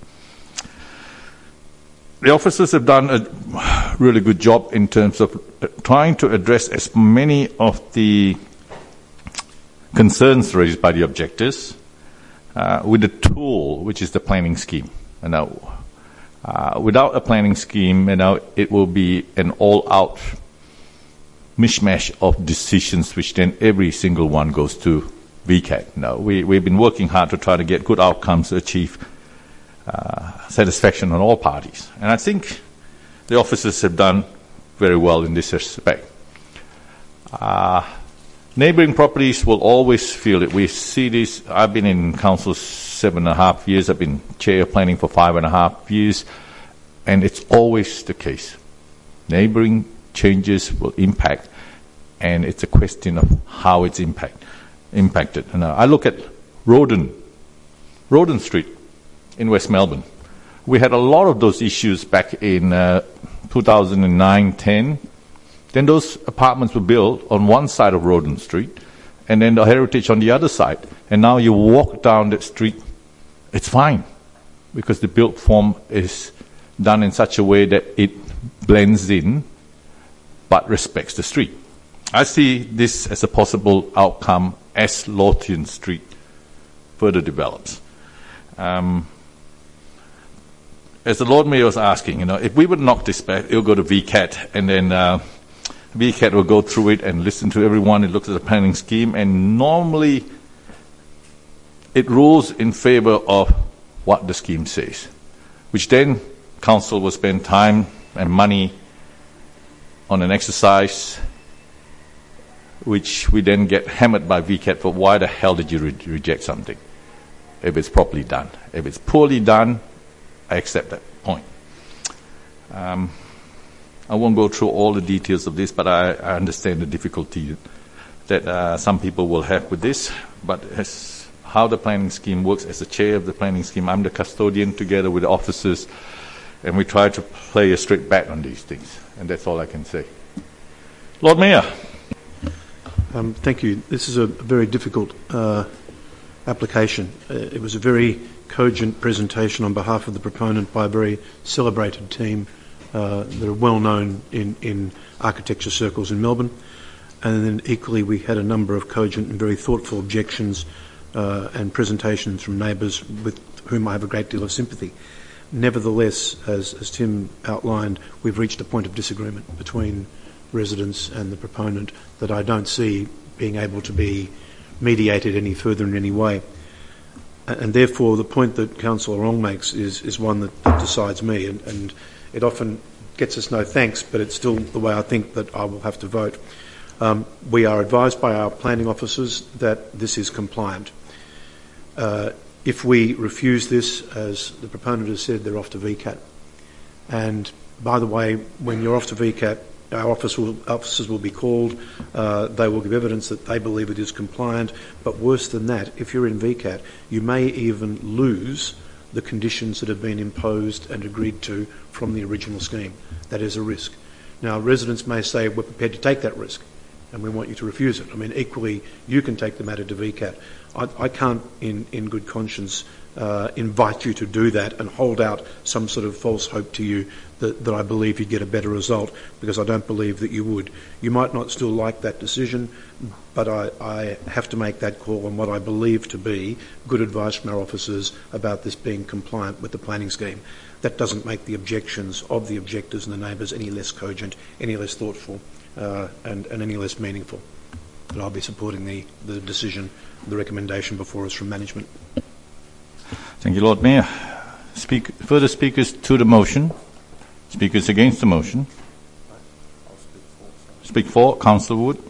The officers have done a really good job in terms of trying to address as many of the concerns raised by the objectors with the tool, which is the planning scheme. And now, without a planning scheme, it will be an all-out mishmash of decisions, which then every single one goes to VCAT. Now, we've been working hard to try to get good outcomes to achieve satisfaction on all parties. And I think the officers have done very well in this respect. Neighbouring properties will always feel it. We see this. I've been in council 7.5 years. I've been chair of planning for 5.5 years. And it's always the case. Neighbouring changes will impact, and it's a question of how it's impacted. And I look at Roden Street in West Melbourne. We had a lot of those issues back in 2009-10. Then those apartments were built on one side of Roden Street, and then the Heritage on the other side. And now you walk down that street, it's fine, because the built form is done in such a way that it blends in, but respects the street. I see this as a possible outcome as Lothian Street further develops. As the Lord Mayor was asking, if we would knock this back, it'll go to VCAT, and then VCAT will go through it and listen to everyone. It looks at the planning scheme, and normally it rules in favour of what the scheme says, which then council will spend time and money on an exercise which we then get hammered by VCAT for why the hell did you reject something if it's properly done. If it's poorly done, I accept that point. I won't go through all the details of this, but I understand the difficulty that some people will have with this. But as how the planning scheme works, as the chair of the planning scheme, I'm the custodian together with the officers, and we try to play a straight bat on these things. And that's all I can say. Lord Mayor. Thank you. This is a very difficult application. It was a very cogent presentation on behalf of the proponent by a very celebrated team that are well known in architecture circles in Melbourne. And then equally we had a number of cogent and very thoughtful objections and presentations from neighbours with whom I have a great deal of sympathy. Nevertheless, as Tim outlined, we've reached a point of disagreement between residents and the proponent that I don't see being able to be mediated any further in any way. And therefore, the point that Councillor Ong makes is one that decides me, and it often gets us no thanks, but it's still the way I think that I will have to vote. We are advised by our planning officers that this is compliant. If we refuse this, as the proponent has said, they're off to VCAT. And by the way, when you're off to VCAT, our officers will be called. They will give evidence that they believe it is compliant. But worse than that, if you're in VCAT, you may even lose the conditions that have been imposed and agreed to from the original scheme. That is a risk. Now, residents may say, we're prepared to take that risk. and we want you to refuse it. I mean, equally, you can take the matter to VCAT. I can't, in good conscience, invite you to do that and hold out some sort of false hope to you that I believe you'd get a better result, because I don't believe that you would. You might not still like that decision, but I have to make that call on what I believe to be good advice from our officers about this being compliant with the planning scheme. That doesn't make the objections of the objectors and the neighbours any less cogent, any less thoughtful, and any less meaningful. But I'll be supporting the decision, the recommendation before us from management. Thank you, Lord Mayor. Further speakers to the motion? Speakers against the motion? Speak for. Councillor Wood.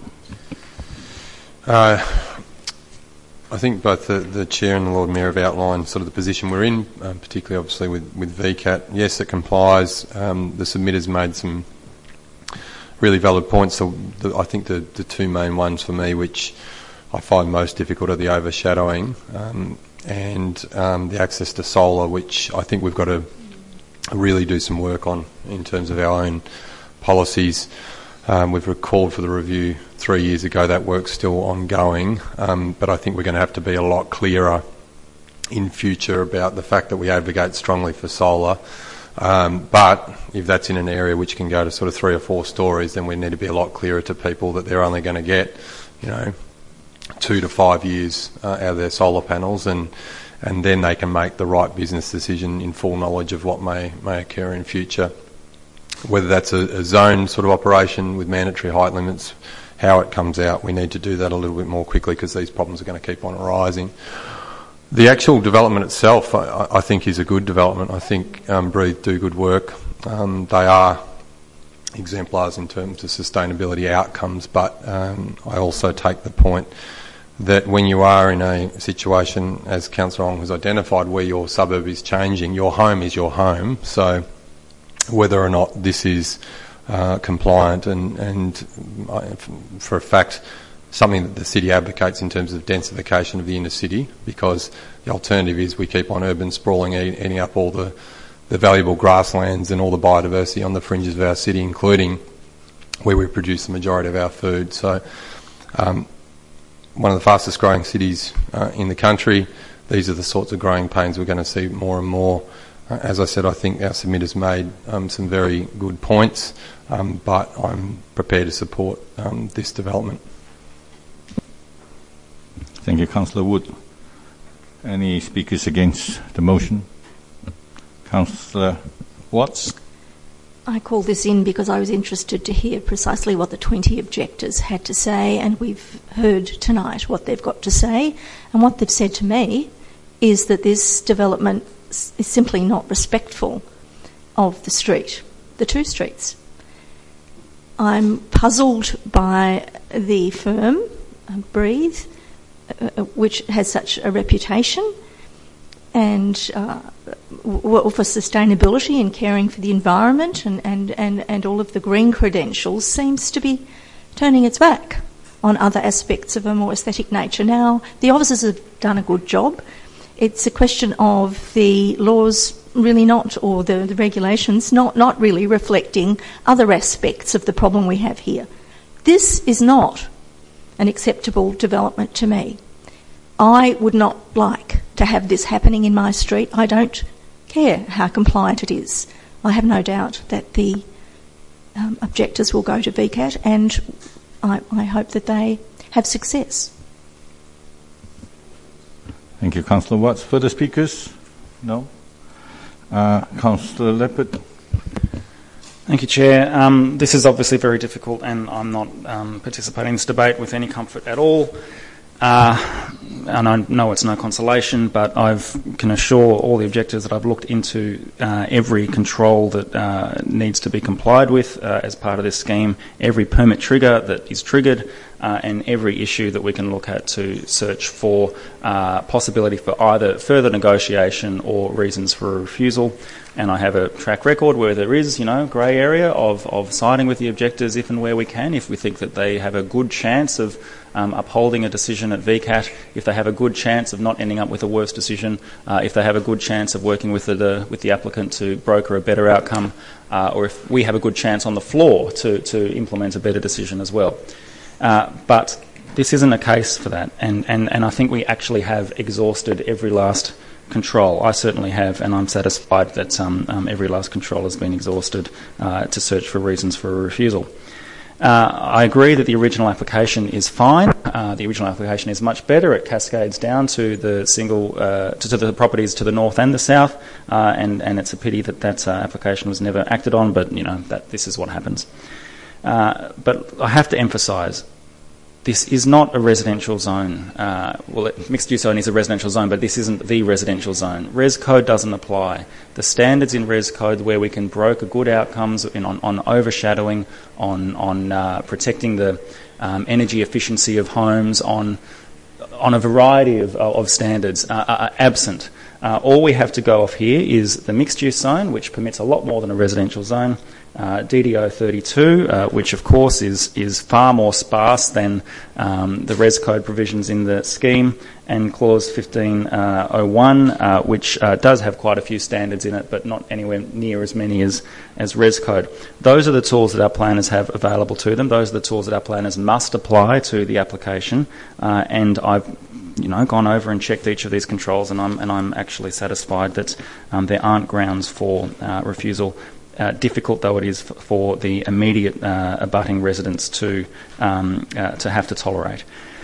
I think both the Chair and the Lord Mayor have outlined sort of the position we're in, particularly obviously with VCAT. Yes, it complies. The submitters made some really valid points. So I think the two main ones for me, which I find most difficult, are the overshadowing and the access to solar, which I think we've got to really do some work on in terms of our own policies. We've called for the review 3 years ago. That work's still ongoing, but I think we're going to have to be a lot clearer in future about the fact that we advocate strongly for solar. But if that's in an area which can go to sort of 3 or 4 stories, then we need to be a lot clearer to people that they're only going to get, 2 to 5 years out of their solar panels, and then they can make the right business decision in full knowledge of what may occur in future. Whether that's a zone sort of operation with mandatory height limits, how it comes out, we need to do that a little bit more quickly, because these problems are going to keep on arising. The actual development itself, I think, is a good development. I think Breathe do good work. They are exemplars in terms of sustainability outcomes, but I also take the point that when you are in a situation, as Councillor Ong has identified, where your suburb is changing, your home is your home. So whether or not this is compliant and for a fact something that the city advocates in terms of densification of the inner city, because the alternative is we keep on urban sprawling, eating up all the valuable grasslands and all the biodiversity on the fringes of our city, including where we produce the majority of our food. So one of the fastest growing cities in the country, these are the sorts of growing pains we're going to see more and more. As I said, I think our submitters made some very good points, but I'm prepared to support this development. Thank you, Councillor Wood. Any speakers against the motion? Councillor Watts? I called this in because I was interested to hear precisely what the 20 objectors had to say, and we've heard tonight what they've got to say. And what they've said to me is that this development is simply not respectful of the street, the two streets. I'm puzzled by the firm, Breathe, which has such a reputation and for sustainability and caring for the environment and all of the green credentials, seems to be turning its back on other aspects of a more aesthetic nature. Now, the officers have done a good job. It's a question of the laws really not, or the regulations not really reflecting other aspects of the problem we have here. This is not an acceptable development to me. I would not like to have this happening in my street. I don't care how compliant it is. I have no doubt that the objectors will go to VCAT, and I hope that they have success. Thank you, Councillor Watts. Further speakers? No? Councillor Leppard. Thank you, Chair. This is obviously very difficult, and I'm not participating in this debate with any comfort at all. And I know it's no consolation, but I can assure all the objectors that I've looked into every control that needs to be complied with as part of this scheme, every permit trigger that is triggered, and every issue that we can look at to search for possibility for either further negotiation or reasons for a refusal. And I have a track record where there is, grey area of siding with the objectors if and where we can, if we think that they have a good chance of upholding a decision at VCAT, if they have a good chance of not ending up with a worse decision, if they have a good chance of working with the applicant to broker a better outcome, or if we have a good chance on the floor to implement a better decision as well. But this isn't a case for that, and I think we actually have exhausted every last control. I certainly have, and I'm satisfied that every last control has been exhausted to search for reasons for a refusal. I agree that the original application is fine. The original application is much better. It cascades down to the to the properties to the north and the south, and it's a pity that that application was never acted on. But that this is what happens. But I have to emphasise, this is not a residential zone. Mixed use zone is a residential zone, but this isn't the residential zone. Res Code doesn't apply. The standards in Res Code where we can broker good outcomes on overshadowing, on protecting the energy efficiency of homes, on a variety of standards are absent. All we have to go off here is the mixed use zone, which permits a lot more than a residential zone. DDO 32, which of course is far more sparse than the Res Code provisions in the scheme, and Clause 1501, which does have quite a few standards in it, but not anywhere near as many as Res Code. Those are the tools that our planners have available to them. Those are the tools that our planners must apply to the application, and I've gone over and checked each of these controls, and I'm actually satisfied that there aren't grounds for refusal. Difficult though it is for the immediate abutting residents to have to tolerate.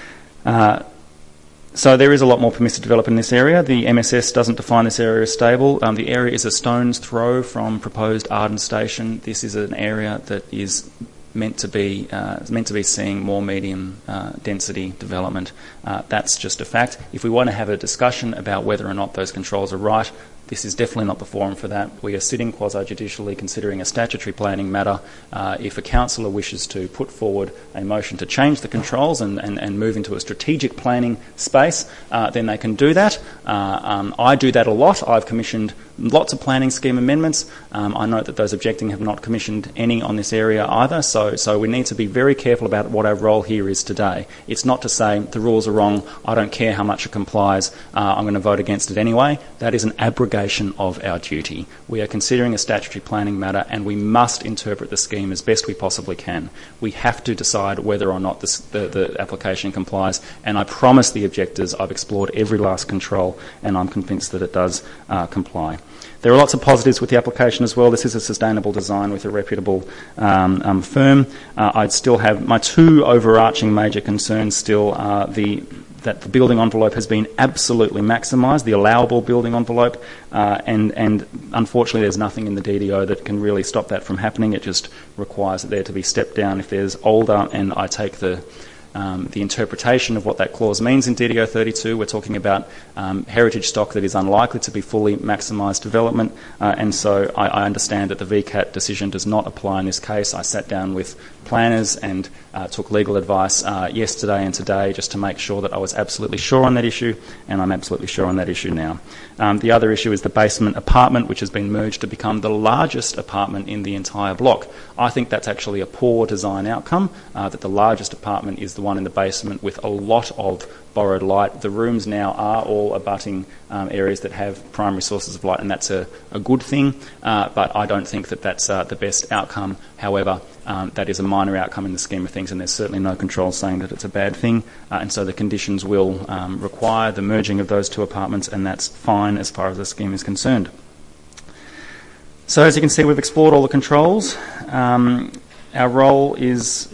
So there is a lot more permissive development in this area. The MSS doesn't define this area as stable. The area is a stone's throw from proposed Arden Station. This is an area that is meant to be seeing more medium density development. That's just a fact. If we want to have a discussion about whether or not those controls are right, this is definitely not the forum for that. We are sitting quasi-judicially considering a statutory planning matter. If a councillor wishes to put forward a motion to change the controls and move into a strategic planning space, then they can do that. I do that a lot. I've commissioned lots of planning scheme amendments. I note that those objecting have not commissioned any on this area either, so we need to be very careful about what our role here is today. It's not to say the rules are wrong, I don't care how much it complies, I'm going to vote against it anyway. That is an abrogation of our duty. We are considering a statutory planning matter, and we must interpret the scheme as best we possibly can. We have to decide whether or not the application complies, and I promise the objectors I've explored every last control, and I'm convinced that it does comply. There are lots of positives with the application as well. This is a sustainable design with a reputable firm. I'd still have my two overarching major concerns still are that the building envelope has been absolutely maximised, the allowable building envelope, and unfortunately there's nothing in the DDO that can really stop that from happening. It just requires it there to be stepped down if there's older, and I take the interpretation of what that clause means in DDO 32. We're talking about heritage stock that is unlikely to be fully maximised development, and so I understand that the VCAT decision does not apply in this case. I sat down with planners and took legal advice yesterday and today just to make sure that I was absolutely sure on that issue, and I'm absolutely sure on that issue now. The other issue is the basement apartment, which has been merged to become the largest apartment in the entire block. I think that's actually a poor design outcome, that the largest apartment is the one in the basement with a lot of borrowed light. The rooms now are all abutting areas that have primary sources of light, and that's a good thing, but I don't think that that's the best outcome. However, that is a minor outcome in the scheme of things, and there's certainly no control saying that it's a bad thing, and so the conditions will require the merging of those two apartments, and that's fine as far as the scheme is concerned. So as you can see, we've explored all the controls. Our role is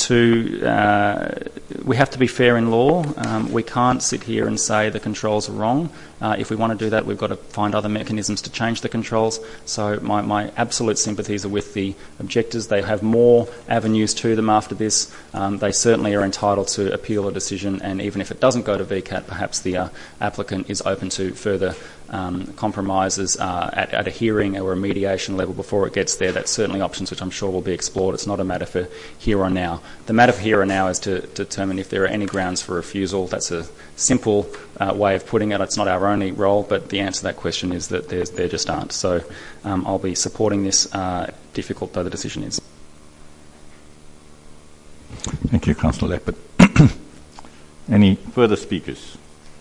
to we have to be fair in law. We can't sit here and say the controls are wrong. If we want to do that, we've got to find other mechanisms to change the controls. So my absolute sympathies are with the objectors. They have more avenues to them after this. They certainly are entitled to appeal a decision, and even if it doesn't go to VCAT, perhaps the applicant is open to further compromises at a hearing or a mediation level before it gets there. That's certainly options which I'm sure will be explored. It's not a matter for here or now. The matter for here or now is to determine if there are any grounds for refusal. That's a simple way of putting it. It's not our only role, but the answer to that question is that there just aren't. So I'll be supporting this, difficult though the decision is. Thank you, Councillor Leppert. Any further speakers?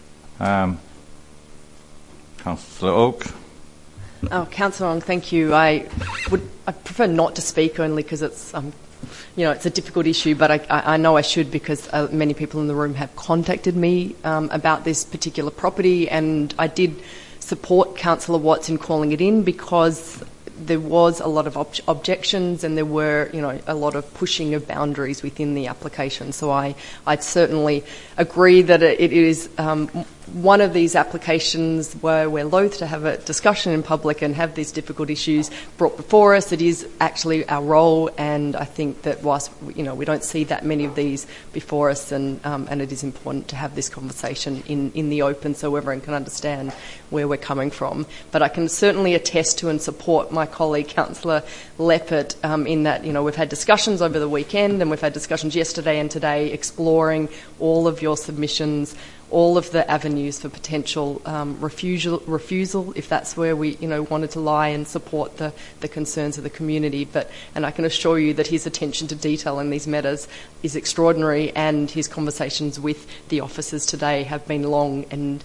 Councillor Oak. Oh, Councillor Ong, thank you. I prefer not to speak only because it's it's a difficult issue, but I know I should because many people in the room have contacted me about this particular property, and I did support Councillor Watts in calling it in because there was a lot of objections and there were, a lot of pushing of boundaries within the application. So I'd certainly agree that it is one of these applications where we're loath to have a discussion in public and have these difficult issues brought before us. It is actually our role, and I think that whilst we don't see that many of these before us, and it is important to have this conversation in the open so everyone can understand where we're coming from. But I can certainly attest to and support my colleague Councillor Leppert in that we've had discussions over the weekend and we've had discussions yesterday and today exploring all of your submissions, all of the avenues for potential refusal, if that's where we wanted to lie and support the concerns of the community. And I can assure you that his attention to detail in these matters is extraordinary, and his conversations with the officers today have been long and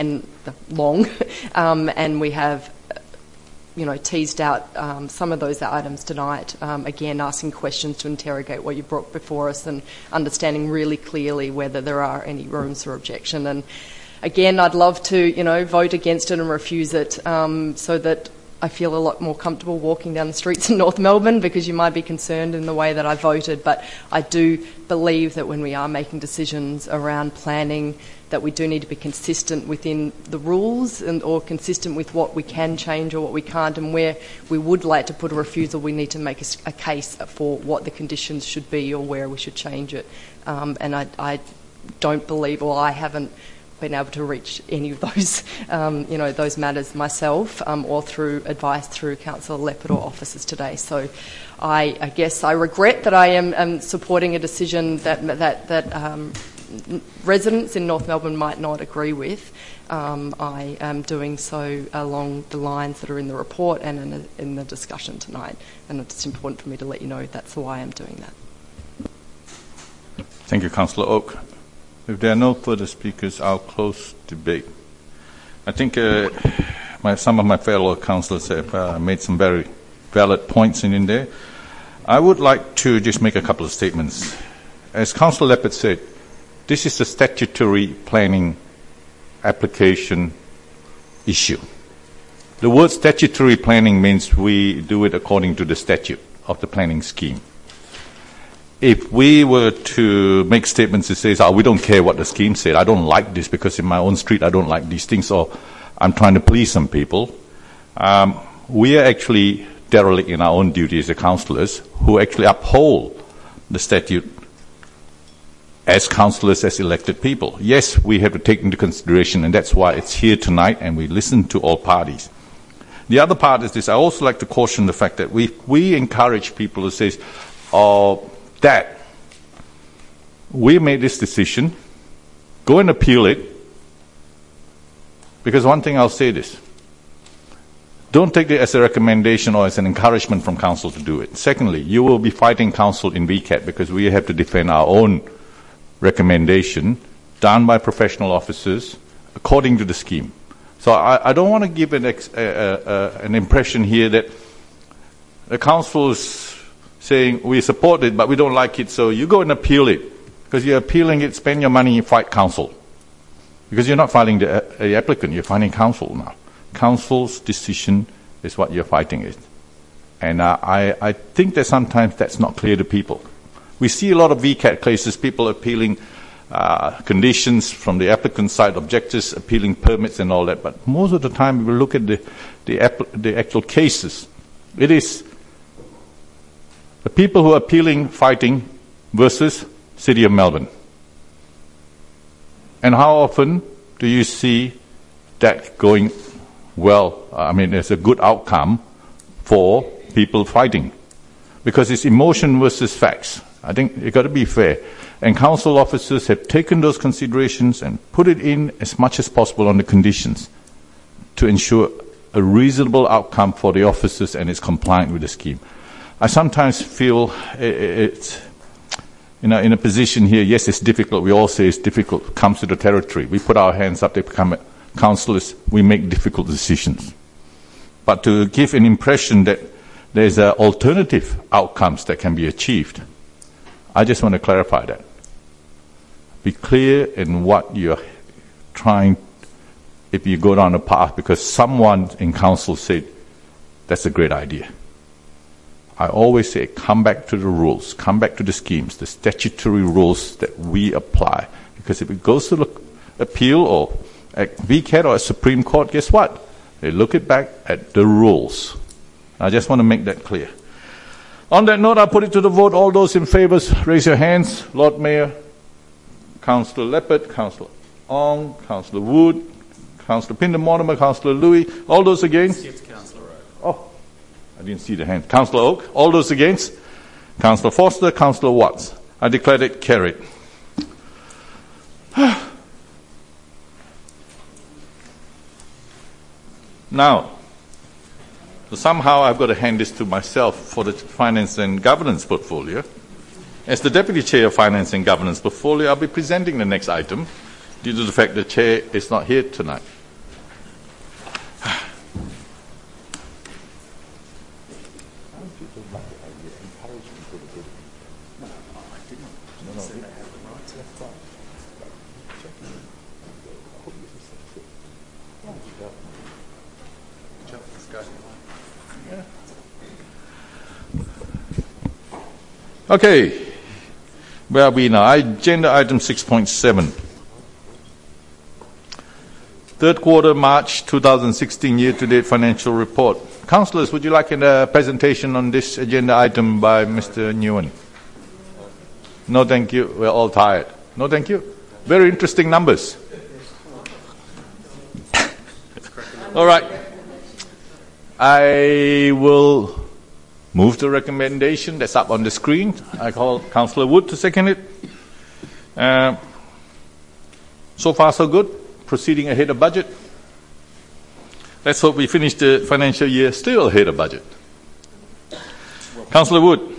we have teased out some of those items tonight, again asking questions to interrogate what you brought before us and understanding really clearly whether there are any rooms for objection. And again, I'd love to vote against it and refuse it so that I feel a lot more comfortable walking down the streets in North Melbourne, because you might be concerned in the way that I voted. But I do believe that when we are making decisions around planning, that we do need to be consistent within the rules or consistent with what we can change or what we can't, and where we would like to put a refusal, we need to make a case for what the conditions should be or where we should change it. And I don't believe, or I haven't been able to reach any of those, those matters myself, or through advice through Councillor Leppert or officers today. So I guess I regret that I am supporting a decision that residents in North Melbourne might not agree with. I am doing so along the lines that are in the report and in the discussion tonight, and it's important for me to let you know that's why I'm doing that. Thank you, Councillor Oak. If there are no further speakers, I'll close debate. I think some of my fellow councillors have made some very valid points in there. I would like to just make a couple of statements. As Councillor Leppert said, this is a statutory planning application issue. The word statutory planning means we do it according to the statute of the planning scheme. If we were to make statements that says, we don't care what the scheme said, I don't like this because in my own street I don't like these things, or I'm trying to please some people, we are actually derelict in our own duty as the councillors who actually uphold the statute as councillors, as elected people. Yes, we have to take into consideration, and that's why it's here tonight, and we listen to all parties. The other part is this: I also like to caution the fact that we encourage people who says, that we made this decision, go and appeal it, because one thing I'll say this: don't take it as a recommendation or as an encouragement from council to do it. Secondly, you will be fighting council in VCAT because we have to defend our own recommendation done by professional officers according to the scheme. So I don't want to give an impression here that the council is saying we support it but we don't like it, so you go and appeal it. Because you're appealing it, spend your money, fight council. Because you're not fighting the applicant, you're fighting council now. Council's decision is what you're fighting it. And I think that sometimes that's not clear to people. We see a lot of VCAT cases, people appealing conditions from the applicant side, objectors appealing permits and all that. But most of the time, if we look at the actual cases, it is the people who are appealing, fighting, versus City of Melbourne. And how often do you see that going well? I mean, there's a good outcome for people fighting. Because it's emotion versus facts. I think you've got to be fair. And council officers have taken those considerations and put it in as much as possible on the conditions to ensure a reasonable outcome for the officers and it's compliant with the scheme. I sometimes feel it's, in a position here, yes, it's difficult. We all say it's difficult. It comes to the territory. We put our hands up, they become councillors, we make difficult decisions. But to give an impression that there's alternative outcomes that can be achieved, I just want to clarify that. Be clear in what you're trying, if you go down a path, because someone in council said, that's a great idea. I always say, come back to the rules, come back to the schemes, the statutory rules that we apply. Because if it goes to the appeal or at VCAT or at Supreme Court, guess what? They look it back at the rules. I just want to make that clear. On that note, I'll put it to the vote. All those in favour, raise your hands. Lord Mayor, Councillor Leopard, Councillor Ong, Councillor Wood, Councillor Pinder-Mortimer, Councillor Louis. All those against? Oh, I didn't see the hand. Councillor Oak. All those against? Councillor Foster, Councillor Watts. I declare it carried. Now, so somehow I've got to hand this to myself for the Finance and Governance portfolio. As the Deputy Chair of Finance and Governance portfolio, I'll be presenting the next item due to the fact the Chair is not here tonight. Okay, where are we now? Agenda item 6.7. Third quarter March 2016 year-to-date financial report. Councillors, would you like a presentation on this agenda item by Mr. Nguyen? No, thank you. We're all tired. No, thank you. Very interesting numbers. All right. I will move the recommendation that's up on the screen. I call Councillor Wood to second it. So far, so good. Proceeding ahead of budget. Let's hope we finish the financial year still ahead of budget. Councillor Wood.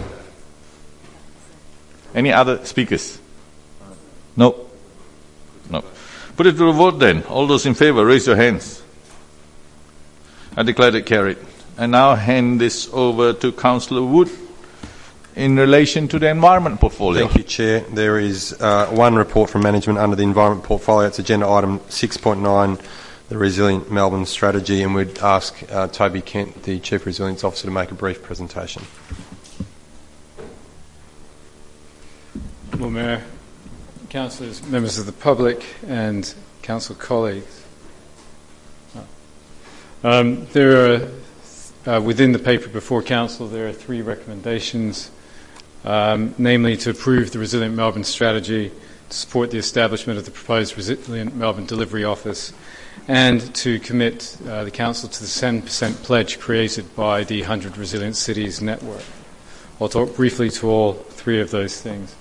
Any other speakers? No. No. Put it to the vote then. All those in favour, raise your hands. I declare it carried. I now hand this over to Councillor Wood in relation to the environment portfolio. Thank you, Chair. There is one report from management under the environment portfolio. It's agenda item 6.9, the Resilient Melbourne Strategy, and we'd ask Toby Kent, the Chief Resilience Officer, to make a brief presentation. Well, Mayor, Councillors, members of the public and Council colleagues. There are, within the paper before Council, there are three recommendations, namely to approve the Resilient Melbourne Strategy, to support the establishment of the proposed Resilient Melbourne Delivery Office, and to commit the Council to the 10% pledge created by the 100 Resilient Cities Network. I'll talk briefly to all three of those things.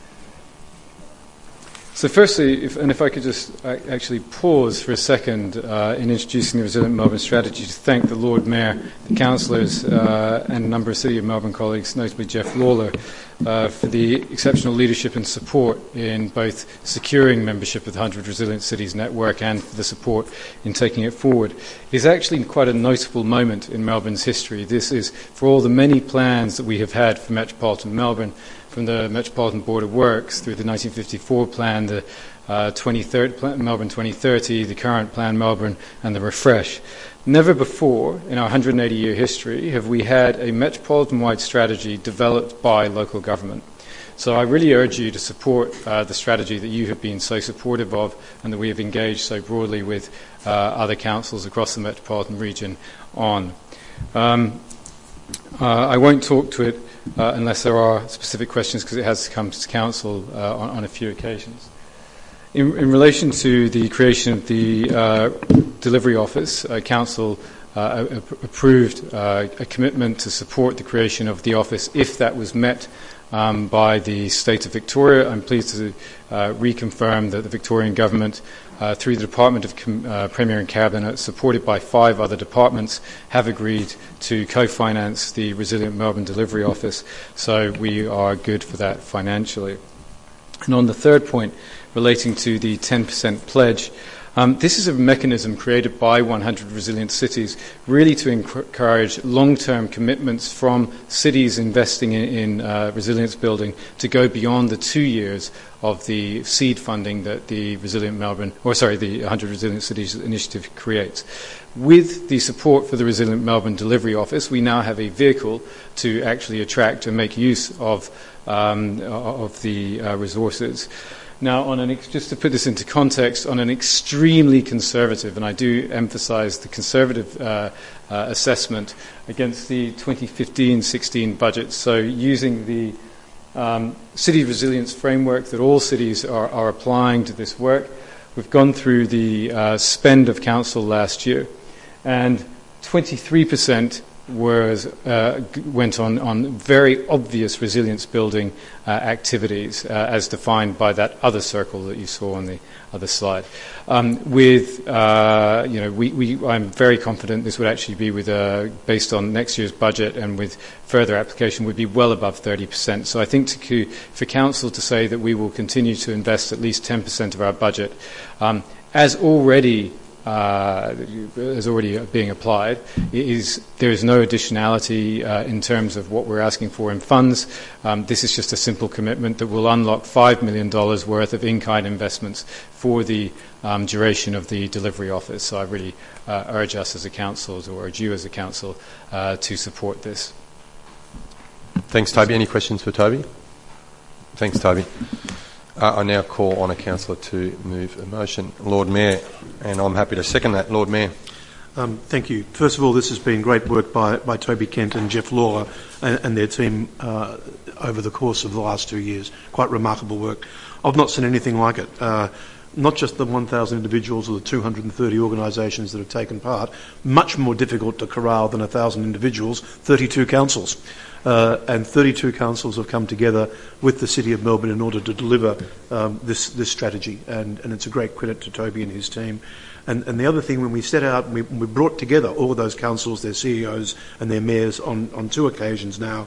So firstly, if I could just actually pause for a second in introducing the Resilient Melbourne Strategy to thank the Lord Mayor, the councillors and a number of City of Melbourne colleagues, notably Jeff Lawler, for the exceptional leadership and support in both securing membership of the 100 Resilient Cities Network and for the support in taking it forward. It is actually quite a notable moment in Melbourne's history. This is for all the many plans that we have had for Metropolitan Melbourne, from the Metropolitan Board of Works through the 1954 plan, the Melbourne 2030, the current plan Melbourne, and the Refresh. Never before in our 180-year history have we had a metropolitan-wide strategy developed by local government. So I really urge you to support the strategy that you have been so supportive of and that we have engaged so broadly with other councils across the metropolitan region on. I won't talk to it unless there are specific questions, because it has come to Council on a few occasions. In relation to the creation of the Delivery Office, Council approved a commitment to support the creation of the office if that was met by the State of Victoria. I'm pleased to reconfirm that the Victorian Government, through the Department of Premier and Cabinet, supported by 5 other departments, have agreed to co-finance the Resilient Melbourne Delivery Office. So we are good for that financially. And on the third point, relating to the 10% pledge, This is a mechanism created by 100 Resilient Cities really to encourage long-term commitments from cities investing in resilience building to go beyond the 2 years of the seed funding that the the 100 Resilient Cities initiative creates. With the support for the Resilient Melbourne Delivery Office, we now have a vehicle to actually attract and make use of the resources. Now, just to put this into context, on an extremely conservative, and I do emphasise the conservative assessment against the 2015-16 budget, so using the city resilience framework that all cities are applying to this work, we've gone through the spend of council last year, and 23% went on very obvious resilience building activities, as defined by that other circle that you saw on the other slide. I'm very confident this would actually be based on next year's budget and with further application would be well above 30%. So I think for council to say that we will continue to invest at least 10% of our budget, as already being applied, there is no additionality in terms of what we're asking for in funds. This is just a simple commitment that will unlock $5 million worth of in-kind investments for the duration of the delivery office. So I really urge us as a council, or urge you as a council, to support this. Thanks, Toby. Any questions for Toby? Thanks, Toby. I now call on a councillor to move a motion. Lord Mayor, and I'm happy to second that. Lord Mayor. Thank you. First of all, this has been great work by Toby Kent and Jeff Lawler and their team over the course of the last 2 years. Quite remarkable work. I've not seen anything like it. Not just the 1,000 individuals or the 230 organisations that have taken part, much more difficult to corral than 1,000 individuals, 32 councils. And 32 councils have come together with the City of Melbourne in order to deliver this strategy, and it's a great credit to Toby and his team. And the other thing, when we set out, we brought together all of those councils, their CEOs and their mayors on 2 occasions now,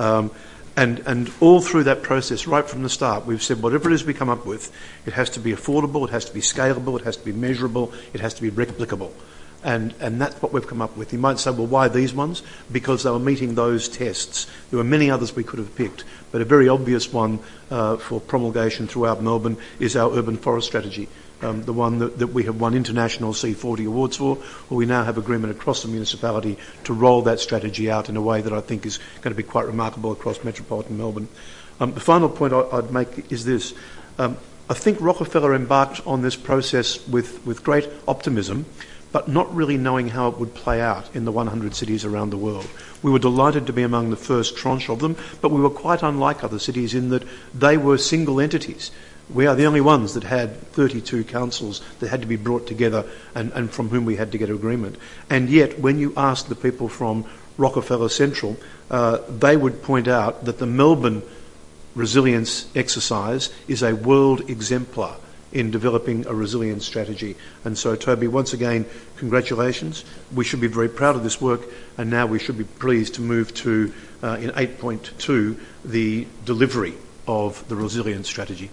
and all through that process, right from the start, we've said whatever it is we come up with, it has to be affordable, it has to be scalable, it has to be measurable, it has to be replicable. And that's what we've come up with. You might say, well, why these ones? Because they were meeting those tests. There were many others we could have picked, but a very obvious one for promulgation throughout Melbourne is our urban forest strategy, the one that we have won international C40 awards for, where we now have agreement across the municipality to roll that strategy out in a way that I think is going to be quite remarkable across metropolitan Melbourne. The final point I'd make is this. I think Rockefeller embarked on this process with great optimism, but not really knowing how it would play out in the 100 cities around the world. We were delighted to be among the first tranche of them, but we were quite unlike other cities in that they were single entities. We are the only ones that had 32 councils that had to be brought together and from whom we had to get agreement. And yet, when you ask the people from Rockefeller Central, they would point out that the Melbourne resilience exercise is a world exemplar in developing a resilience strategy. And so, Toby, once again, congratulations. We should be very proud of this work, and now we should be pleased to move to, in 8.2, the delivery of the resilience strategy.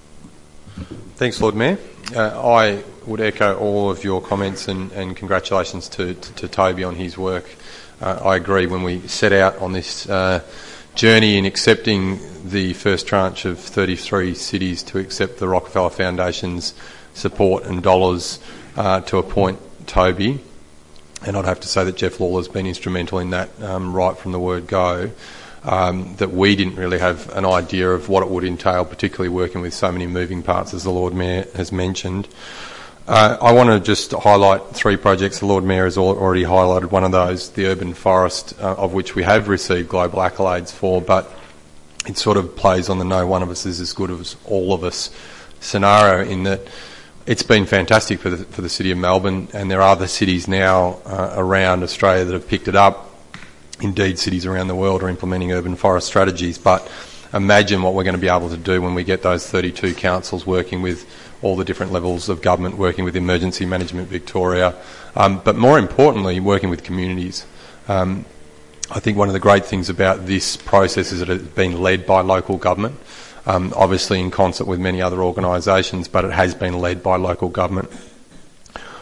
Thanks, Lord Mayor. I would echo all of your comments and congratulations to Toby on his work. I agree, when we set out on this journey in accepting the first tranche of 33 cities to accept the Rockefeller Foundation's support and dollars to appoint Toby, and I'd have to say that Jeff Lawler's been instrumental in that right from the word go, that we didn't really have an idea of what it would entail, particularly working with so many moving parts, as the Lord Mayor has mentioned. I want to just highlight 3 projects. The Lord Mayor has already highlighted one of those, the urban forest, of which we have received global accolades for, but it sort of plays on the no one of us is as good as all of us scenario, in that it's been fantastic for the City of Melbourne, and there are other cities now around Australia that have picked it up. Indeed, cities around the world are implementing urban forest strategies, but imagine what we're going to be able to do when we get those 32 councils working with all the different levels of government, working with Emergency Management Victoria, but more importantly, working with communities. I think one of the great things about this process is that it's been led by local government, obviously in concert with many other organisations, but it has been led by local government.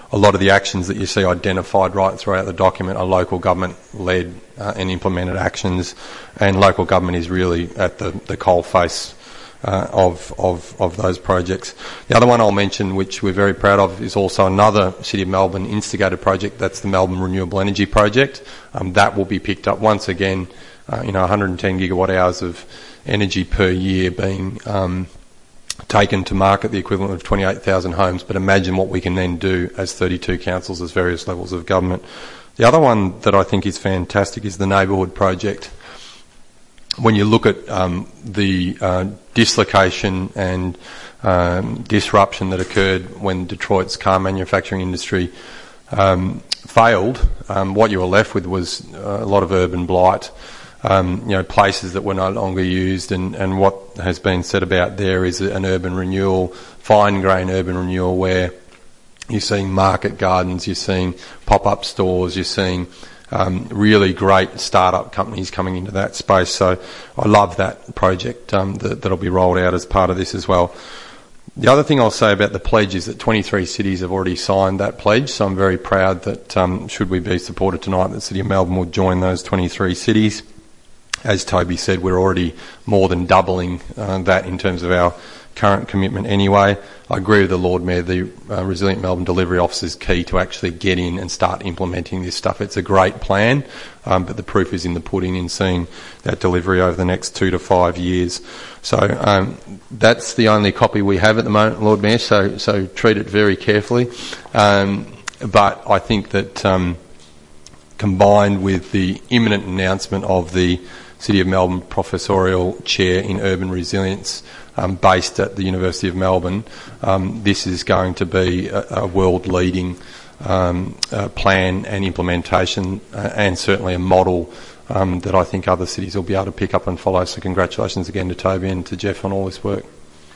a lot of the actions that you see identified right throughout the document are local government-led and implemented actions, and local government is really at the coalface of those projects. The other one I'll mention, which we're very proud of, is also another City of Melbourne instigated project. That's the Melbourne Renewable Energy Project. That will be picked up once again. 110 gigawatt hours of energy per year being taken to market, the equivalent of 28,000 homes. But imagine what we can then do as 32 councils, as various levels of government. The other one that I think is fantastic is the Neighbourhood Project. When you look at the dislocation and disruption that occurred when Detroit's car manufacturing industry failed, what you were left with was a lot of urban blight, places that were no longer used, and what has been said about there is an urban renewal, fine-grained urban renewal, where you're seeing market gardens, you're seeing pop-up stores, you're seeing really great start-up companies coming into that space. So I love that project that'll be rolled out as part of this as well. The other thing I'll say about the pledge is that 23 cities have already signed that pledge, so I'm very proud that should we be supported tonight, the City of Melbourne will join those 23 cities. As Toby said, we're already more than doubling that in terms of our current commitment anyway. I agree with the Lord Mayor, the Resilient Melbourne Delivery Office is key to actually get in and start implementing this stuff. It's a great plan, but the proof is in the pudding in seeing that delivery over the next 2 to 5 years. So that's the only copy we have at the moment, Lord Mayor, so treat it very carefully. But I think that combined with the imminent announcement of the City of Melbourne Professorial Chair in Urban Resilience based at the University of Melbourne, this is going to be a world-leading plan and implementation, and certainly a model that I think other cities will be able to pick up and follow. So congratulations again to Toby and to Jeff on all this work.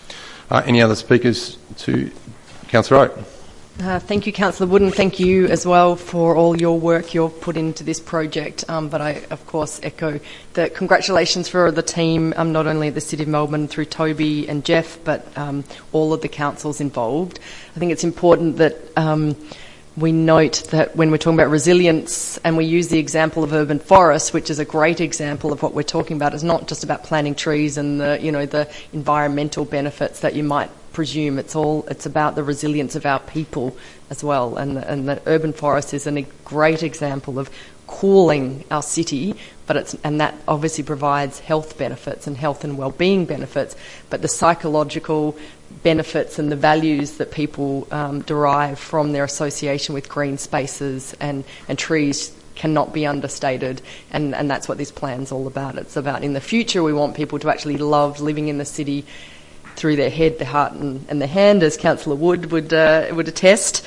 Any other speakers? To Councillor Oak. Thank you, Councillor Wood, and thank you as well for all your work you've put into this project. But I, of course, echo the congratulations for the team, not only at the City of Melbourne through Toby and Jeff, but all of the councils involved. I think it's important that we note that when we're talking about resilience, and we use the example of urban forests, which is a great example of what we're talking about, it's not just about planting trees and the environmental benefits that you might presume. It's about the resilience of our people as well, and the urban forest is a great example of cooling our city, and that obviously provides health benefits and health and well-being benefits, but the psychological benefits and the values that people derive from their association with green spaces and trees cannot be understated, and that's what this plan's all about. It's about, in the future, we want people to actually love living in the city through their head, their heart and their hand, as Councillor Wood would attest,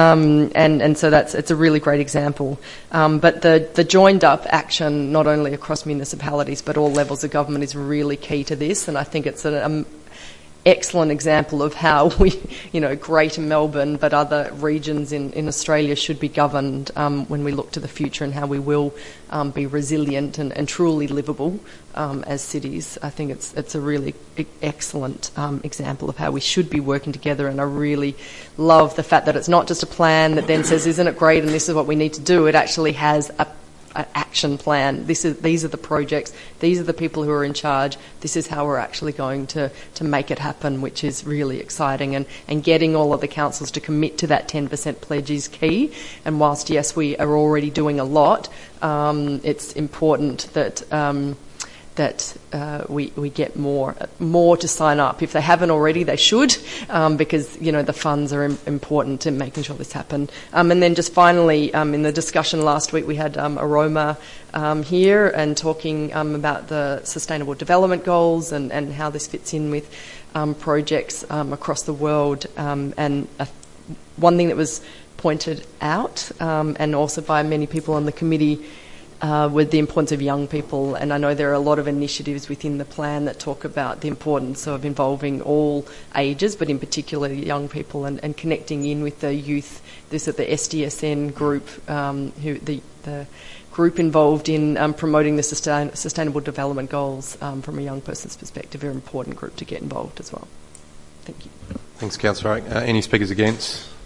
and so it's a really great example. But the joined up action, not only across municipalities but all levels of government, is really key to this, and I think it's an excellent example of how we, Greater Melbourne but other regions in Australia should be governed when we look to the future, and how we will be resilient and truly livable as cities. I think it's a really excellent example of how we should be working together, and I really love the fact that it's not just a plan that then says, isn't it great and this is what we need to do. It actually has an action plan. These are the projects, these are the people who are in charge, this is how we're actually going to make it happen, which is really exciting, and getting all of the councils to commit to that 10% pledge is key. And whilst yes, we are already doing a lot, it's important that we get more to sign up. If they haven't already, they should, because the funds are important in making sure this happens. And then just finally, in the discussion last week, we had Aroma here and talking about the Sustainable Development Goals and how this fits in with projects across the world. And one thing that was pointed out, and also by many people on the committee, with the importance of young people, and I know there are a lot of initiatives within the plan that talk about the importance of involving all ages, but in particular young people, and connecting in with the youth. This is the SDSN group, the group involved in promoting the Sustainable Development Goals from a young person's perspective. Very important group to get involved as well. Thank you. Thanks, Councillor Oak. Any speakers against?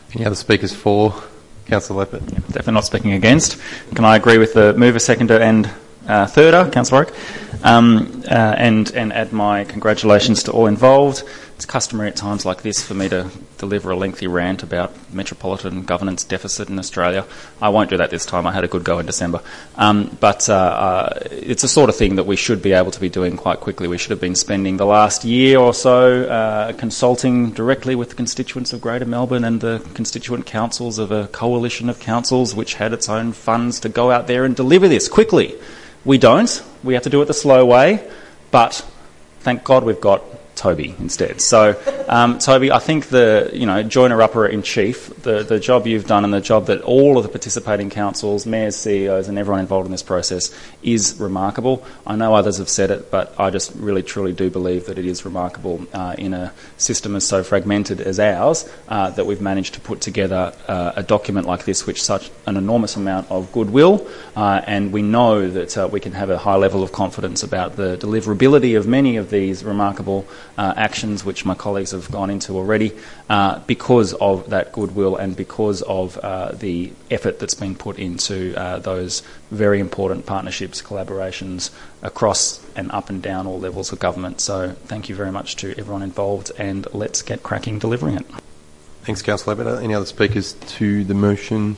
Any other speakers for? Councillor Leppert. Definitely not speaking against. Can I agree with the mover, seconder and thirder, Councillor Oak? And add my congratulations to all involved. It's customary at times like this for me to deliver a lengthy rant about metropolitan governance deficit in Australia. I won't do that this time. I had a good go in December. But it's the sort of thing that we should be able to be doing quite quickly. We should have been spending the last year or so consulting directly with the constituents of Greater Melbourne and the constituent councils of a coalition of councils which had its own funds to go out there and deliver this quickly. We don't. We have to do it the slow way. But thank God we've got Toby instead. So, Toby, I think the joiner-upper-in-chief, the job you've done and the job that all of the participating councils, mayors, CEOs and everyone involved in this process is remarkable. I know others have said it, but I just really, truly do believe that it is remarkable in a system as so fragmented as ours that we've managed to put together a document like this which such an enormous amount of goodwill and we know that we can have a high level of confidence about the deliverability of many of these remarkable actions which my colleagues have gone into already because of that goodwill and because of the effort that's been put into those very important partnerships, collaborations across and up and down all levels of government. So thank you very much to everyone involved and let's get cracking delivering it. Thanks, Councillor Leppert. Any other speakers to the motion?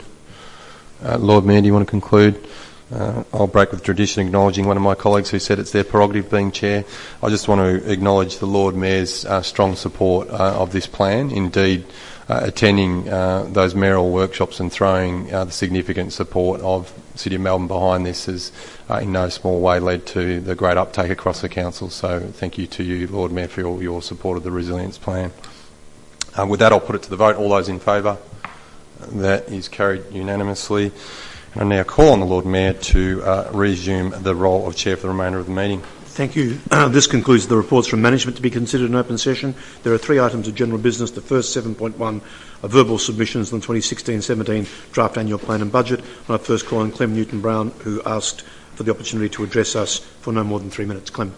Lord Mayor, do you want to conclude? I'll break with tradition, acknowledging one of my colleagues who said it's their prerogative being chair. I just want to acknowledge the Lord Mayor's strong support of this plan. Indeed, attending those mayoral workshops and throwing the significant support of the City of Melbourne behind this has in no small way led to the great uptake across the council. So thank you to you, Lord Mayor, for all your support of the resilience plan. With that, I'll put it to the vote. All those in favour? That is carried unanimously. I now call on the Lord Mayor to resume the role of Chair for the remainder of the meeting. Thank you. This concludes the reports from management to be considered in open session. There are 3 items of general business. The first, 7.1, are verbal submissions on the 2016-17 draft annual plan and budget. And I first call on Clem Newton-Brown, who asked for the opportunity to address us for no more than 3 minutes. Clem.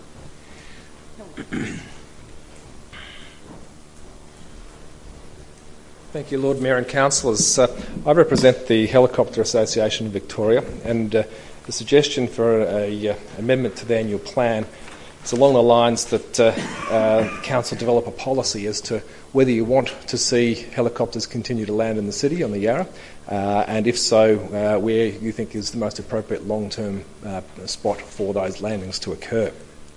Thank you, Lord Mayor and Councillors. I represent the Helicopter Association of Victoria, and the suggestion for an amendment to the annual plan is along the lines that Council develop a policy as to whether you want to see helicopters continue to land in the city on the Yarra, and if so, where you think is the most appropriate long-term spot for those landings to occur.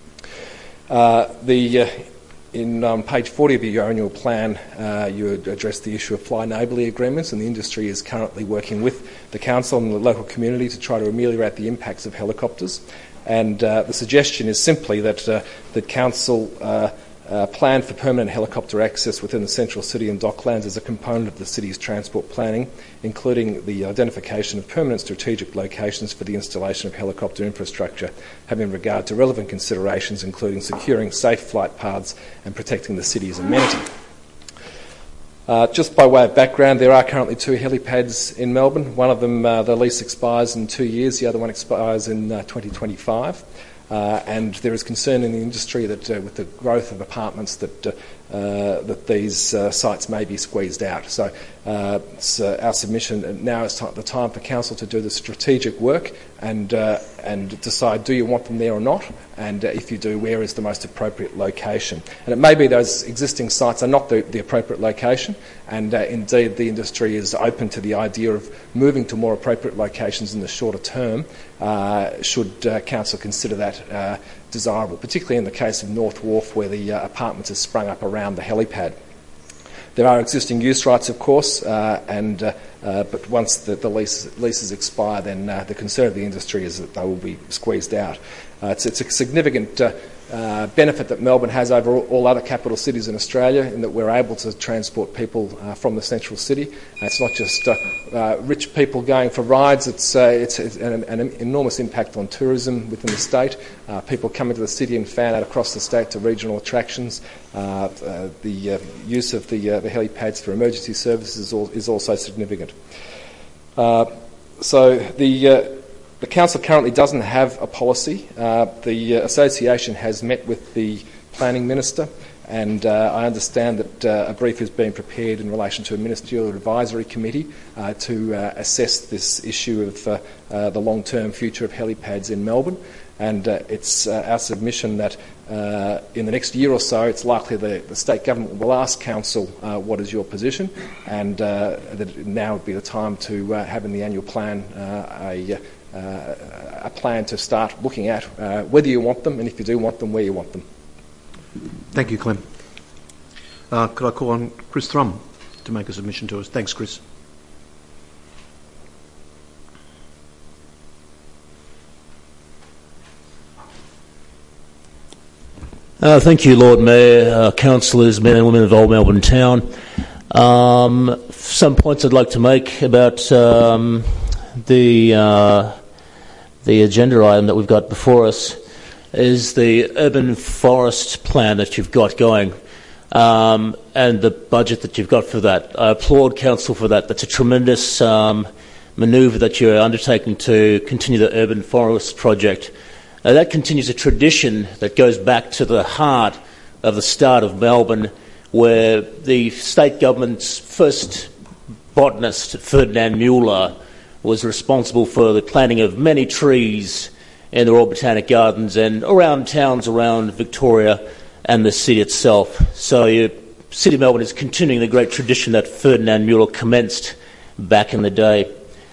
In page 40 of your annual plan, you address the issue of fly neighbourly agreements, and the industry is currently working with the council and the local community to try to ameliorate the impacts of helicopters. And the suggestion is simply that the council plan for permanent helicopter access within the central city and docklands as a component of the city's transport planning, including the identification of permanent strategic locations for the installation of helicopter infrastructure, having regard to relevant considerations including securing safe flight paths and protecting the city's amenity. Just by way of background, there are currently 2 helipads in Melbourne. One of them, the lease expires in 2 years, the other one expires in 2025. And there is concern in the industry that with the growth of apartments that these sites may be squeezed out. So it's our submission now is the time for council to do the strategic work and decide, do you want them there or not, and if you do, where is the most appropriate location. And it may be those existing sites are not the appropriate location, and indeed the industry is open to the idea of moving to more appropriate locations in the shorter term should council consider that desirable, particularly in the case of North Wharf where the apartments are sprung up around the helipad. There are existing use rights, of course, but once the leases expire, then the concern of the industry is that they will be squeezed out. It's a significant benefit that Melbourne has over all other capital cities in Australia in that we're able to transport people from the central city. It's not just rich people going for rides, it's an enormous impact on tourism within the state. People coming to the city and fan out across the state to regional attractions. The use of the helipads for emergency services is also significant. The council currently doesn't have a policy. The association has met with the planning minister and I understand that a brief is being prepared in relation to a ministerial advisory committee to assess this issue of the long-term future of helipads in Melbourne. And it's our submission that in the next year or so, it's likely the state government will ask council what is your position, and that now would be the time to have in the annual plan a plan to start looking at whether you want them, and if you do want them, where you want them. Thank you, Clem. Could I call on Chris Thrum to make a submission to us? Thanks, Chris. Thank you, Lord Mayor, councillors, men and women of Old Melbourne Town. Some points I'd like to make about the agenda item that we've got before us is the urban forest plan that you've got going, and the budget that you've got for that. I applaud council for that. That's a tremendous manoeuvre that you're undertaking to continue the urban forest project. That continues a tradition that goes back to the heart of the start of Melbourne, where the state government's first botanist, Ferdinand Mueller, was responsible for the planting of many trees in the Royal Botanic Gardens and around towns around Victoria and the city itself. So the City of Melbourne is continuing the great tradition that Ferdinand Mueller commenced back in the day.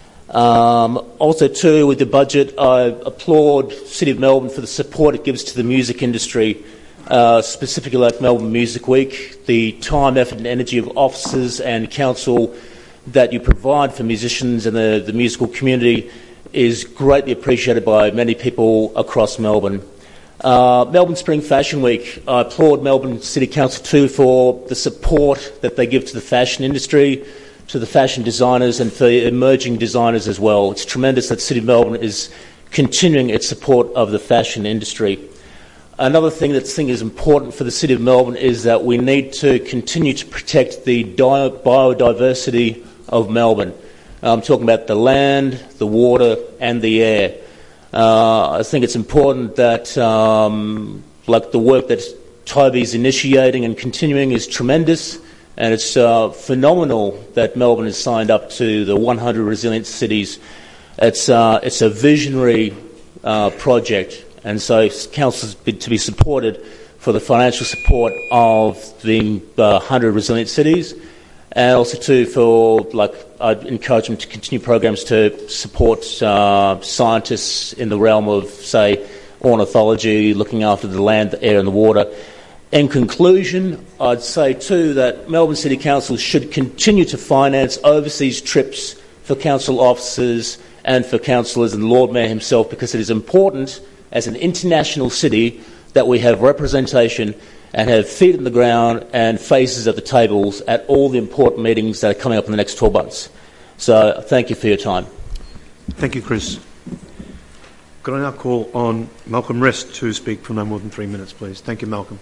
Also too, with the budget, I applaud City of Melbourne for the support it gives to the music industry, specifically like Melbourne Music Week, the time, effort and energy of officers and council that you provide for musicians and the musical community is greatly appreciated by many people across Melbourne. Melbourne Spring Fashion Week, I applaud Melbourne City Council too for the support that they give to the fashion industry, to the fashion designers and for emerging designers as well. It's tremendous that City of Melbourne is continuing its support of the fashion industry. Another thing that I think is important for the City of Melbourne is that we need to continue to protect the biodiversity of Melbourne. I'm talking about the land, the water and the air. I think it's important that like the work that Toby's initiating and continuing is tremendous. And it's phenomenal that Melbourne has signed up to the 100 Resilient Cities. It's a visionary project, and so council is to be supported for the financial support of the 100 Resilient Cities, and also too for I'd encourage them to continue programs to support scientists in the realm of, say, ornithology, looking after the land, the air, and the water. In conclusion, I'd say too that Melbourne City Council should continue to finance overseas trips for council officers and for councillors and the Lord Mayor himself, because it is important as an international city that we have representation and have feet on the ground and faces at the tables at all the important meetings that are coming up in the next 12 months. So thank you for your time. Thank you, Chris. Could I now call on Malcolm Rest to speak for no more than 3 minutes, please? Thank you, Malcolm.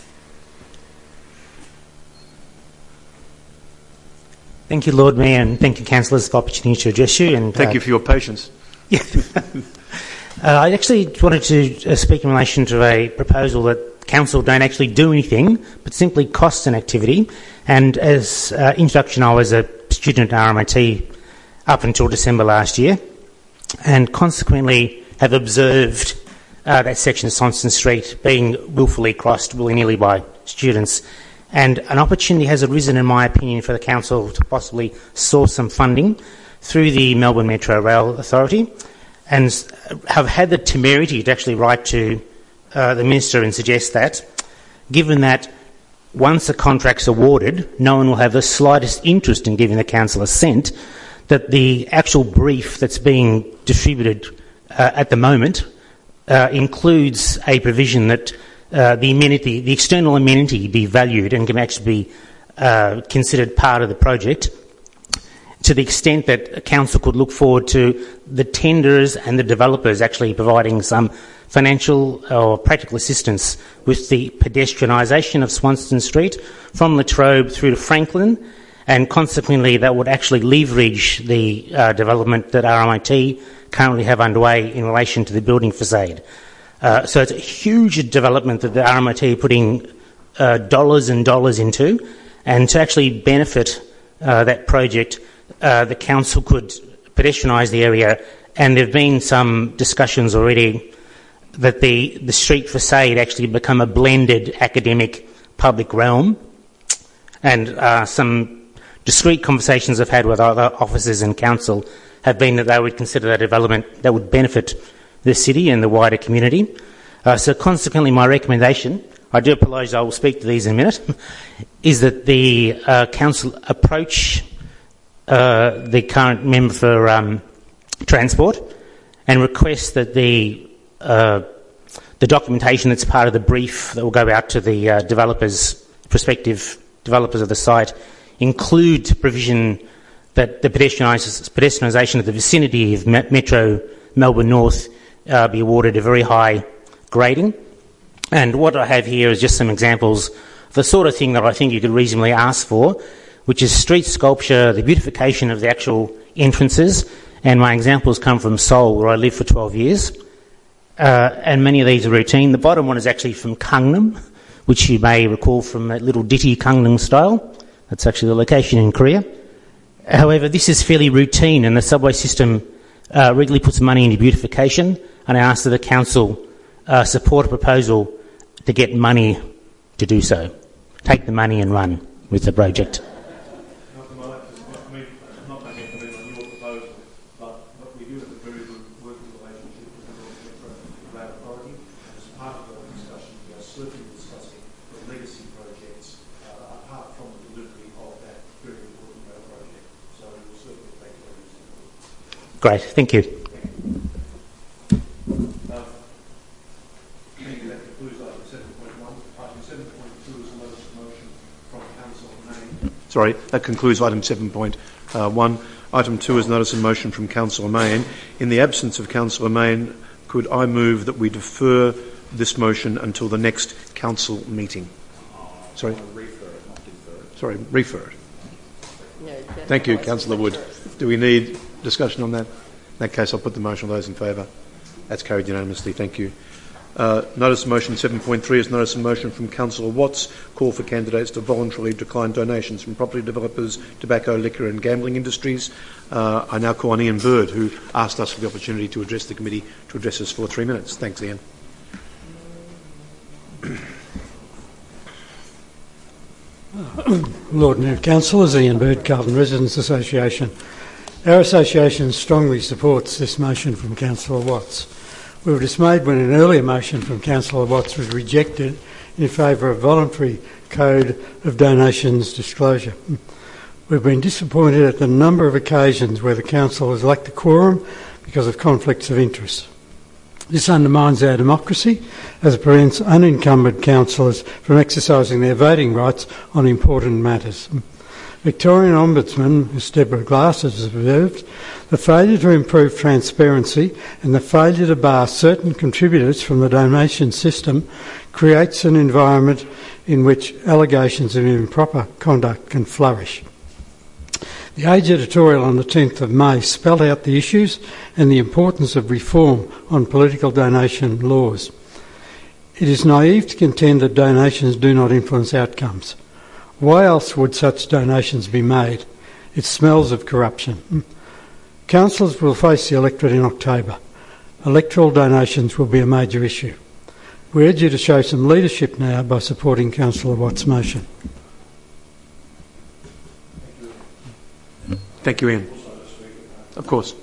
Thank you, Lord Mayor, and thank you, councillors, for the opportunity to address you. And thank you for your patience. I actually wanted to speak in relation to a proposal that council don't actually do anything, but simply costs an activity. And as introduction, I was a student at RMIT up until December last year, and consequently have observed that section of Swanston Street being willfully crossed willy-nilly by students. And an opportunity has arisen, in my opinion, for the council to possibly source some funding through the Melbourne Metro Rail Authority, and have had the temerity to actually write to the Minister and suggest that, given that once a contract's awarded, no one will have the slightest interest in giving the council assent, that the actual brief that's being distributed at the moment includes a provision that the external amenity be valued and can actually be considered part of the project, to the extent that council could look forward to the tenderers and the developers actually providing some financial or practical assistance with the pedestrianisation of Swanston Street from Latrobe through to Franklin, and consequently that would actually leverage the development that RMIT currently have underway in relation to the building facade. So it's a huge development that the RMIT are putting dollars and dollars into, and to actually benefit that project, the council could pedestrianise the area, and there have been some discussions already that the street facade actually become a blended academic public realm, and some discreet conversations I've had with other officers in council have been that they would consider that development that would benefit the city and the wider community. So consequently, my recommendation, I do apologise, I will speak to these in a minute, is that the council approach the current member for transport and request that the documentation that's part of the brief that will go out to the prospective developers of the site, include provision that the pedestrianisation of the vicinity of Metro Melbourne North be awarded a very high grading. And what I have here is just some examples of the sort of thing that I think you could reasonably ask for, which is street sculpture, the beautification of the actual entrances, and my examples come from Seoul, where I lived for 12 years, and many of these are routine. The bottom one is actually from Gangnam, which you may recall from that little ditty Gangnam style. That's actually the location in Korea. However, this is fairly routine, and the subway system regularly puts money into beautification, and I ask that the council support a proposal to get money to do so. Take the money and run with the project. Great, thank you. Sorry, that concludes item 7.1. Item 2 is notice and motion from Councillor Mayne. In the absence of Councillor Mayne, could I move that we defer this motion until the next council meeting? Sorry? Sorry, refer it. Thank you, Councillor Wood. Do we need discussion on that? In that case, I'll put the motion. All those in favour? That's carried unanimously. Thank you. Notice of motion 7.3 is notice of motion from Councillor Watts, call for candidates to voluntarily decline donations from property developers, tobacco, liquor and gambling industries. I now call on Ian Bird, who asked us for the opportunity to address the committee, to address us for 3 minutes. Thanks, Ian. Lord Mayor, Councillors, Ian Bird, Carlton Residents Association. Our association strongly supports this motion from Councillor Watts. We were dismayed when an earlier motion from Councillor Watts was rejected in favour of voluntary code of donations disclosure. We've been disappointed at the number of occasions where the council has lacked a quorum because of conflicts of interest. This undermines our democracy as it prevents unencumbered councillors from exercising their voting rights on important matters. Victorian Ombudsman, Ms Deborah Glass, has observed the failure to improve transparency and the failure to bar certain contributors from the donation system creates an environment in which allegations of improper conduct can flourish. The Age editorial on the 10th of May spelled out the issues and the importance of reform on political donation laws. It is naive to contend that donations do not influence outcomes. Why else would such donations be made? It smells of corruption. Councillors will face the electorate in October. Electoral donations will be a major issue. We urge you to show some leadership now by supporting Councillor Watts' motion. Thank you, Ian. Of course.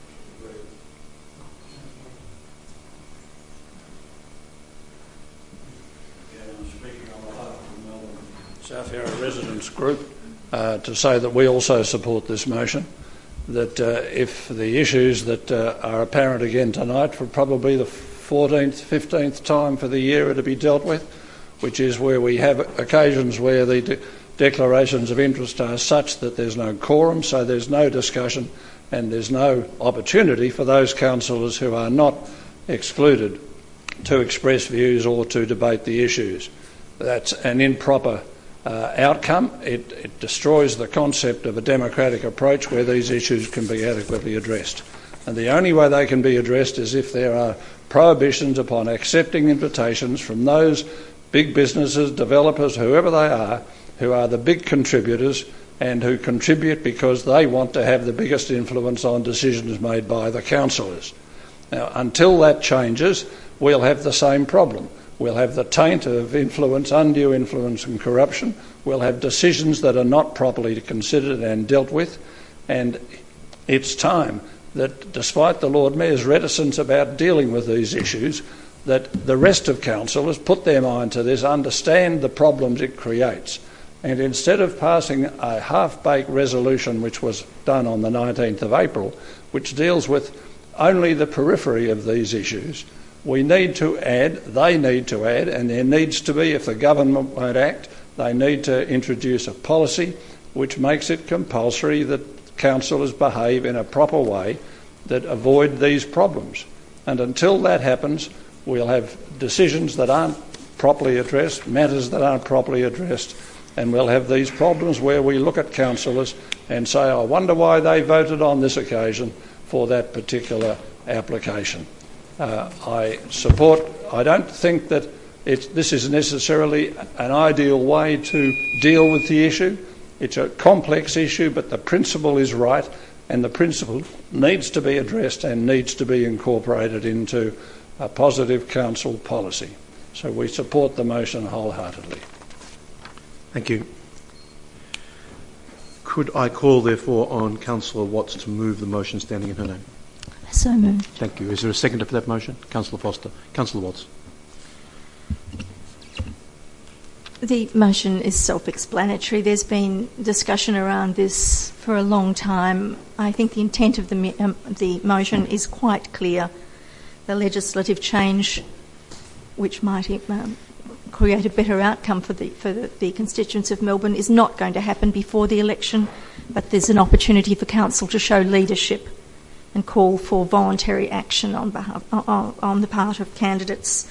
South Yarra Residents Group to say that we also support this motion, that if the issues that are apparent again tonight for probably the 14th, 15th time for the year are to be dealt with, which is where we have occasions where the declarations of interest are such that there's no quorum, so there's no discussion and there's no opportunity for those councillors who are not excluded to express views or to debate the issues. That's an improper outcome. It destroys the concept of a democratic approach where these issues can be adequately addressed. And the only way they can be addressed is if there are prohibitions upon accepting invitations from those big businesses, developers, whoever they are, who are the big contributors and who contribute because they want to have the biggest influence on decisions made by the councillors. Now, until that changes, we'll have the same problem. We'll have the taint of influence, undue influence and corruption. We'll have decisions that are not properly considered and dealt with. And it's time that, despite the Lord Mayor's reticence about dealing with these issues, that the rest of councillors put their mind to this, understand the problems it creates. And instead of passing a half-baked resolution, which was done on the 19th of April, which deals with only the periphery of these issues, we need to add, they need to add, and there needs to be, if the government won't act, they need to introduce a policy which makes it compulsory that councillors behave in a proper way that avoid these problems. And until that happens, we'll have decisions that aren't properly addressed, matters that aren't properly addressed, and we'll have these problems where we look at councillors and say, I wonder why they voted on this occasion for that particular application. I don't think that this is necessarily an ideal way to deal with the issue. It's a complex issue, but the principle is right, and the principle needs to be addressed and needs to be incorporated into a positive council policy. So we support the motion wholeheartedly. Thank you. Could I call, therefore, on Councillor Watts to move the motion standing in her name? So moved. Thank you. Is there a seconder for that motion? Councillor Foster. Councillor Watts. The motion is self-explanatory. There's been discussion around this for a long time. I think the intent of the motion is quite clear. The legislative change, which might create a better outcome for the constituents of Melbourne, is not going to happen before the election, but there's an opportunity for council to show leadership and call for voluntary action on the part of candidates.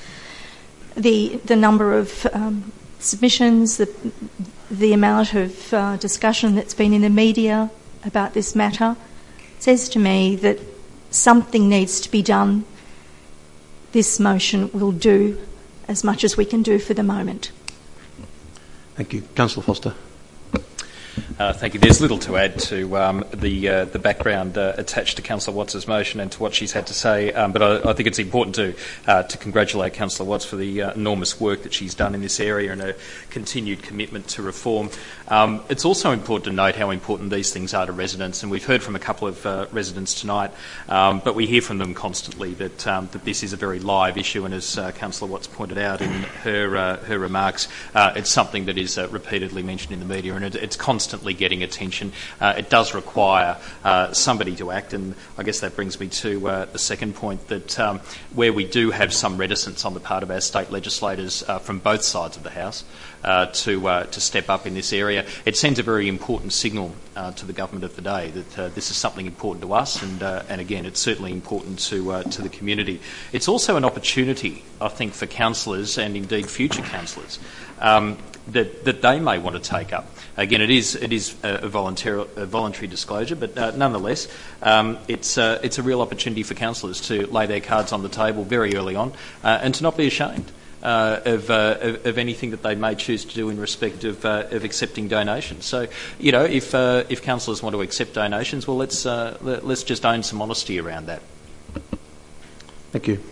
The number of submissions, the amount of discussion that's been in the media about this matter says to me that something needs to be done. This motion will do as much as we can do for the moment. Thank you. Councillor Foster. Thank you. There's little to add to the background attached to Councillor Watts' motion and to what she's had to say, but I think it's important to congratulate Councillor Watts for the enormous work that she's done in this area and her continued commitment to reform. It's also important to note how important these things are to residents, and we've heard from a couple of residents tonight, but we hear from them constantly that this is a very live issue, and as Councillor Watts pointed out in her remarks, it's something that is repeatedly mentioned in the media, and it's constantly getting attention. It does require somebody to act, and I guess that brings me to the second point, that where we do have some reticence on the part of our state legislators from both sides of the House to step up in this area, it sends a very important signal to the government of the day that this is something important to us, and again, it's certainly important to the community. It's also an opportunity, I think, for councillors and indeed future councillors that they may want to take up. Again, it is a voluntary disclosure, but nonetheless, it's a real opportunity for councillors to lay their cards on the table very early on and to not be ashamed of anything that they may choose to do in respect of accepting donations. So, you know, if councillors want to accept donations, well, let's just own some honesty around that. Thank you.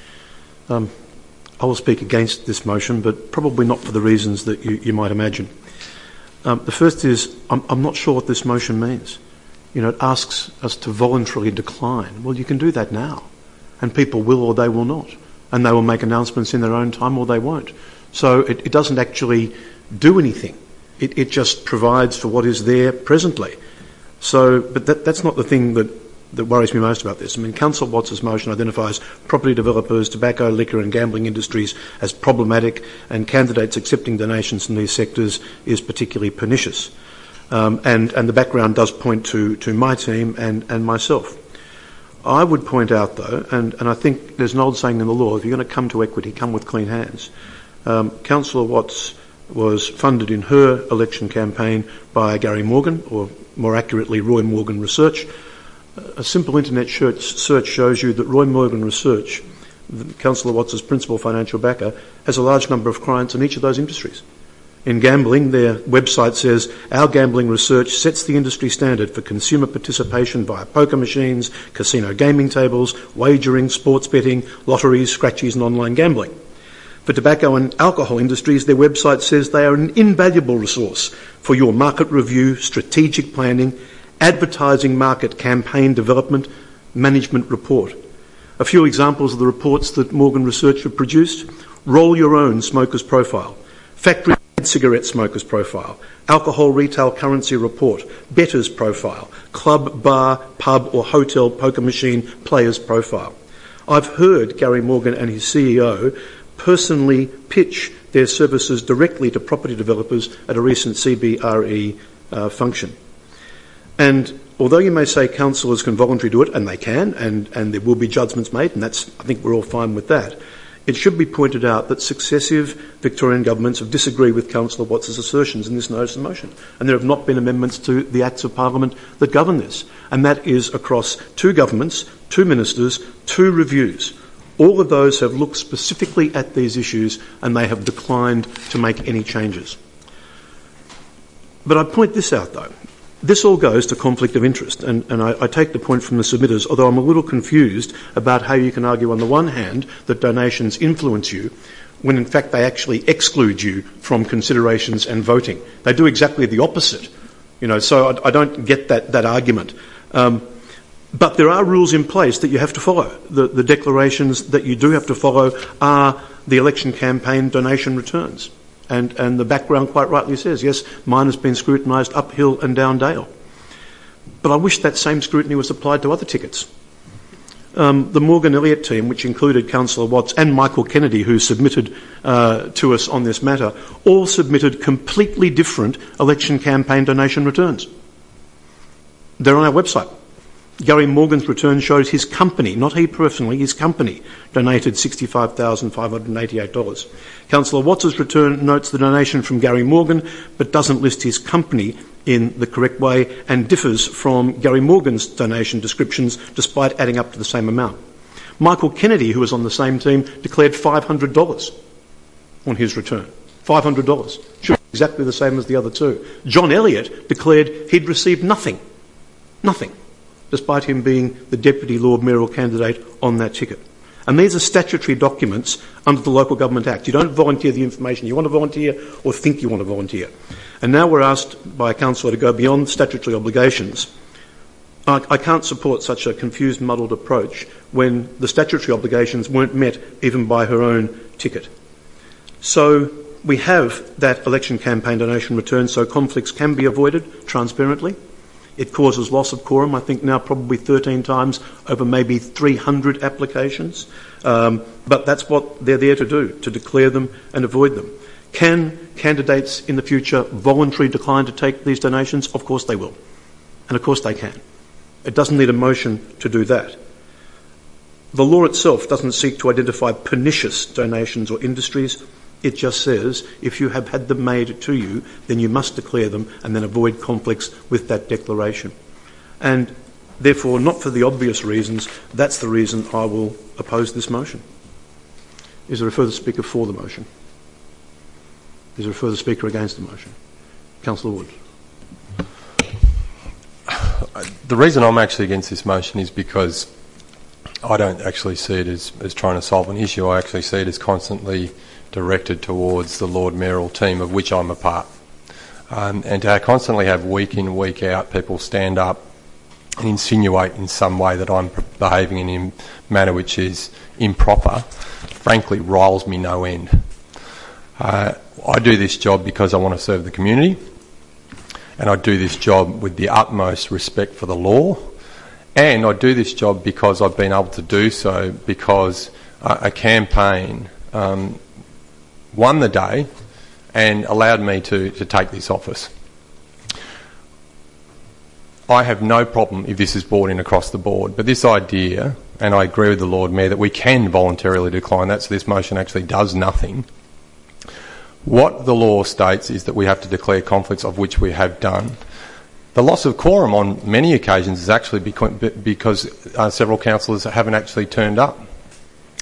I will speak against this motion, but probably not for the reasons that you might imagine. The first is, I'm not sure what this motion means. You know, it asks us to voluntarily decline. Well, you can do that now, and people will or they will not, and they will make announcements in their own time or they won't. So it doesn't actually do anything. It just provides for what is there presently. So, but that's not the thing that worries me most about this. I mean, Councillor Watts' motion identifies property developers, tobacco, liquor and gambling industries as problematic, and candidates accepting donations in these sectors is particularly pernicious. And the background does point to my team and myself. I would point out, though, and I think there's an old saying in the law, if you're going to come to equity, come with clean hands. Councillor Watts was funded in her election campaign by Gary Morgan, or more accurately, Roy Morgan Research. A simple internet search shows you that Roy Morgan Research Councillor Watts' principal financial backer, has a large number of clients in each of those industries. In gambling, their website says, our gambling research sets the industry standard for consumer participation via poker machines, casino gaming tables, wagering, sports betting, lotteries, scratchies and online gambling. For tobacco and alcohol industries, their website says they are an invaluable resource for your market review, strategic planning, advertising market campaign development, management report. A few examples of the reports that Morgan Research have produced: Roll Your Own Smokers Profile, Factory Cigarette Smokers Profile, Alcohol Retail Currency Report, Bettors Profile, Club, Bar, Pub or Hotel Poker Machine Players Profile. I've heard Gary Morgan and his CEO personally pitch their services directly to property developers at a recent CBRE function. And although you may say councillors can voluntarily do it, and they can, and there will be judgments made, and that's, I think we're all fine with that, it should be pointed out that successive Victorian governments have disagreed with Councillor Watts' assertions in this notice of motion, and there have not been amendments to the Acts of Parliament that govern this. And that is across 2 governments, 2 ministers, 2 reviews. All of those have looked specifically at these issues, and they have declined to make any changes. But I point this out, though. This all goes to conflict of interest, and I take the point from the submitters, although I'm a little confused about how you can argue on the one hand that donations influence you, when in fact they actually exclude you from considerations and voting. They do exactly the opposite, so I don't get that argument. But there are rules in place that you have to follow. The declarations that you do have to follow are the election campaign donation returns. And the background quite rightly says, yes, mine has been scrutinised uphill and down dale. But I wish that same scrutiny was applied to other tickets. The Morgan Elliott team, which included Councillor Watts and Michael Kennedy, who submitted to us on this matter, all submitted completely different election campaign donation returns. They're on our website. Gary Morgan's return shows his company, not he personally, his company, donated $65,588. Councillor Watts' return notes the donation from Gary Morgan, but doesn't list his company in the correct way and differs from Gary Morgan's donation descriptions despite adding up to the same amount. Michael Kennedy, who was on the same team, declared $500 on his return. $500. Should be exactly the same as the other 2. John Elliott declared he'd received nothing. Nothing. Despite him being the Deputy Lord Mayoral candidate on that ticket. And these are statutory documents under the Local Government Act. You don't volunteer the information you want to volunteer or think you want to volunteer. And now we're asked by a councillor to go beyond statutory obligations. I can't support such a confused, muddled approach when the statutory obligations weren't met even by her own ticket. So we have that election campaign donation return so conflicts can be avoided transparently. It causes loss of quorum, I think now probably 13 times over maybe 300 applications. But that's what they're there to do, to declare them and avoid them. Can candidates in the future voluntarily decline to take these donations? Of course they will. And of course they can. It doesn't need a motion to do that. The law itself doesn't seek to identify pernicious donations or industries. It just says if you have had them made to you, then you must declare them and then avoid conflicts with that declaration. And therefore, not for the obvious reasons, that's the reason I will oppose this motion. Is there a further speaker for the motion? Is there a further speaker against the motion? Councillor Wood. The reason I'm actually against this motion is because I don't actually see it as trying to solve an issue. I actually see it as constantly directed towards the Lord Mayoral team, of which I'm a part. And to constantly have week in, week out people stand up and insinuate in some way that I'm behaving in a manner which is improper, frankly riles me no end. I do this job because I want to serve the community, and I do this job with the utmost respect for the law, and I do this job because I've been able to do so because a campaign won the day and allowed me to take this office. I have no problem if this is brought in across the board, but this idea, and I agree with the Lord Mayor that we can voluntarily decline that, so this motion actually does nothing. What the law states is that we have to declare conflicts, of which we have done. The loss of quorum on many occasions is actually because several councillors haven't actually turned up.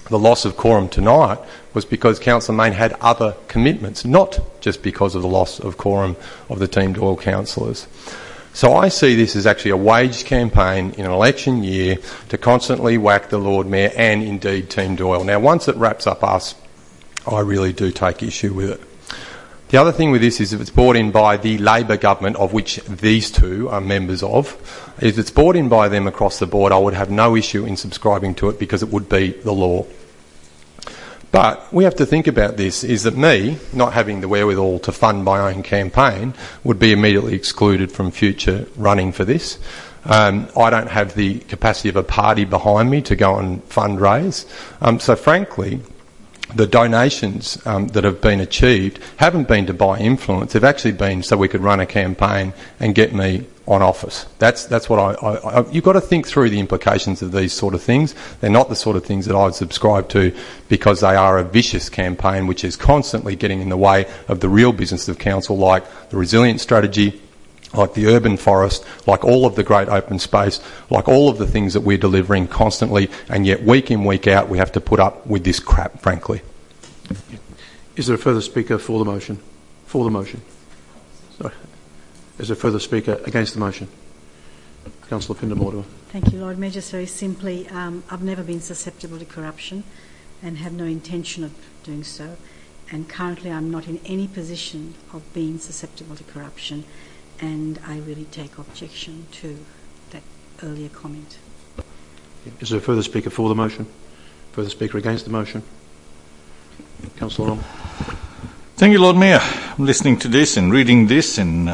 the loss of quorum tonight was because Councillor Mayne had other commitments, not just because of the loss of quorum of the Team Doyle councillors. So I see this as actually a waged campaign in an election year to constantly whack the Lord Mayor and indeed Team Doyle. Now, once it wraps up us, I really do take issue with it. The other thing with this is if it's brought in by the Labor government, of which these two are members of, if it's brought in by them across the board, I would have no issue in subscribing to it because it would be the law. But we have to think about this, is that me, not having the wherewithal to fund my own campaign, would be immediately excluded from future running for this. I don't have the capacity of a party behind me to go and fundraise. So frankly, the donations that have been achieved haven't been to buy influence. They've actually been so we could run a campaign and get me on office. That's what you've got to think through the implications of these sort of things. They're not the sort of things that I would subscribe to because they are a vicious campaign which is constantly getting in the way of the real business of council, like the resilience strategy, like the urban forest, like all of the great open space, like all of the things that we're delivering constantly, and yet week in, week out, we have to put up with this crap, frankly. Is there a further speaker for the motion? For the motion. Sorry. Is there a further speaker against the motion? Councillor Pindamore. Thank you, Lord Mayor. Just very simply, I've never been susceptible to corruption and have no intention of doing so. And currently I'm not in any position of being susceptible to corruption. And I really take objection to that earlier comment. Is there a further speaker for the motion? Further speaker against the motion? Councillor Long. Thank you, Lord Mayor. I'm listening to this and reading this and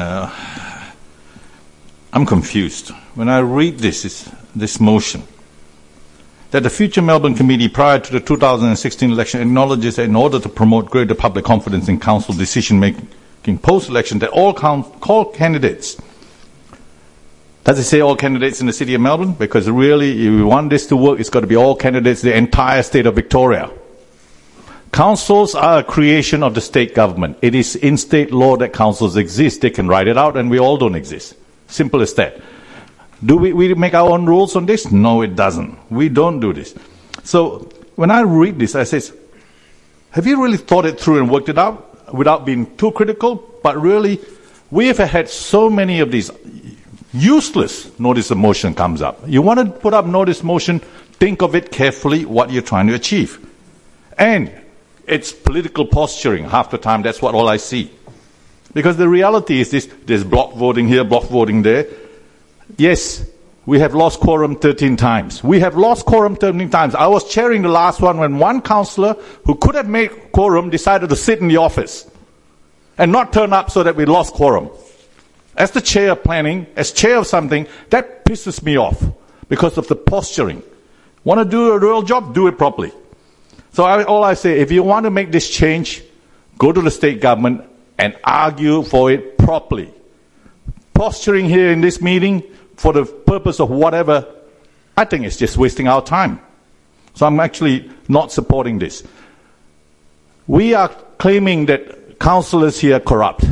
I'm confused. When I read this motion, that the future Melbourne Committee prior to the 2016 election acknowledges that in order to promote greater public confidence in council decision-making post-election, that all candidates, does it say all candidates in the City of Melbourne? Because really, if we want this to work, it's got to be all candidates, the entire state of Victoria. Councils are a creation of the state government. It is in state law that councils exist. They can write it out and we all don't exist. Simple as that. Do we make our own rules on this? No, it doesn't. We don't do this. So when I read this, I say, have you really thought it through and worked it out without being too critical? But really, we have had so many of these useless notice of motion comes up. You want to put up notice motion, think of it carefully, what you're trying to achieve. And it's political posturing. Half the time, that's what all I see. Because the reality is this, there's block voting here, block voting there. Yes, we have lost quorum 13 times. We have lost quorum 13 times. I was chairing the last one when one councillor who could have made quorum decided to sit in the office and not turn up so that we lost quorum. As the chair of planning, as chair of something, that pisses me off because of the posturing. Want to do a real job? Do it properly. So all I say, if you want to make this change, go to the state government and argue for it properly. Posturing here in this meeting for the purpose of whatever, I think it's just wasting our time. So I'm actually not supporting this. We are claiming that councillors here are corrupt.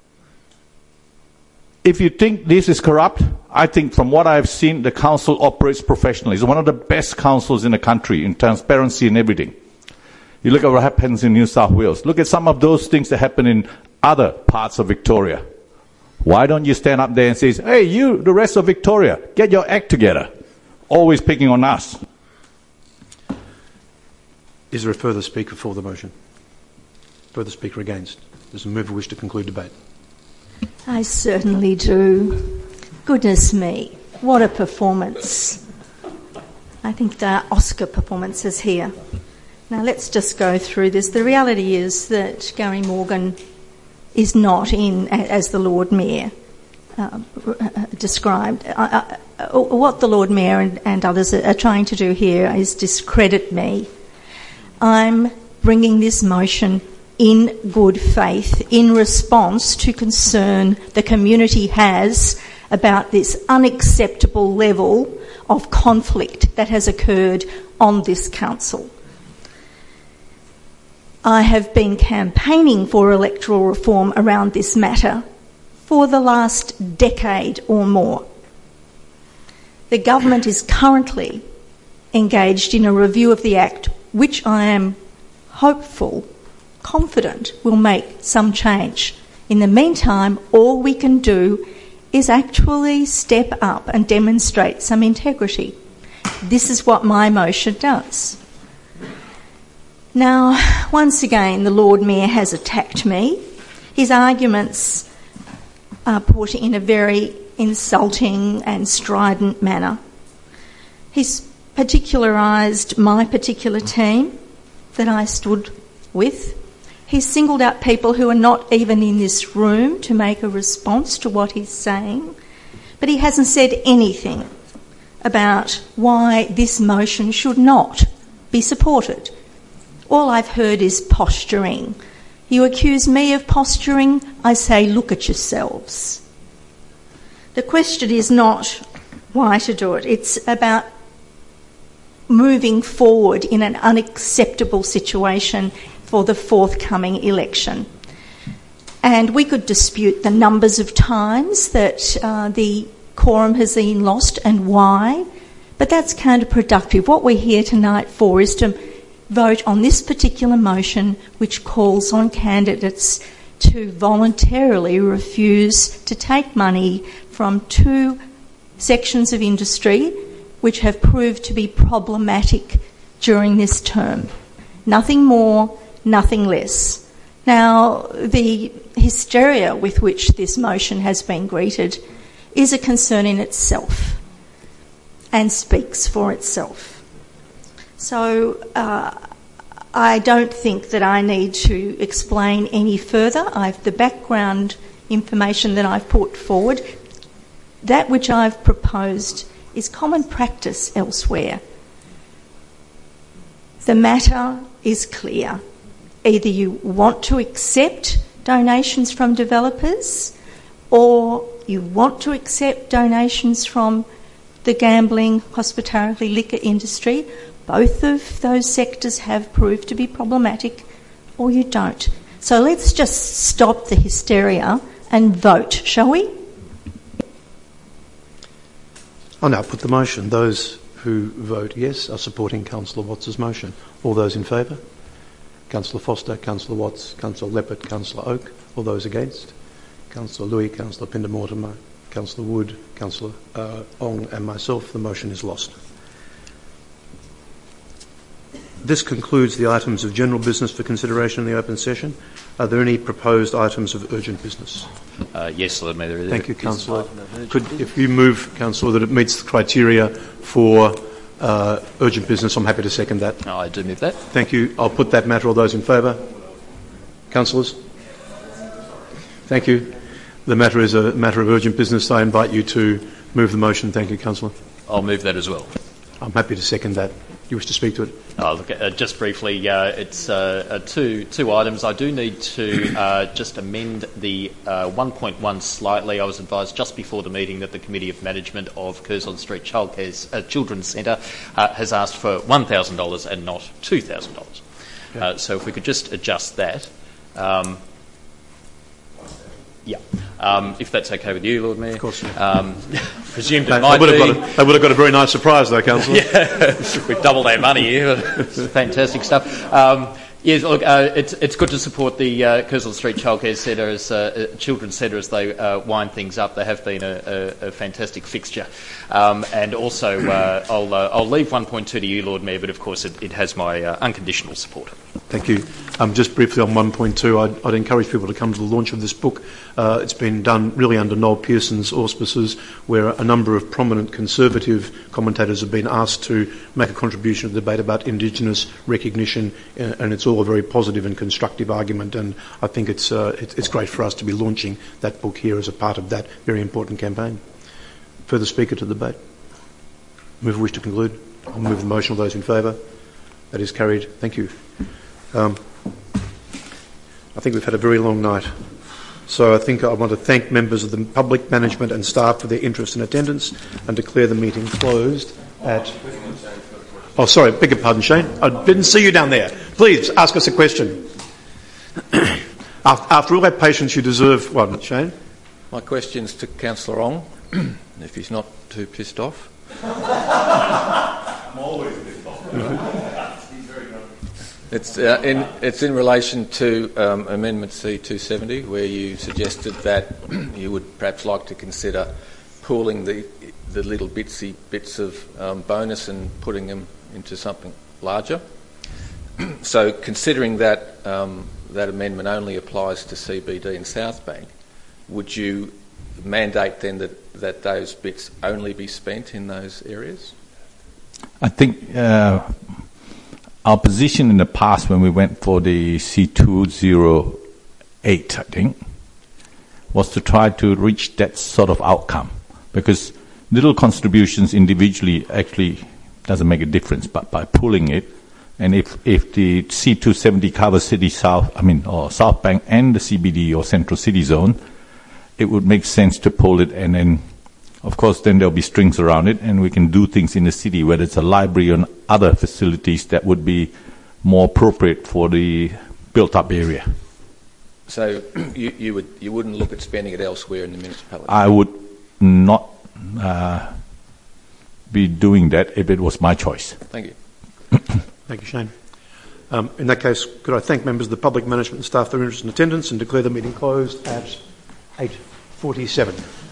If you think this is corrupt, I think from what I've seen, the council operates professionally. It's one of the best councils in the country in transparency and everything. You look at what happens in New South Wales. Look at some of those things that happen in other parts of Victoria. Why don't you stand up there and say, hey, you, the rest of Victoria, get your act together. Always picking on us. Is there a further speaker for the motion? Further speaker against? Does the mover wish to conclude debate? I certainly do. Goodness me, what a performance. I think there are Oscar performances here. Now let's just go through this. The reality is that Gary Morgan is not in, as the Lord Mayor described. What the Lord Mayor and others are trying to do here is discredit me. I'm bringing this motion in good faith in response to concern the community has about this unacceptable level of conflict that has occurred on this council. I have been campaigning for electoral reform around this matter for the last decade or more. The government is currently engaged in a review of the Act which I am hopeful, confident will make some change. In the meantime, all we can do is actually step up and demonstrate some integrity. This is what my motion does. Now, once again, the Lord Mayor has attacked me. His arguments are put in a very insulting and strident manner. He's particularised my particular team that I stood with. He's singled out people who are not even in this room to make a response to what he's saying, but he hasn't said anything about why this motion should not be supported. All I've heard is posturing. You accuse me of posturing, I say look at yourselves. The question is not why to do it, it's about moving forward in an unacceptable situation for the forthcoming election. And we could dispute the numbers of times that the quorum has been lost and why, but that's counterproductive. What we're here tonight for is to vote on this particular motion, which calls on candidates to voluntarily refuse to take money from two sections of industry which have proved to be problematic during this term. Nothing more, nothing less. Now, the hysteria with which this motion has been greeted is a concern in itself and speaks for itself. So I don't think that I need to explain any further. The background information that I've put forward, that which I've proposed is common practice elsewhere. The matter is clear. Either you want to accept donations from developers or you want to accept donations from the gambling, hospitality, liquor industry. Both of those sectors have proved to be problematic, or you don't. So let's just stop the hysteria and vote, shall we? I'll now put the motion. Those who vote yes are supporting Councillor Watts' motion. All those in favour? Councillor Foster, Councillor Watts, Councillor Leppert, Councillor Oak. All those against? Councillor Louis, Councillor Pinder-Mortimer, Councillor Wood, Councillor Ong and myself. The motion is lost. This concludes the items of general business for consideration in the open session. Are there any proposed items of urgent business? Yes, Lord Mayor. There Thank you, Councillor. If you move, Councillor, that it meets the criteria for urgent business, I'm happy to second that. I do move that. Thank you. I'll put that matter. All those in favour? Councillors? Thank you. The matter is a matter of urgent business. I invite you to move the motion. Thank you, Councillor. I'll move that as well. I'm happy to second that. You wish to speak to it? Just briefly, it's two items. I do need to just amend the 1.1 slightly. I was advised just before the meeting that the Committee of Management of Curzon Street Children's Centre has asked for $1,000 and not $2,000. Okay. So if we could just adjust that. If that's okay with you, Lord Mayor. Of course. Presumed it might be. They would have got a very nice surprise, though, Councillor. Yeah, we've doubled our money here. Fantastic stuff. Yes, look, it's good to support the Curzon Street Childcare Centre as Children's Centre as they wind things up. They have been a fantastic fixture. And also, I'll leave 1.2 to you, Lord Mayor, but of course it has my unconditional support. Thank you. Just briefly on 1.2, I'd encourage people to come to the launch of this book. It's been done really under Noel Pearson's auspices, where a number of prominent Conservative commentators have been asked to make a contribution to the debate about Indigenous recognition, and it's all a very positive and constructive argument, and I think it's great for us to be launching that book here as a part of that very important campaign. Further speaker to the debate? Mover wish to conclude? I'll move the motion. All those in favour? That is carried. Thank you. I think we've had a very long night. So I think I want to thank members of the public, management and staff for their interest and attendance and declare the meeting closed at... Oh, sorry, beg your pardon, Shane. I didn't see you down there. Please, ask us a question. After all that patience, you deserve one, Shane. My question's to Councillor Ong, if he's not too pissed off. I'm always pissed off. He's very good. It's in relation to Amendment C270, where you suggested that you would perhaps like to consider pooling the little bits of bonus and putting them into something larger. So, considering that that amendment only applies to CBD and South Bank, would you mandate then that those bits only be spent in those areas? I think our position in the past when we went for the C208, I think, was to try to reach that sort of outcome, because little contributions individually actually doesn't make a difference, but by pooling it, and if the C270 covers City South, or South Bank and the CBD or Central City Zone, it would make sense to pull it, and then, of course, then there'll be strings around it, and we can do things in the city, whether it's a library or other facilities that would be more appropriate for the built-up area. So you wouldn't look at spending it elsewhere in the municipality? I would not be doing that if it was my choice. Thank you. Thank you, Shane. In that case, could I thank members of the public management and staff for their interest in attendance and declare the meeting closed at 8:47.